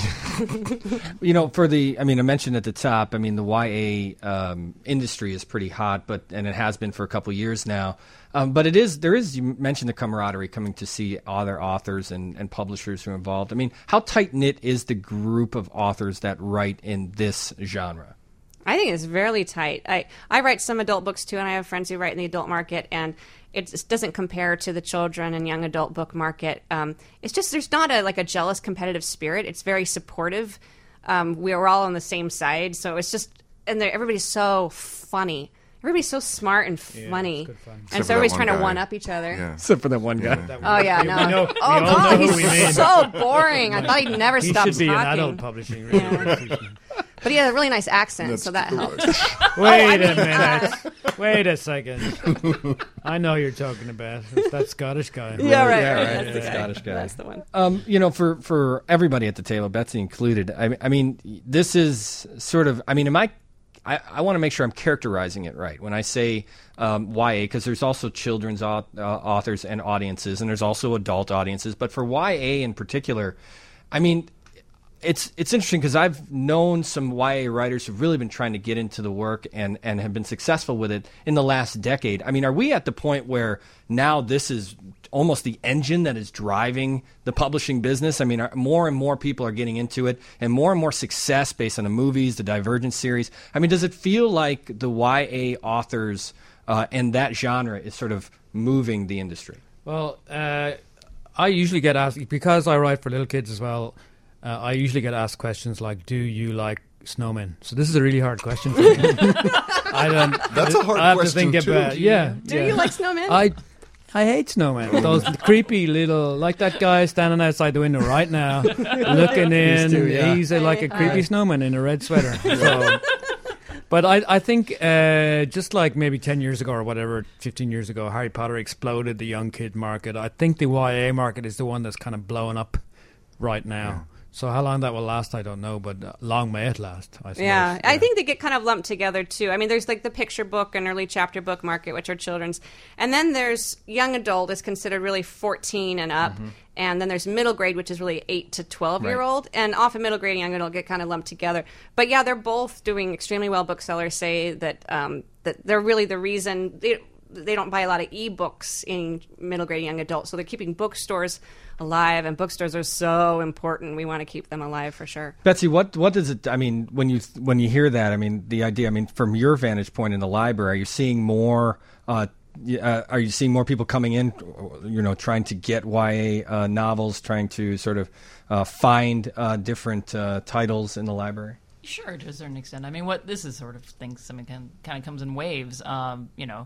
You know, for the, I mean, I mentioned at the top, I mean, the Y A um, industry is pretty hot, but and it has been for a couple of years now. Um, but it is, there is, you mentioned the camaraderie, coming to see other authors and, and publishers who are involved. I mean, how tight-knit is the group of authors that write in this genre? I think it's very tight. I, I write some adult books too, and I have friends who write in the adult market, and it just doesn't compare to the children and young adult book market. Um, it's just there's not a like a jealous competitive spirit. It's very supportive. Um, we're all on the same side, so it's just and they're- everybody's so funny. Everybody's so smart and funny, good fun. and Except so for that everybody's one trying to guy. one up each other. Yeah. Except for that one guy. Yeah. Oh yeah, We- no. we know- we oh all know god, who he's we mean. so boring. I thought he'd never He stop should be talking. in adult publishing. Really. Yeah. But he had a really nice accent, That's so that true. helped. Wait I a minute. Wait a second. I know who you're talking about. It's that Scottish guy. Yeah, right. Yeah, right. right. That's The the guy. Scottish guy. That's the one. Um, you know, for, for everybody at the table, Betsy included, I, I mean, this is sort of, I mean, am I, I, I want to make sure I'm characterizing it right when I say um, Y A, because there's also children's au- uh, authors and audiences, and there's also adult audiences. But for Y A in particular, I mean, it's it's interesting because I've known some Y A writers who've really been trying to get into the work and, and have been successful with it in the last decade. I mean, are we at the point where now this is almost the engine that is driving the publishing business? I mean, are, more and more people are getting into it, and more and more success based on the movies, the Divergent series. I mean, does it feel like the Y A authors uh, and that genre is sort of moving the industry? Well, uh, I usually get asked, because I write for little kids as well, uh, I usually get asked questions like, do you like snowmen? So this is a really hard question for me. I don't, That's a hard I have question, to think too. about, yeah. Do yeah. you like snowmen? I I hate snowmen. Those creepy little, like that guy standing outside the window right now, looking in. too, yeah. He's a, like a creepy snowman in a red sweater. So, but I, I think uh, just like maybe ten years ago or whatever, fifteen years ago, Harry Potter exploded the young kid market. I think the Y A market is the one that's kind of blowing up right now. Yeah. So how long that will last, I don't know, but uh, long may it last, I suppose. Yeah, I think they get kind of lumped together too. I mean, there's like the picture book and early chapter book market, which are children's, and then there's young adult is considered really fourteen and up, Mm-hmm. and then there's middle grade, which is really eight to twelve year old, and often middle grade and young adult get kind of lumped together. But yeah, they're both doing extremely well. Booksellers say that um, that they're really the reason they they don't buy a lot of e-books in middle grade and young adult, so they're keeping bookstores alive, and bookstores are so important. We want to keep them alive for sure. Betsy, what what does it? I mean, when you when you hear that, I mean, the idea. I mean, from your vantage point in the library, are you seeing more? Uh, uh, are you seeing more people coming in? You know, trying to get Y A uh, novels, trying to sort of uh, find uh, different uh, titles in the library. Sure, to a certain extent. I mean, what this is sort of things. Something kind kind of comes in waves. Um, you know.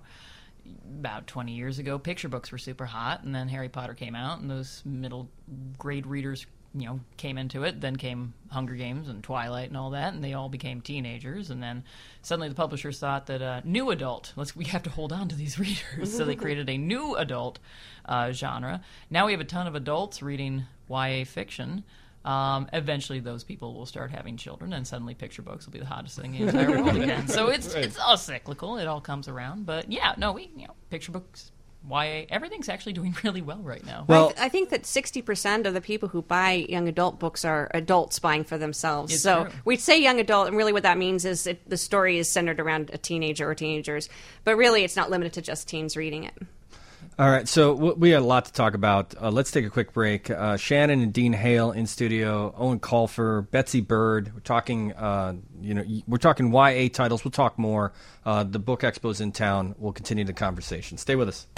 About twenty years ago, picture books were super hot, and then Harry Potter came out, and those middle grade readers, you know, came into it. Then came Hunger Games and Twilight and all that, and they all became teenagers. And then suddenly the publishers thought that uh, new adult, let's we have to hold on to these readers, so they created a new adult uh, genre. Now we have a ton of adults reading Y A fiction. Um, eventually, those people will start having children, and suddenly picture books will be the hottest thing in the entire world again. So it's it's all cyclical. It all comes around. But yeah, no, we you know picture books, Y A, everything's actually doing really well right now. Well, I, th- I think that sixty percent of the people who buy young adult books are adults buying for themselves. It's so true. we say young adult, and really what that means is it, the story is centered around a teenager or teenagers. But really, it's not limited to just teens reading it. All right, so w- we had a lot to talk about. Uh, let's take a quick break. Uh, Shannon and Dean Hale in studio. Owen Colfer, Betsy Bird. We're talking, uh, you know, we're talking Y A titles. We'll talk more. Uh, the book expo's in town. We'll continue the conversation. Stay with us.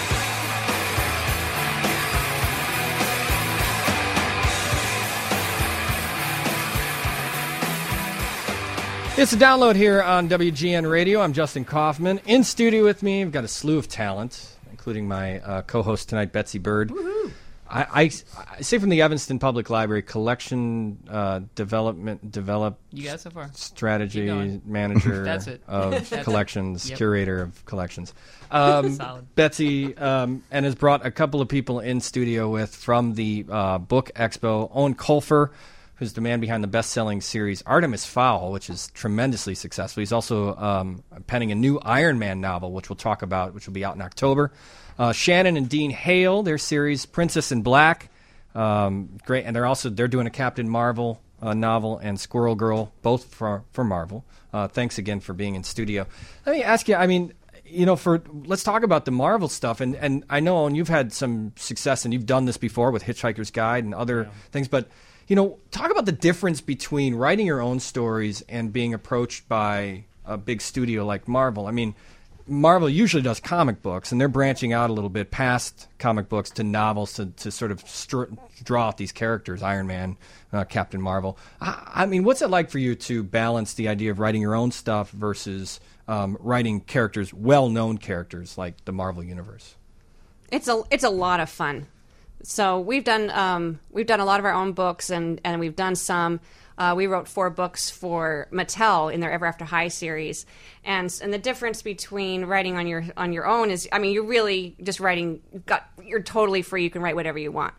It's a download here on W G N Radio. I'm Justin Kaufman. In studio with me, I've got a slew of talent, including my uh, co-host tonight, Betsy Bird. I, I, I say from the Evanston Public Library, collection uh, development, develop You got it so far. strategy Keep going. manager That's it. of That's it. collections, Yep. curator of collections. Um, Solid. Betsy um, and has brought a couple of people in studio with from the uh, Book Expo. Owen Colfer, who's the man behind the best-selling series Artemis Fowl, which is tremendously successful. He's also um, penning a new Iron Man novel, which we'll talk about, which will be out in October. Uh, Shannon and Dean Hale, their series Princess in Black, um, great, and they're also they're doing a Captain Marvel uh, novel and Squirrel Girl, both for for Marvel. Uh, thanks again for being in studio. Let me ask you. I mean, you know, for let's talk about the Marvel stuff, and and I know, and you've had some success, and you've done this before with Hitchhiker's Guide and other Yeah. things, but. You know, talk about the difference between writing your own stories and being approached by a big studio like Marvel. I mean, Marvel usually does comic books, and they're branching out a little bit past comic books to novels to, to sort of str- draw out these characters, Iron Man, uh, Captain Marvel. I, I mean, what's it like for you to balance the idea of writing your own stuff versus um, writing characters, well-known characters like the Marvel Universe? It's a it's a lot of fun. So we've done um, we've done a lot of our own books, and, and we've done some. Uh, we wrote four books for Mattel in their Ever After High series, and and the difference between writing on your on your own is, I mean, you're really just writing. Got you're totally free. You can write whatever you want.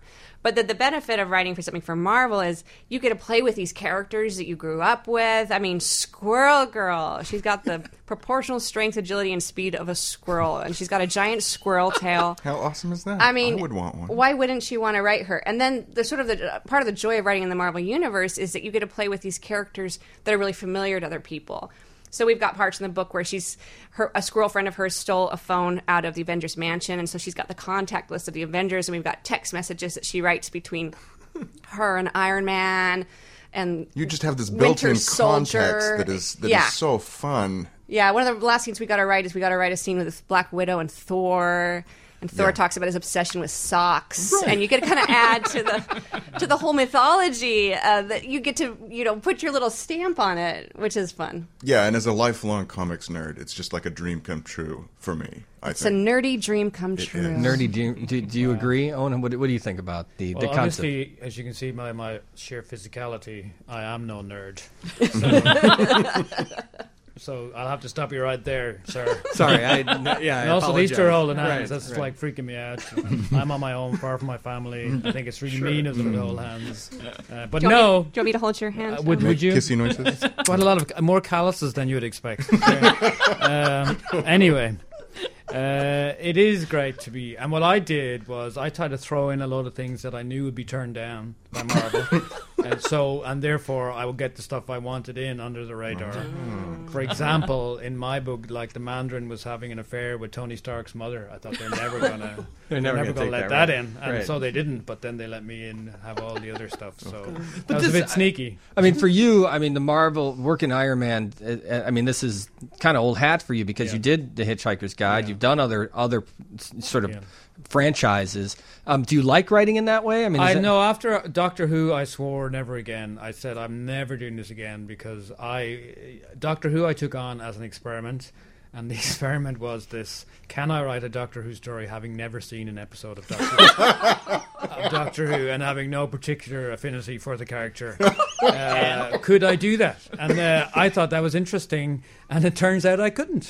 But the, the benefit of writing for something for Marvel is you get to play with these characters that you grew up with. I mean, Squirrel Girl. She's got the proportional strength, agility, and speed of a squirrel, and she's got a giant squirrel tail. How awesome is that? I mean, I would want one. Why wouldn't she want to write her? And then the sort of the uh, part of the joy of writing in the Marvel Universe is that you get to play with these characters that are really familiar to other people. So we've got parts in the book where she's her a squirrel friend of hers stole a phone out of the Avengers mansion, and so she's got the contact list of the Avengers, and we've got text messages that she writes between her and Iron Man, and you just have this Winter built-in Soldier. context that is that yeah. is so fun. Yeah, one of the last scenes we got to write is we got to write a scene with Black Widow and Thor. And Thor Yeah. talks about his obsession with socks, Right. and you get to kind of add to the to the whole mythology uh, that you get to you know put your little stamp on it, which is fun. Yeah, and as a lifelong comics nerd, it's just like a dream come true for me. I It's a think. nerdy dream come It true. is. Nerdy, do you, do, do you agree, Owen? What, what do you think about the, Well, the concept? obviously, as you can see by my sheer physicality, I am no nerd. So, so I'll have to stop you right there, sir. Sorry, I, no, yeah, I And also, these two are apologize. holding hands. Right, That's right. like freaking me out. I'm on my own, far from my family. I think it's really mean of them to hold hands. Uh, but Do you want no, me, do you want me to hold your hand? uh, would, Tom? would you? Kissy noises. Quite a lot of more calluses than you would expect. um, anyway, uh, it is great to be. And what I did was I tried to throw in a lot of things that I knew would be turned down by Marvel, and so and therefore I would get the stuff I wanted in under the radar. For example, in my book, like the Mandarin was having an affair with Tony Stark's mother. I thought they're never gonna, They're never gonna gonna take let that that, right. in, and Right. so they didn't. But then they let me in, have all the other stuff. So But that was this- a bit sneaky. I mean, for you, I mean, the Marvel working Iron Man. uh, I mean, this is kind of old hat for you because Yeah. you did the Hitchhiker's Guide. Yeah. You've done other other s- sort of Yeah. franchises. Um, do you like writing in that way? I mean, is I that- know after Doctor Who, I swore never again. I said I'm never doing this again because I Doctor Who I took on as an experiment, and the experiment was this: can I write a Doctor Who story having never seen an episode of Doctor Who, of Doctor Who and having no particular affinity for the character? Uh, could I do that? And uh, I thought that was interesting, and it turns out I couldn't.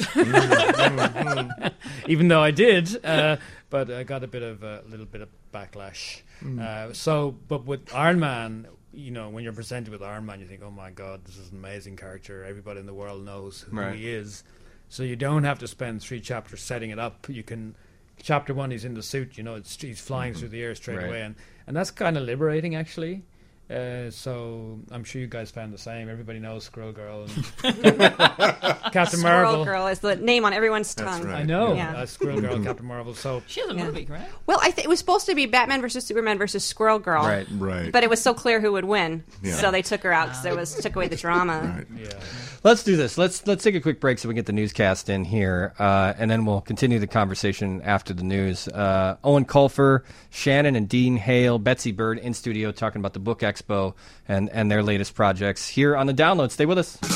Even though I did, uh, but I got a bit of a little bit of backlash. Uh, so, but with Iron Man, you know, when you're presented with Iron Man, you think, "Oh my God, this is an amazing character. Everybody in the world knows who Right. he is." So you don't have to spend three chapters setting it up. You can, chapter one, he's in the suit. You know, it's, he's flying through the air straight Right. away, and and that's kind of liberating, actually. Uh, so I'm sure you guys found the same. Everybody knows Squirrel Girl and Captain Squirrel Marvel. Girl is the name on everyone's That's tongue. right. I know, Yeah. uh, Squirrel Girl, Captain Marvel. So She has a Yeah. movie, right? Well, I think it was supposed to be Batman versus Superman versus Squirrel Girl, Right. Right. but it was so clear who would win, Yeah. so they took her out because there was took away the drama. Right. yeah. Let's do this. Let's let's take a quick break so we can get the newscast in here, uh, and then we'll continue the conversation after the news. Uh, Owen Colfer, Shannon and Dean Hale, Betsy Bird in studio talking about the Book Expo and, and their latest projects here on the Download. Stay with us.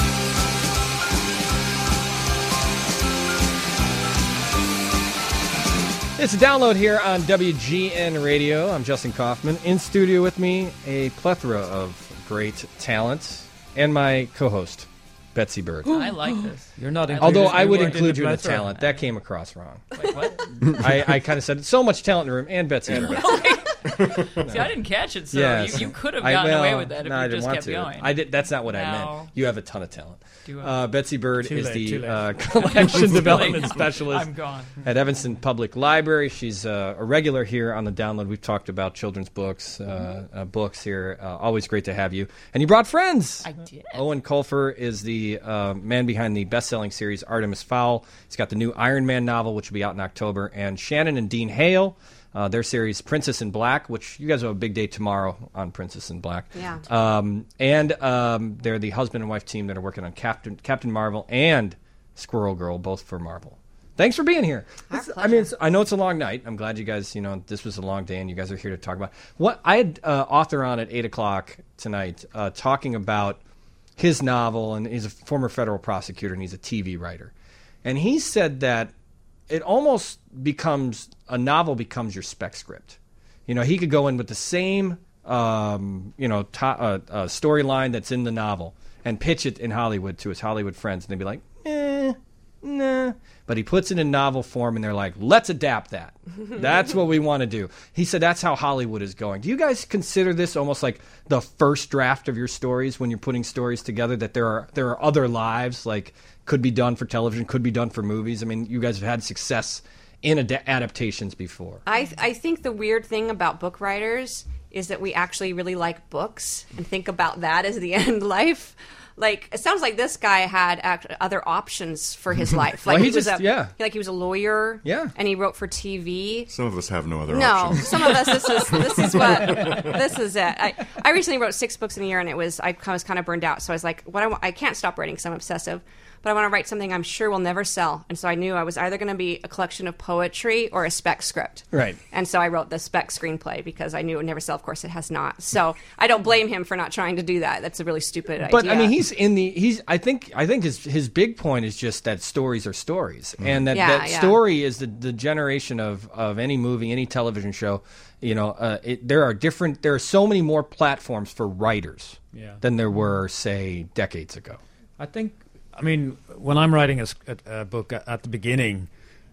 It's a Download here on W G N Radio. I'm Justin Kaufman. In studio with me, a plethora of great talent, and my co-host, Betsy Bird. I like this. You're not included. Although I you would weren't include the you in the plethora. talent. That came across wrong. Wait, what? I, I kind of said so much talent in the room, and Betsy. Bird. See, I didn't catch it, so Yes. you, you could have I- gotten well, away with that if no, you I didn't just want kept to. going. I did. That's not what I No. meant. You have a ton of talent. Do I? Uh, Betsy Bird Too is late, the too late. uh, collection development specialist I'm gone. at Evanston Public Library. She's uh, a regular here on the Download. We've talked about children's books, uh, uh, books here. Uh, always great to have you. And you brought friends. I did. Owen Colfer is the uh, man behind the best-selling series Artemis Fowl. He's got the new Iron Man novel, which will be out in October. And Shannon and Dean Hale, uh, their series Princess in Black, which you guys have a big day tomorrow on Princess in Black. Yeah. Um, and um, they're the husband and wife team that are working on Captain Captain Marvel and Squirrel Girl, both for Marvel. Thanks for being here. Our This- I pleasure. mean, it's, I know it's a long night. I'm glad you guys, you know, this was a long day, and you guys are here to talk about what I had uh, author on at eight o'clock tonight, uh, talking about his novel, and he's a former federal prosecutor, and he's a T V writer, and he said that it almost becomes a novel becomes your spec script. You know, he could go in with the same, um, you know, to, uh, uh, storyline that's in the novel and pitch it in Hollywood to his Hollywood friends, and they'd be like, eh, nah. but he puts it in novel form, and they're like, let's adapt that. That's what we want to do. He said that's how Hollywood is going. Do you guys consider this almost like the first draft of your stories when you're putting stories together, that there are there are other lives, like could be done for television, could be done for movies? I mean, you guys have had success in ad- adaptations before. I th- I think the weird thing about book writers is that we actually really like books and think about that as the end life. Like, it sounds like this guy had act- other options for his life. Like Well, he he was just- a, yeah. like he was a lawyer. Yeah. And he wrote for T V. Some of us have no other No, options. some of us. This is this is what this is it. I, I recently wrote six books in a year, and it was I was kind of burned out. So I was like, what I, wa- I can't stop writing because I'm obsessive, but I want to write something I'm sure will never sell. And so I knew I was either going to be a collection of poetry or a spec script. Right. And so I wrote the spec screenplay because I knew it would never sell. Of course, it has not. So I don't blame him for not trying to do that. That's a really stupid idea. But I mean, he's in the he's. I think I think his his big point is just that stories are stories, and that, Yeah, that yeah. story is the, the generation of, of any movie, any television show. You know, uh, it, there are different. There are so many more platforms for writers Yeah. than there were, say, decades ago. I think, I mean, when I'm writing a, s- a- a book at, at the beginning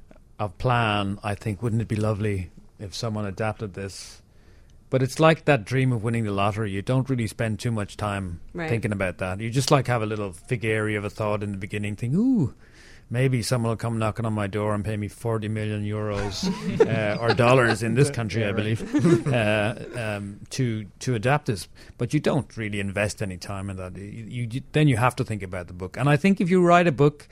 of plan, I think, wouldn't it be lovely if someone adapted this? But it's like that dream of winning the lottery. You don't really spend too much time Right. thinking about that. You just like have a little fig area of a thought in the beginning, think, ooh, maybe someone will come knocking on my door and pay me forty million euros uh, or dollars in this country, I believe, uh, um, to to adapt this. But you don't really invest any time in that. You, you then you have to think about the book. And I think if you write a book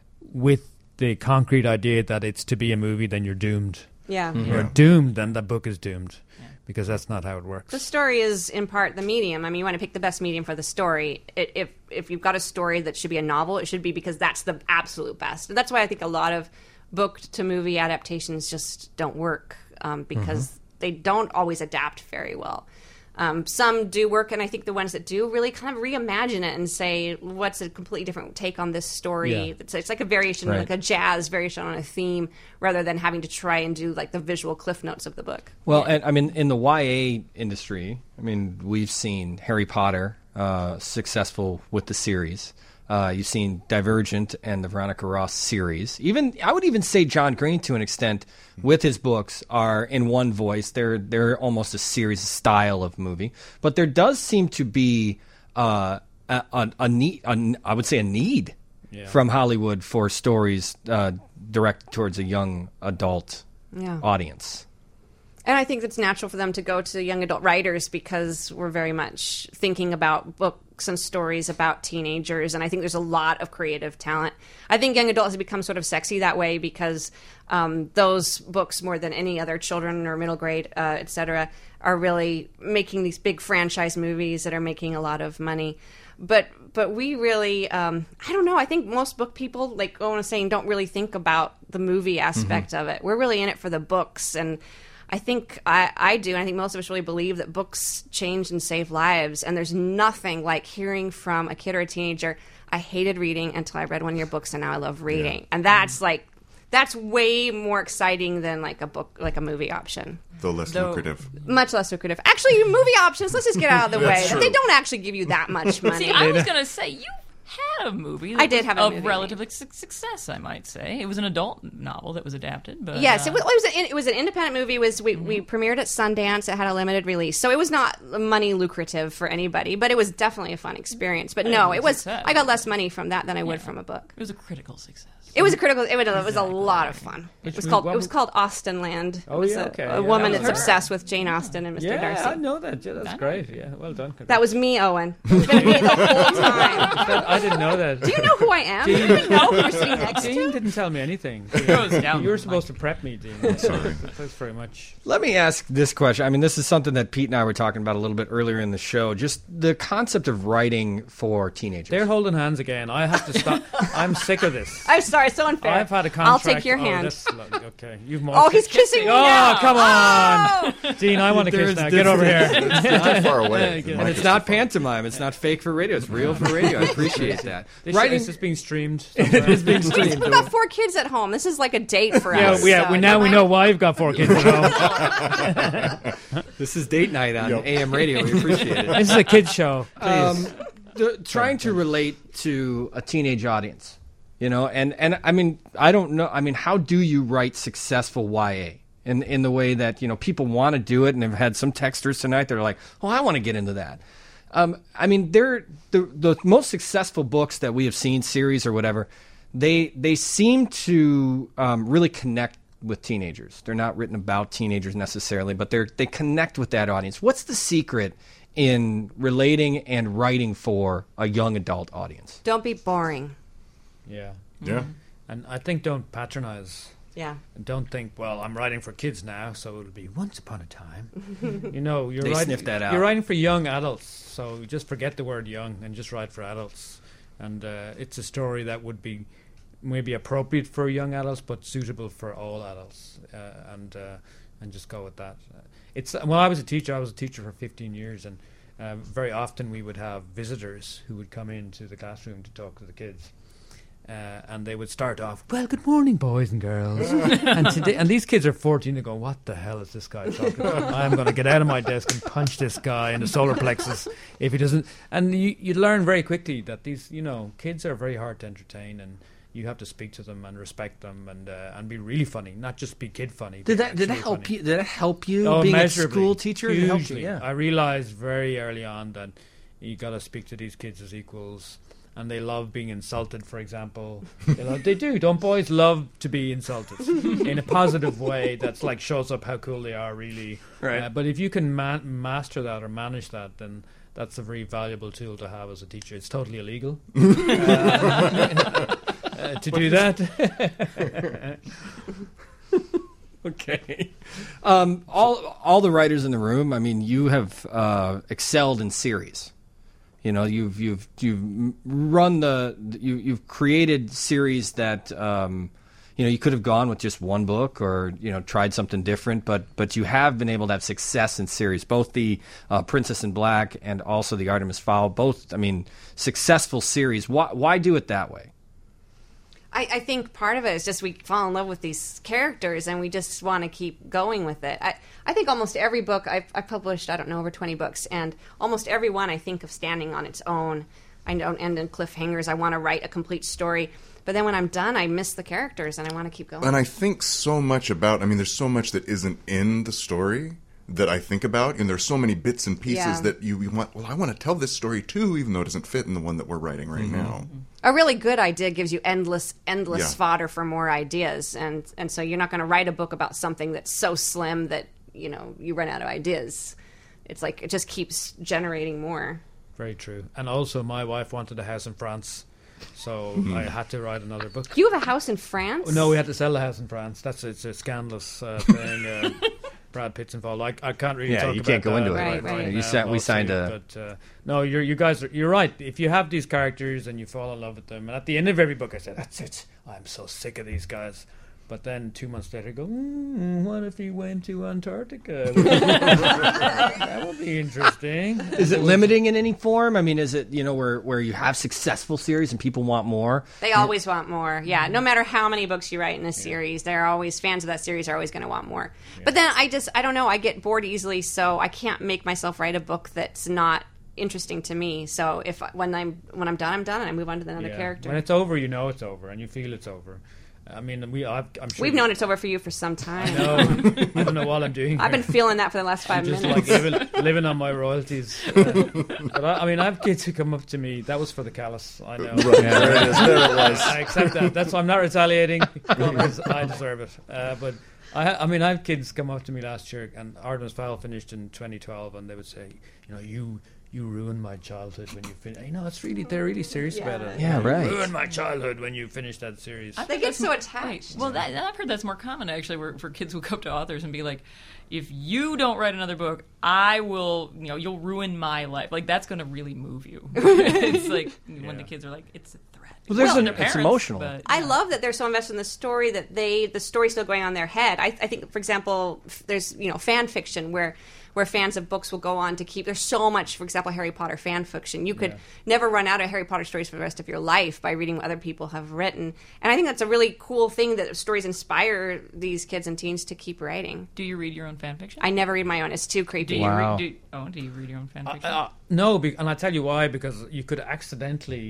with the concrete idea that it's to be a movie, then you're doomed. yeah. You're doomed, then the book is doomed, because that's not how it works. The story is in part the medium. I mean, you want to pick the best medium for the story. It, if if you've got a story that should be a novel, it should be because that's the absolute best. And that's why I think a lot of book to movie adaptations just don't work um, because they don't always adapt very well. Um, some do work, and I think the ones that do really kind of reimagine it and say, what's a completely different take on this story? Yeah. It's, it's like a variation, Right. like a jazz variation on a theme, rather than having to try and do like the visual cliff notes of the book. Well, and I mean, in the Y A industry, I mean, we've seen Harry Potter uh, successful with the series. Uh, you've seen Divergent and the Veronica Ross series. Even I would even say John Green, to an extent, with his books, are in one voice. They're they're almost a series style of movie. But there does seem to be uh, a, a, a need. A, I would say a need Yeah. from Hollywood for stories uh, directed towards a young adult Yeah. audience. And I think it's natural for them to go to young adult writers because we're very much thinking about books and stories about teenagers. And I think there's a lot of creative talent. I think young adult has become sort of sexy that way because um, those books, more than any other children or middle grade, uh, et cetera, are really making these big franchise movies that are making a lot of money. But but we really, um, I don't know, I think most book people, like Owen was saying, don't really think about the movie aspect of it. We're really in it for the books. And I think I, I do, and I think most of us really believe that books change and save lives. And there's nothing like hearing from a kid or a teenager, I hated reading until I read one of your books and now I love reading. And that's like, that's way more exciting than like a book, like a movie option. Though less Though- lucrative. Much less lucrative. Actually, movie options, let's just get out of the way. That's true. They don't actually give you that much money. See, I was going to say, you had a movie. That I did was have a of movie. relative su- success, I might say. It was an adult novel that was adapted, but Yes, uh, it was, it was an, it was an independent movie. It was we, we premiered at Sundance. It had a limited release, so it was not money lucrative for anybody. But it was definitely a fun experience. But no, it was. success. I got less money from that than I would Yeah. from a book. It was a critical success. It was a critical. It was, it was a lot of fun. It was movie- called. what It was was- called Austen Land. It Oh, was yeah, a, okay, a yeah, woman that that's was her. obsessed with Jane Austen and Mister Yeah, Darcy. I know that. Yeah, that's great. Yeah, well done. That was me, Owen. It's been me the whole time. But I didn't know that. Do you know who I am? Do you even know who you're sitting next to? Dean didn't tell me anything. goes down You were the supposed to prep me, Dean. Sorry. Thanks very much. Let me ask this question. I mean, this is something that Pete and I were talking about a little bit earlier in the show. Just the concept of writing for teenagers. They're holding hands again. I have to stop. I'm sick of this. I'm sorry, so unfair. I've had a I'll contract. take your oh, hand. that's lo- okay, you've. Oh, he's kissing me Oh, now. come on, Oh! Dean! I want to kiss There's- now. there's- Get over here. It's not far away. The And mic and it's is not too far. pantomime. It's not fake for radio. It's real for radio. I appreciate that. This Writing is this being streamed. it is being We've streamed. got four kids at home. This is like a date for Yeah, us. yeah. so we, you now we might- know why you've got four kids at home. This is date night on Yep. A M radio. We appreciate it. This is a kids show. Please. Um, the, trying to relate to a teenage audience. You know, and, and I mean, I don't know. I mean, how do you write successful Y A in in the way that, you know, people want to do it? And I've had some texters tonight that are like, oh, I want to get into that. Um, I mean, they're the the most successful books that we have seen, series or whatever. They they seem to um, really connect with teenagers. They're not written about teenagers necessarily, but they're they connect with that audience. What's the secret in relating and writing for a young adult audience? Don't be boring. Yeah. Yeah. And I think don't patronize. Yeah. And don't think, well, I'm writing for kids now, so it'll be once upon a time. You know, you're They writing, sniff that out. You're writing for young adults, so just forget the word young and just write for adults. And uh, it's a story that would be maybe appropriate for young adults, but suitable for all adults. Uh, and uh, and just go with that. Uh, it's when I was a teacher, I was a teacher for fifteen years, and uh, very often we would have visitors who would come into the classroom to talk to the kids. Uh, and they would start off, well, good morning, boys and girls. and today, and these kids are fourteen. They go, what the hell is this guy talking about? I'm going to get out of my desk and punch this guy in the solar plexus if he doesn't. And you, you learn very quickly that these, you know, kids are very hard to entertain, and you have to speak to them and respect them and uh, and be really funny, not just be kid funny. Did that did that help funny. you? Did that help you Oh, being a immeasurably. school teacher? It helped you, Hugely. yeah. I realized very early on that you got to speak to these kids as equals, and they love being insulted. For example, they, love, they do. Don't boys love to be insulted in a positive way? That's like shows up how cool they are, really. Right. Uh, but if you can ma- master that or manage that, then that's a very valuable tool to have as a teacher. It's totally illegal uh, uh, to do that. Okay. Um, all all the writers in the room, I mean, you have uh, excelled in series. You know, you've you've you've run the you you've created series that um, you know you could have gone with just one book or you know tried something different, but but you have been able to have success in series, both the uh, Princess in Black and also the Artemis Fowl. Both, I mean, successful series. Why why do it that way? I, I think part of it is just we fall in love with these characters and we just want to keep going with it. I, I think almost every book I've, I've published, I don't know, over twenty books, and almost every one I think of standing on its own. I don't end in cliffhangers. I want to write a complete story. But then when I'm done, I miss the characters and I want to keep going. And I think so much about, I mean, there's so much that isn't in the story that I think about, and there's so many bits and pieces Yeah. that you, you want, well, I want to tell this story too, even though it doesn't fit in the one that we're writing right now. A really good idea gives you endless, endless Yeah. fodder for more ideas, and and so you're not going to write a book about something that's so slim that you know you run out of ideas. It's like it just keeps generating more. Very true. And also, my wife wanted a house in France, so I had to write another book. You have a house in France? No, we had to sell the house in France. That's it's a scandalous uh, thing. Uh, Brad Pitt's involved. I, I can't really Yeah, talk you about can't go that into it. Right, right. You now, sa- we mostly, signed a- But uh, no, you're, you guys are. You're right. If you have these characters and you fall in love with them, and at the end of every book, I said, "That's it. I'm so sick of these guys." But then two months later, I go, mm, "What if he went to Antarctica? That would be interesting." Is it limiting in any form? I mean, is it you know where where you have successful series and people want more? They always want more. Yeah, no matter how many books you write in a series, they're always fans of that series are always going to want more. But then I just I don't know, I get bored easily, so I can't make myself write a book that's not interesting to me. So if when I'm when I'm done, I'm done and I move on to another Yeah. character. When it's over, you know it's over, and you feel it's over. I mean, we I've, I'm sure We've known it's over for you for some time. No, I don't know what I'm doing. I've been here. feeling that for the last five just minutes. like living, living on my royalties. Uh, but I, I mean, I have kids who come up to me. That was for the callous. I know. Right, there it is. There it was. I accept that. That's why I'm not retaliating because I deserve it. Uh, but I, ha- I mean, I have kids come up to me last year, and Artemis Fowl finished in twenty twelve, and they would say, you know, you. You ruined my childhood when you finish. You know, it's really they're really serious about it. Yeah, You right. ruined my childhood when you finished that series. They get so attached. Well, that, I've heard that's more common actually, where, for kids who come to authors and be like, "If you don't write another book, I will. You know, you'll ruin my life." Like that's going to really move you. It's like when the kids are like, "It's a threat." Well, there's Well, an, their it's parents, emotional. but, I yeah. love that they're so invested in the story that they the story's still going on in their head. I, I think, for example, f- there's you know fan fiction where where fans of books will go on to keep. There's so much, for example, Harry Potter fan fiction. You could Yeah. never run out of Harry Potter stories for the rest of your life by reading what other people have written. And I think that's a really cool thing that stories inspire these kids and teens to keep writing. Do you read your own fan fiction? I never read my own. It's too do creepy. you Wow. read? Do, oh, do you read your own fan Uh, fiction? uh, no, be- and I tell you why, because you could accidentally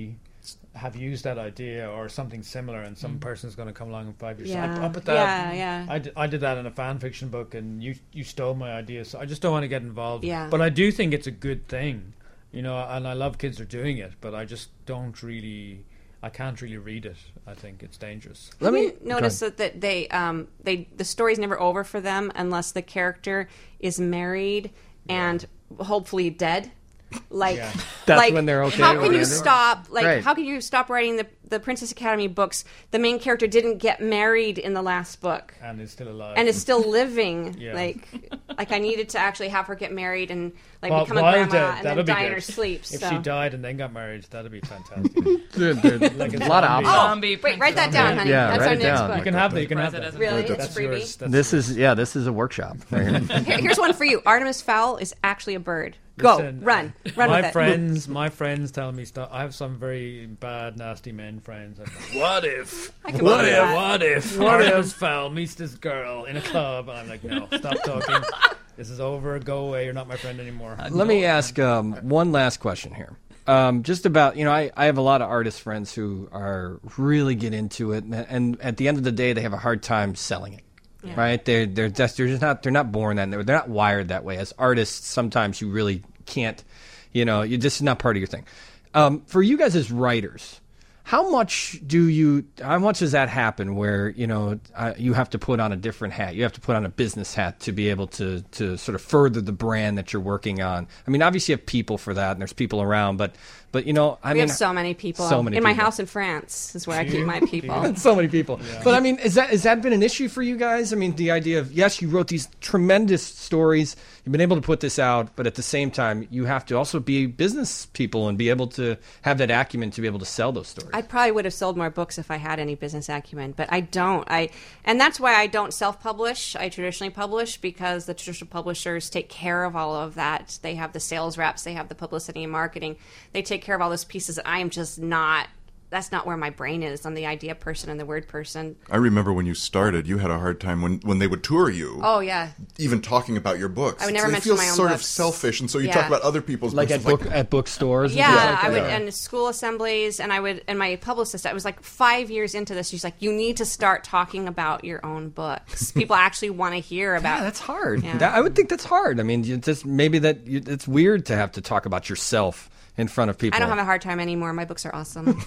have used that idea or something similar, and some Mm. person's going to come along in five years. Yeah. I, I put that. Yeah, yeah. I did, I did that in a fan fiction book, and you you stole my idea. So I just don't want to get involved. Yeah. But I do think it's a good thing, you know, and I love kids are doing it, but I just don't really. I can't really read it. I think it's dangerous. Let me notice that, that they um they the story's never over for them unless the character is married and hopefully dead. Like, Yeah. That's like when they're okay how with can you it. stop? Like, Right. how can you stop writing the the Princess Academy books? The main character didn't get married in the last book, And is still alive. and is still living. Yeah. Like, like I needed to actually have her get married and like Well, become a while grandma dead, and that'd then be die in good. her sleep. If so. she died and then got married, that'd be fantastic. Dude, dude, Like a lot of zombie. options. Zombie Wait, write that down, honey. Yeah, That's write our it next down. book. You can have that. You can have President that. Really? That's It's freebie? yours. That's This is yeah. This is a workshop. Right here. Here- here's one for you. Artemis Fowl is actually a bird. Go, Listen, run, run my with it. friends, my friends tell me stuff. I have some very bad, nasty men friends. I'm like, what if? I can What believe if? that. What if? What if Fowl meets this girl in a club? And I'm like, no, stop talking. This is over. Go away. You're not my friend anymore. Let me ask um, one last question here. Um, just about, you know, I, I have a lot of artist friends who are really get into it, and, and at the end of the day, they have a hard time selling it. Yeah. Right? They're they're just they're just not they're not born that they're, they're not wired that way. As artists, sometimes you really can't, you know, you this is not part of your thing. Um, for you guys as writers, how much do you? How much does that happen? Where you know uh, you have to put on a different hat. You have to put on a business hat to be able to to sort of further the brand that you're working on. I mean, obviously you have people for that, and there's people around, but but you know, I we mean, have so many people. so many in my people. house in France is where I keep my people. so many people. But I mean, is that has that been an issue for you guys? I mean, the idea of yes, you wrote these tremendous stories, you've been able to put this out, but at the same time, you have to also be business people and be able to have that acumen to be able to sell those stories. I probably would have sold more books if I had any business acumen, but I don't. I and that's why I don't self-publish. I traditionally publish because the traditional publishers take care of all of that. They have the sales reps, they have the publicity and marketing. They take care of all those pieces that I am just not. That's not where my brain is. I'm the idea person and the word person. I remember when you started, you had a hard time when, when they would tour you. Oh yeah. Even talking about your books. I would never It mention feels my own sort books. of selfish, and so you Yeah. talk about other people's like books. at It's book at bookstores. and Yeah, things like I would, that. and school assemblies, and I would, and my publicist. I was like five years into this. She's like, "You need to start talking about your own books. People actually want to hear about." Yeah, that's hard. Yeah. That, I would think that's hard. I mean, you just maybe that you, it's weird to have to talk about yourself in front of people. I don't have a hard time anymore. My books are awesome.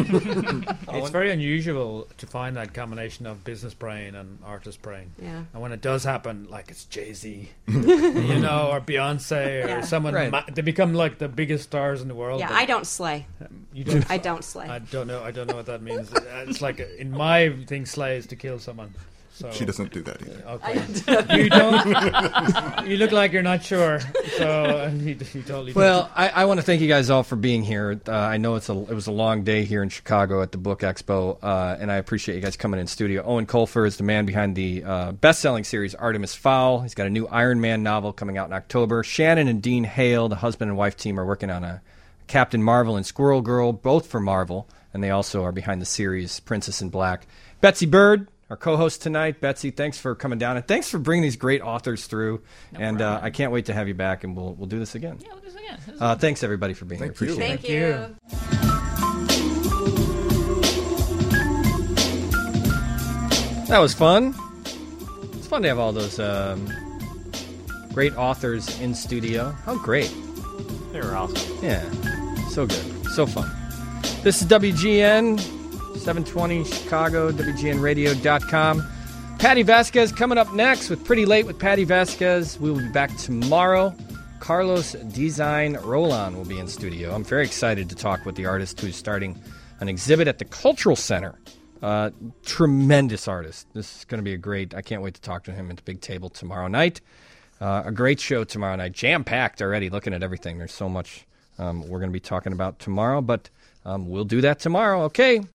It's very unusual to find that combination of business brain and artist brain. Yeah. And when it does happen, like it's Jay-Z, you know, or Beyonce, or Yeah. someone, Right. ma- they become like the biggest stars in the world. yeah, but I don't slay. You don't. I don't slay. I don't know. I don't know what that means. It's like in my thing, slay is to kill someone. So She doesn't do that either. Okay. You don't. You look like you're not sure. So you, you totally. Well, I, I want to thank you guys all for being here. Uh, I know it's a it was a long day here in Chicago at the Book Expo, uh, and I appreciate you guys coming in studio. Owen Colfer is the man behind the uh, best-selling series Artemis Fowl. He's got a new Iron Man novel coming out in October. Shannon and Dean Hale, the husband and wife team, are working on a Captain Marvel and Squirrel Girl, both for Marvel, and they also are behind the series Princess in Black. Betsy Bird, our co-host tonight. Betsy, thanks for coming down, and thanks for bringing these great authors through. No and uh, problem. I can't wait to have you back, and we'll we'll do this again. Yeah, we'll do this again. This is- Uh, thanks everybody for being Thank here. you. Appreciate Thank it. you. That was fun. It's fun to have all those um, great authors in studio. How great! They were awesome. Yeah, so good, so fun. This is W G N. seven twenty Chicago, W G N radio dot com. Patty Vasquez coming up next with Pretty Late with Patty Vasquez. We will be back tomorrow. Carlos Design Roland will be in studio. I'm very excited to talk with the artist who's starting an exhibit at the Cultural Center. Uh, tremendous artist. This is going to be a great, I can't wait to talk to him at the big table tomorrow night. Uh, a great show tomorrow night. Jam-packed already, looking at everything. There's so much um, we're going to be talking about tomorrow, but um, we'll do that tomorrow. Okay.